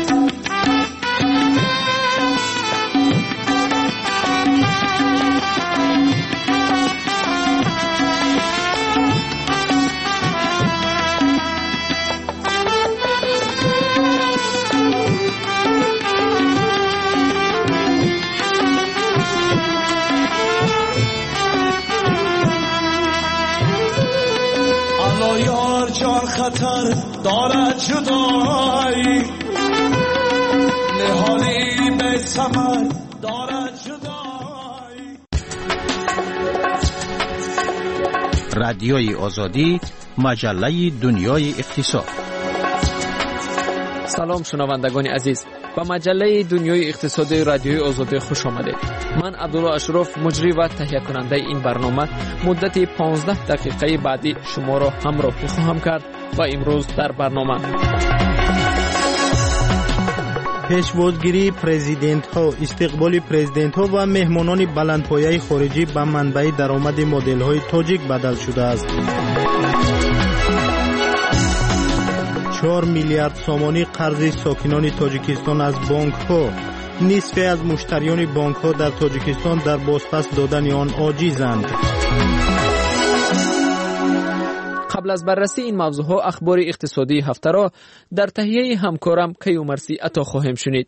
یار جان خطر دارد جدایی نهالی به ثمر دارد جدایی. رادیوی آزادی مجله دنیای اقتصاد. سلام شنوندگان عزیز، با مجله دنیای اقتصادی رادیوی آزادی خوش آمدید. من عبدالله اشرف مجری و تهیه کننده این برنامه مدت پانزده دقیقه بعدی شما را همراه خواهم کرد و امروز در برنامه پیش‌وازگیری پرزیدنت ها، استقبال پرزیدنت ها و مهمانان بلندپایه خارجی به منبع درآمد مدل های تاجیک بدل شده است. چهار میلیارد سامانی قرض ساکنان تاجیکستان از بانک ها. نصف از مشتریان بانک ها در تاجیکستان در بازپس دادن آن عاجزند. قبل از بررسی این موضوعها اخبار اقتصادی هفته را در تهیه همکارم کیومرسی عطا خواهیم شنید.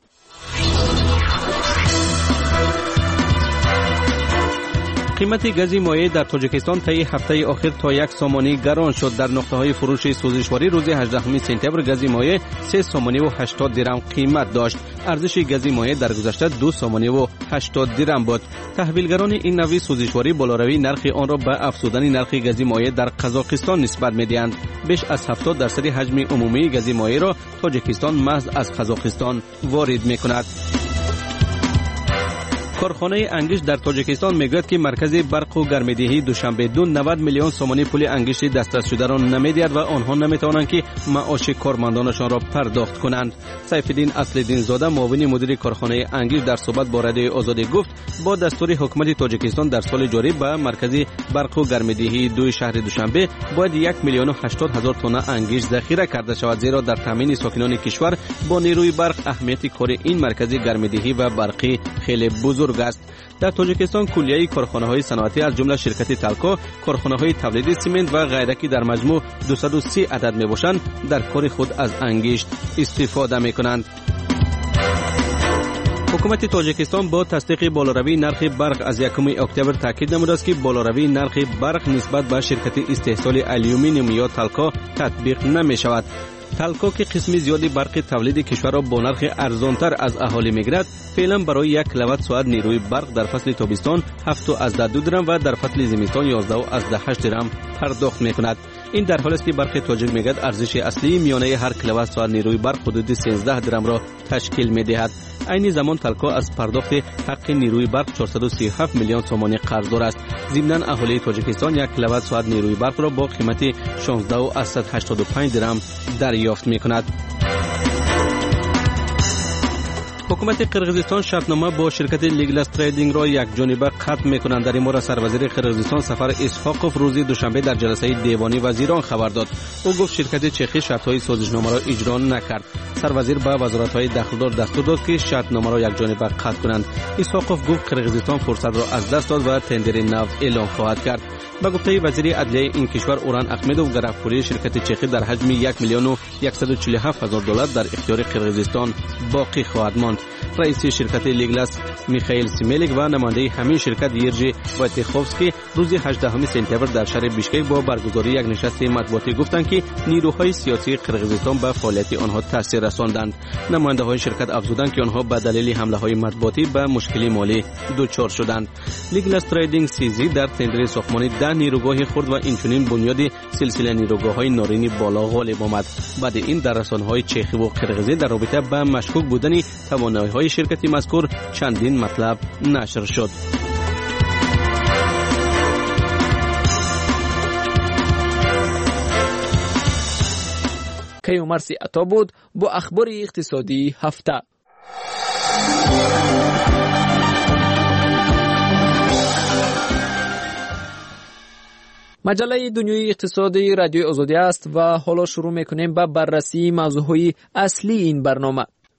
قیمت گاز مایع در تاجیکستان طی هفته آخر تا یک سامانی گران شد. در نقطه‌های فروش سوزشواری روز هجدهم سپتامبر گاز مایع سه سامانی و هشتاد درم قیمت داشت. ارزش گاز مایع در گذشته دو سامانی و هشتاد درم بود. تحویلگران این نوع سوزشواری بالاروی نرخ آن را به افزودن نرخ گاز مایع در قزاقستان نسبت می‌دهند. بیش از هفتاد درصد حجم عمومی گاز مایع را تاجیکستان محض از قزاقستان وارد می‌کند. کارخانه انگشت در تاجیکستان میگوید که مرکز برق و گرمدهی دوشنبه دو نود میلیون سامانی پول انگشت دسترس شده را نمیدهد و آنها نمیتوانند که معاش کارمندانشان را پرداخت کنند. سیفالدین اصل‌الدین زاده معاون مدیر کارخانه انگشت در صحبت با رادیوی آزادی گفت با دستور حکومت تاجیکستان در سال جاری به مرکز برق و گرمدهی دو شهر دوشنبه باید یک میلیون و هشتاد هزار تن انگشت ذخیره کرده شود، زیرا در تامین ساکنان کشور با نیروی برق اهمیت کار این مرکز گرمدهی و برقی خیلی بزرگ است. در تاجیکستان کلیه کارخانه‌های صنعتی از جمله شرکت تلکا، کارخانه‌های تولید سیمنت و غیره که در مجموع دویست و سی عدد میباشند در کار خود از انگشت استفاده میکنند. حکومت تاجیکستان با تصدیق بالاروی نرخ برق از یکم اکتبر تاکید نموده است که بالاروی نرخ برق نسبت به شرکت استحصال آلومینیوم یا تلکا تطبیق نمی شود. تلکا که قسمی زیادی برق تولید کشور را با نرخ ارزانتر از اهالی میگیرد، فعلا برای یک کیلووات ساعت نیروی برق در فصل تابستان هفت و از دو درم و در فصل زمستان یازده و از هشت درم پرداخت میکند. این در حالی است که برق تاجیک میگوید ارزش اصلی میانه هر کیلووات ساعت نیروی برق حدود سیزده درم را تشکیل میدهد. عین زمان تلکا از پرداخت حق نیروی برق چهارصد و سی و هفت میلیون سومانی قرضدار است. ضمناً اهالی تاجیکستان یک کیلووات ساعت نیروی برق را با قیمت شانزده و از صد و هشتاد و پنج درم دریافت میکند. حکومت قرقیزستان شرطنامه با شرکت لیگلاس تریدینگ را یک جانبه ختم میکنند. در این مورد سروزیر قرقیزستان سفر اسحاقوف روز دوشنبه در جلسه دیوانی وزیران خبر داد. او گفت شرکت چخی شرطهای سازشنامه را اجرا نکرد. سروزیر به وزارت‌های داخلدار دستور داد که شرطنامه را یک جانبه ختم کنند. اسحاقوف گفت قرقیزستان فرصت را از دست داد و تندر نو اعلام خواهد کرد. با گفته وزیر عدلیه این کشور اوران احمدوف، گرفتاری شرکت چخی در حجم یک میلیون و صد و چهل و هفت هزار دلار در اختیار قرقیزستان باقی خواهد ماند. رئیس شرکت لیگلاس میخائیل سیمیلیک و نماینده همین شرکت یرجی وایتخوفسکی روز هجدهم سپتامبر در شهر بیشکک با برگزاری یک نشست مطبوعاتی گفتند که نیروهای سیاسی قرقیزستان به فعالیت آنها تاثیر رساندند. نماینده های شرکت افزودند که آنها به دلیل حمله های مطبوعاتی به مشکل مالی دچار شدند. لیگلاس تریدینگ سیزی در تندر ساختمان ده نیروگاه خرد و اینچنین بنیاد سلسله نیروگاه‌های نارینی بالا غالب آمد. بعد این در رسانه‌های چخی و قرقیزی در رابطه با مشکوک بودن توانایی‌های شرکتی مذکور چندین مطلب نشر شد. کیومرسی عطا بود با اخبار اقتصادی هفته. مجله دنیای اقتصادی رادیوی آزادی است و حالا شروع میکنیم با بررسی موضوعهای اصلی این برنامه.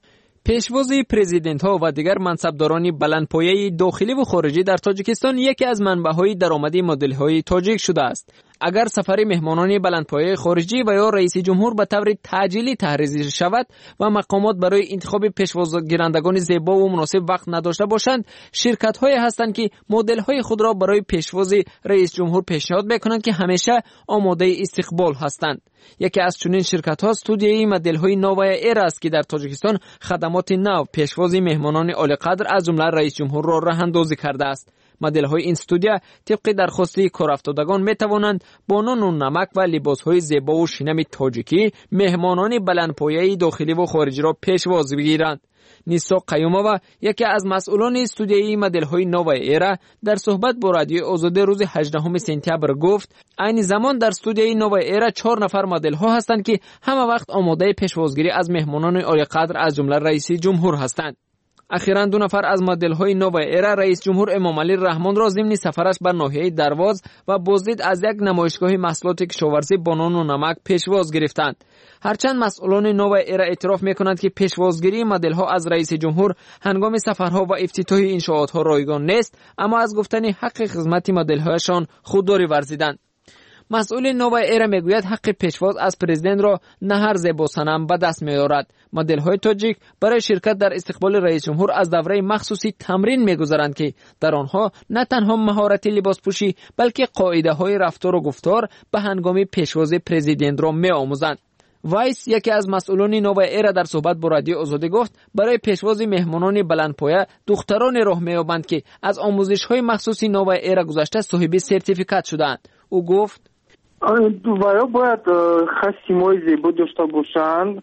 پیشواز پرزیدنت ها و دیگر منصبداران بلندپایه داخلی و خارجی در تاجیکستان یکی از منبع‌های درآمدی مدل های تاجیک شده است. اگر سفر مهمانان بلندپایه خارجی و یا رئیس جمهور به طور تعجیلی تحریزی شود و مقامات برای انتخاب پیشوازگیرندگان زیبا و مناسب وقت نداشته باشند، شرکت های هستند که مدل های خود را برای پیشواز رئیس جمهور پیشنهاد میکنند که همیشه آماده استقبال هستند. یکی از چنین شرکت ها استودیوی مدل های نو ایر است که در تاجیکستان خدمات نو پیشواز مهمانان عالی قدر از جمله رئیس جمهور را راه اندازی کرده است. مدل های این استودیو طبق درخواستی کارافتادگان می توانند با نان و نمک و لباس های زیبا و شنم تاجیکی مهمانان بلندپایه داخلی و خارجی را پیشواز بگیرند. نیسا قیومووا یکی از مسئولان استودیوی مدل های نو ایر در صحبت با رادیوی آزادی روز هجدهم سپتامبر گفت عین زمان در استودیوی نو ایر چهار نفر مدل ها هستند که همه وقت آماده پیشوازگیری از مهمانان عالی قدر از جمله رئیس جمهور هستند. اخیراً دو نفر از مدل های نو ایر رئیس جمهور امام علی رحمان را ضمن سفرش بر ناحیه درواز و بازدید از یک نمایشگاه محصولات کشاورزی با نان و نمک پیشواز گرفتند. هرچند مسئولان نو ایر اعتراف میکنند که پیشوازگیری مدل ها از رئیس جمهور هنگام سفرها و افتتاح انشاءات ها رایگان نیست، اما از گفتن حق خدمت مدل هایشان خودداری ورزیدند. مسئول نو ایر میگوید حق پیشواز از پرزیدنت را نه هر زیبا صنم به دست میارد. مدل های تاجیک برای شرکت در استقبال رئیس جمهور از دوره مخصوصی تمرین میگذارند که در آنها نه تنها مهارت لباس پوشی بلکه قاعده های رفتار و گفتار به هنگام پیشواز پرزیدنت را میآموزند. وایس یکی از مسئولان نو ایر در صحبت با رادیو آزادی گفت برای پیشواز مهمانان بلندپایه دختران راه مییابند که از آموزش های مخصوصی نو ایر گذشته صاحب سرتیفیکات شدند. او گفت دوباره باید خصیمای زیبا داشته باشند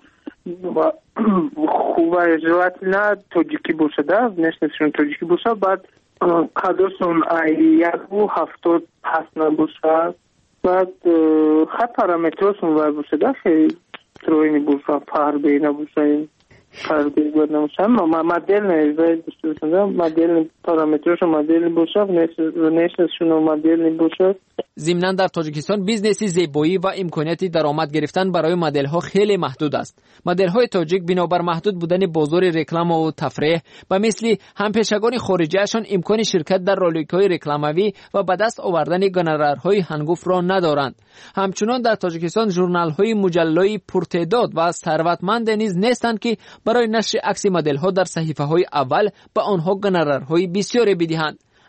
و خوب اجرات نه تاجیکی باشده نشنشون تاجیکی باشه بعد قدرشون یک و هفتاد هست نباشه بعد خط پارامترشون وای باشده خیلی تروینی باشه پربی نباشه پربی باید نباشه مدل نیزه باشده مدل پارامترشون مدل باشه و نشنشون مدل باشه. ضمناً در تاجیکستان بیزنسی زیبایی و امکانیت درآمد گرفتن برای مدل ها خیلی محدود است. مدل های تاجیک بنابر محدود بودن بازار رکلام و تفریح و مثل همپیشگان خارجیشان امکان شرکت در رالویک‌های رکلاموی و به دست آوردن گونرارهای هنگفت را ندارند. همچنان در تاجیکستان ژورنال‌های مجله‌ای پرتعداد و ثروتمند نیز نیستند که برای نشر عکس مدل ها در صحیفه‌های اول به آنها گونرارهای بسیاری بدهند.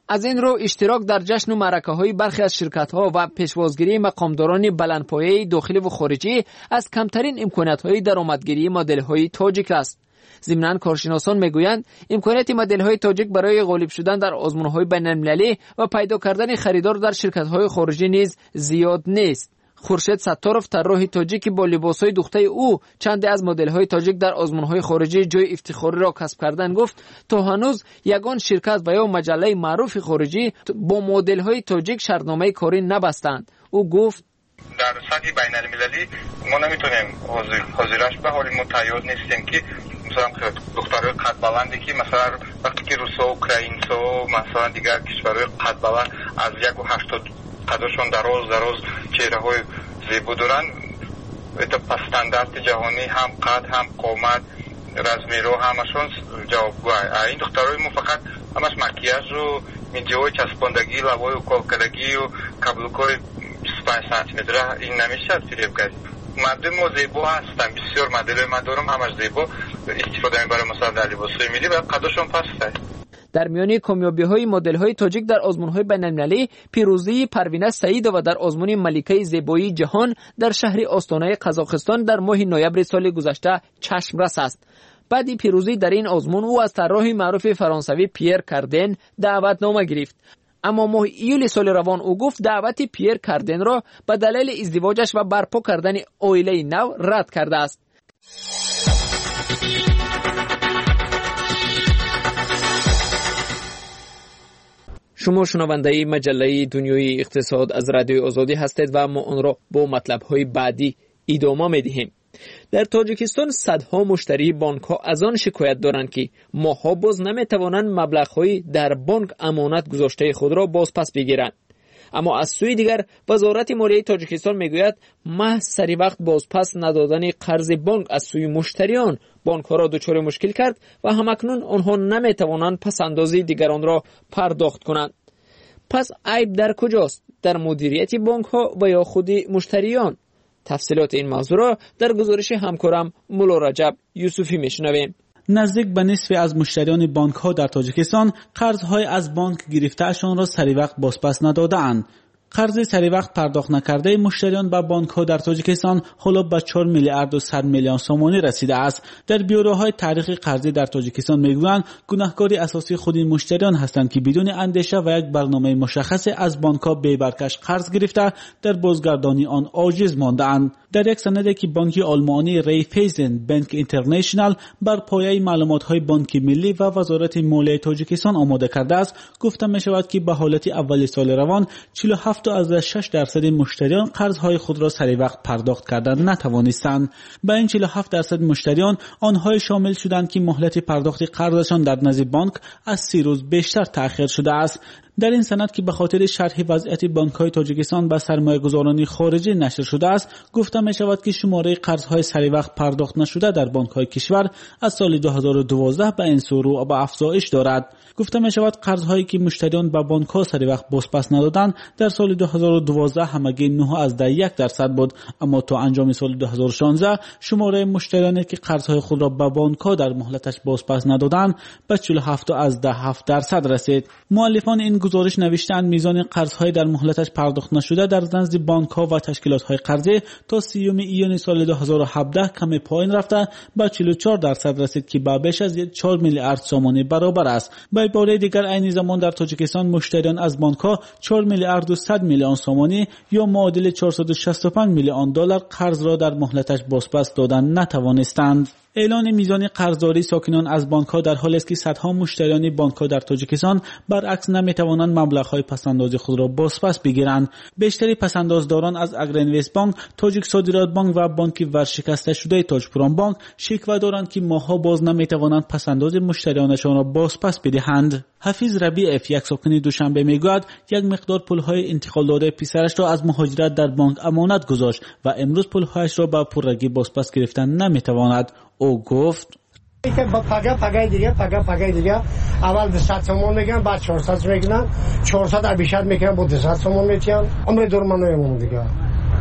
از این رو اشتراک در جشن و معرکه‌های برخی از شرکت‌ها و پیشوازگیری مقامداران بلندپایه داخلی و خارجی از کمترین امکانات‌های درآمدگیری مدل‌های تاجیک است. ضمناً کارشناسان میگویند امکانات مدل‌های تاجیک برای غالب شدن در آزمون‌های بین‌المللی و پیدا کردن خریدار در شرکت‌های خارجی نیز زیاد نیست. خورشید ستارов طراح تاجیکی با لباس‌های دوخته او چند از مدل‌های تاجیک در آزمون‌های خارجی جای افتخاری را کسب کردن گفت تا هنوز یگان شرکت و یا مجله معروف خارجی با مدل‌های تاجیک شرطنامه کاری نبستند. او گفت در سطح بین‌المللی ما نمیتونیم حاضرش به حال متعهد نیستیم که مثلا دخترای قد بلندی که مثلا وقتی که روسا و اوکراینسا و مثلا دیگر کشورهای قد بلند از یک و هشتاد قدشون دراز دراز چهره های زیبا دارن ایتا پس استاندارد جهانی هم قد هم قامت رزمی رو همشون جوابگو های. این دخترهای ما فقط همش مکیاژ و میجوهای چسباندگی لبای و کالکدگی و کبلوکای بیست و پنج سانتی متر این نمیشه فریب کرد. مدل ما زیبا هستن، بسیار مدل ما دارم همش زیبا استفاده می برای مثلا در لباسای ملی و قدشون پسته. در میان کامیابی‌های مدل‌های تاجیک در آزمون‌های بین‌المللی پیروزی پروینه سعیدова در آزمون ملکه زیبایی جهان در شهر آستانه قزاقستان در ماه نوامبر سال گذشته چشم رس است. بعد پیروزی در این آزمون او از طراح معروف فرانسوی پیر کاردن دعوتنامه گرفت. اما ماه ایول سال روان او گفت دعوت پیر کاردن را به دلیل ازدواجش و برپا کردن عائله نو رد کرده است. شما شنونده مجله دنیای اقتصاد از رادیوی آزادی هستید و ما آن را با مطلب‌های بعدی ادامه می‌دهیم. در تاجیکستان صدها مشتری بانک‌ها از آن شکایت دارند که ماها باز نمی‌توانند مبلغ‌های در بانک امانت گذاشته خود را بازپس بگیرند. اما از سوی دیگر وزارت مالیه تاجیکستان میگوید محض سری وقت بازپس ندادن قرض بانک از سوی مشتریان بانک‌ها را دچار مشکل کرد و همکنون آنها نمی‌توانند پس‌اندازی دیگران را پرداخت کنند. پس عیب در کجاست؟ در مدیریت بانک‌ها و یا خود مشتریان؟ تفصیلات این موضوع را در گزارش همکارم مولا رجب یوسفی میشنویم. نزدیک به نصف از مشتریان بانک‌ها در تاجیکستان قرض‌های از بانک گرفته‌شان را سری وقت بازپس نداده‌اند. قرض سری وقت پرداخت نکرده مشتریان به بانک‌ها در تاجیکستان حالا به چهار میلیارد و صد میلیون سومانی رسیده است. در بیوروهای تاریخ قرضی در تاجیکستان میگویند گناهکاری اساسی خود این مشتریان هستند که بدون اندیشه و یک برنامه مشخص از بانک‌ها بی برکش قرض گرفته در بازگردانی آن عاجز مانده‌اند. در یک سندی که بانک آلمانی ریفیزن بانک اینترنشنال بر پایه معلومات‌های بانک ملی و وزارت مالیه تاجیکستان آماده کرده است گفته می‌شود که به حالت اول سال روان چهل و هفت و شش درصد مشتریان قرض‌های خود را سری وقت پرداخت کردن نتوانستند. با این چهل و هفت درصد مشتریان آنها شامل شدند که مهلت پرداخت قرضشان در نزد بانک از سی روز بیشتر تأخیر شده است. در این سند که به خاطر شرح وضعیت بانک‌های تاجیکستان به سرمایه‌گذاران خارجی نشر شده است گفته می‌شود که شماره قرض‌های سری وقت پرداخت نشده در بانک‌های کشور از سال دو هزار و دوازده به این سو رو به افزایش دارد. گفته می‌شود قرض‌هایی که مشتریان به بانک‌ها سری وقت بازپس ندادند در سال دو هزار و دوازده همگی نه از ده یک درصد بود، اما تا انجام سال دو هزار و شانزده شماره مشتریانی که قرض‌های خود را به بانک‌ها در مهلتش بازپس ندادند به چهل و هفت از ده هفت درصد رسید. مؤلفان این گزارش نوشتند میزان قرض‌های در مهلتش پرداخت نشده در نزد بانک‌ها و تشکیلات‌های قرضی تا سیوم ایون سال دو هزار و هفده کم پایین رفته به چهل و چهار درصد رسید که به بیش از چهار میلیارد سومانی برابر است. به عبارت دیگر عین زمان در تاجیکستان مشتریان از بانک‌ها چهار میلیارد و صد میلیون سومانی یا معادل چهارصد و شصت و پنج میلیون دلار قرض را در مهلتش بازپس دادن نتوانستند. اعلان میزان قرضداری ساکنان از بانک‌ها در حالی است که صدها مشتریان بانک‌ها در تاجیکستان برعکس نمی‌توانند مبلغ‌های پس‌انداز خود را بازپس بگیرند. بیشتری پس‌اندازداران از اگرینویست بانک، تاجیک صادرات بانک و بانک ورشکسته شده تاجپوران بانک شکوه دارند که ماه‌ها باز نمی‌توانند پس‌انداز مشتریانشان را بازپس بدهند. حفیظ ربیعف یک ساکن دوشنبه میگوید یک مقدار پول‌های انتقال داده پسرش را از مهاجرت در بانک امانت گذاشت و امروز پول‌هایش را به پررگی بازپس گرفتن نمی‌تواند. او گفت با پگا پگای دیگه پگا پگای دیگه اول دویست سومون میگن بعد چهارصد میگن چهارصد بیشتر میگن با دویست سومون میتیان عمر دور منو دیگه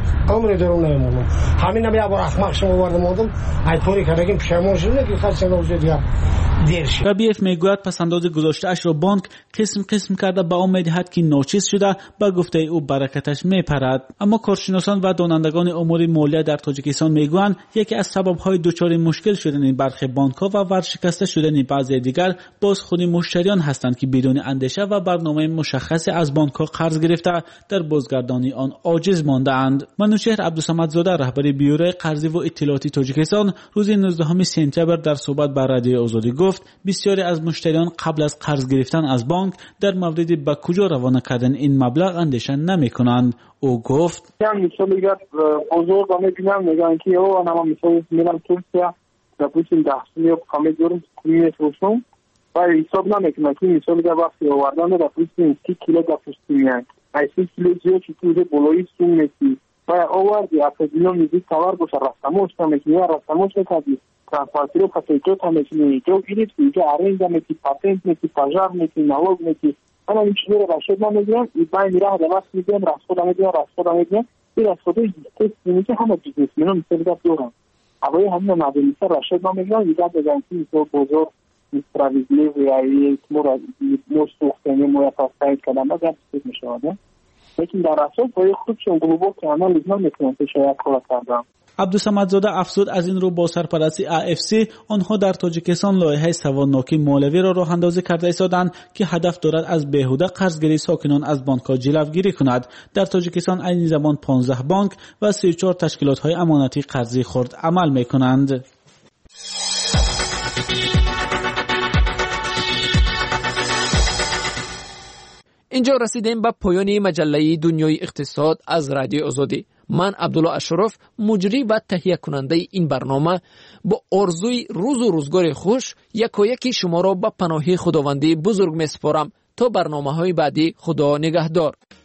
عمر درون نمیمونم. همین هم یه بار احمق شما وارد مودم ای طوری کردیم پشیمون شدم که خاص نوزه دیگه دیر شد. ربیف میگوید پسنداز گذاشته اش را بانک قسم قسم کرده با امید هست که ناچیز شده با گفته او برکتش میپرد. اما کارشناسان و دانندگان امور مالیه در تاجیکستان میگویند یکی از سبب‌های دچار مشکل شدن برخی بانک‌ها و ورشکسته شدن بعضی دیگر باز خود مشتریان هستند که بدون اندیشه و برنامه مشخصی از بانک‌ها قرض گرفته در بازگردانی آن عاجز مانده‌اند. منوچهر عبدالصمدزاده رهبر بیورای قرضی و اطلاعاتی تاجیکستان روز نوزدهم سپتامبر در صحبت با رادیو آزادی گفت بسیاری از مشتریان قبل از قرض گرفتن از بانک در مورد به کجا روانه کردن این مبلغ اندیشه نمی‌کنند. او گفت مثال دیگر بزرگ آمه بینم میگن که او اما مثال میرم ترکیه допустим دستونی و کامه دورم کنیه فروشم و حساب نمیکنم که مثال دیگر وقتی آوردن و допустим سی کیلو دستونی هست ای سی کیلو زیاد چی توزه بلوی سون میسی و آوردی اکادینا میزی تاور باشه رستموش نمیکنی و رستموش نکردی ترانسپارتی رو پسیتو نمیکنی جو گیریفتی که ارنج نمیکنی پاتنت نمیکنی پاجار نمیکنی نوگ نمیکنی انا این چیزی رو رشد نمیگم ای بای میره دواس میگم رشد نمیگم رشد نمیگم این رشد است که همه بیزنس میان مثلا دوران اولی همین مدرسه رشد نمیگم دیگه بگم که بزرگ справедливый и мора мостухтени моя поставить когда надо میشه. لیکن در اصل باید خودشون глубокий анализ نمیکنن که شاید کار کردن. عبدالصمدزاده افزود از این رو با سرپرستی ای اف سی آنها در تاجیکستان لایحه سوادناکی مولوی را راه اندازی کرده ایستادند که هدف دارد از بیهوده قرضگیری ساکنان از بانک‌ها جلوگیری کند. در تاجیکستان این زمان پانزده بانک و سی و چهار تشکیلات‌های امانتی قرضی خرد عمل می‌کنند. اینجا رسیدیم به پایان مجله دنیای اقتصاد از رادیو آزادی. من عبدالله اشرف مجری و تهیه کننده این برنامه با آرزوی روز و روزگار خوش یکایکی شما را به پناه خداوندی بزرگ میسپارم تا برنامه های بعدی. خدا نگهدار.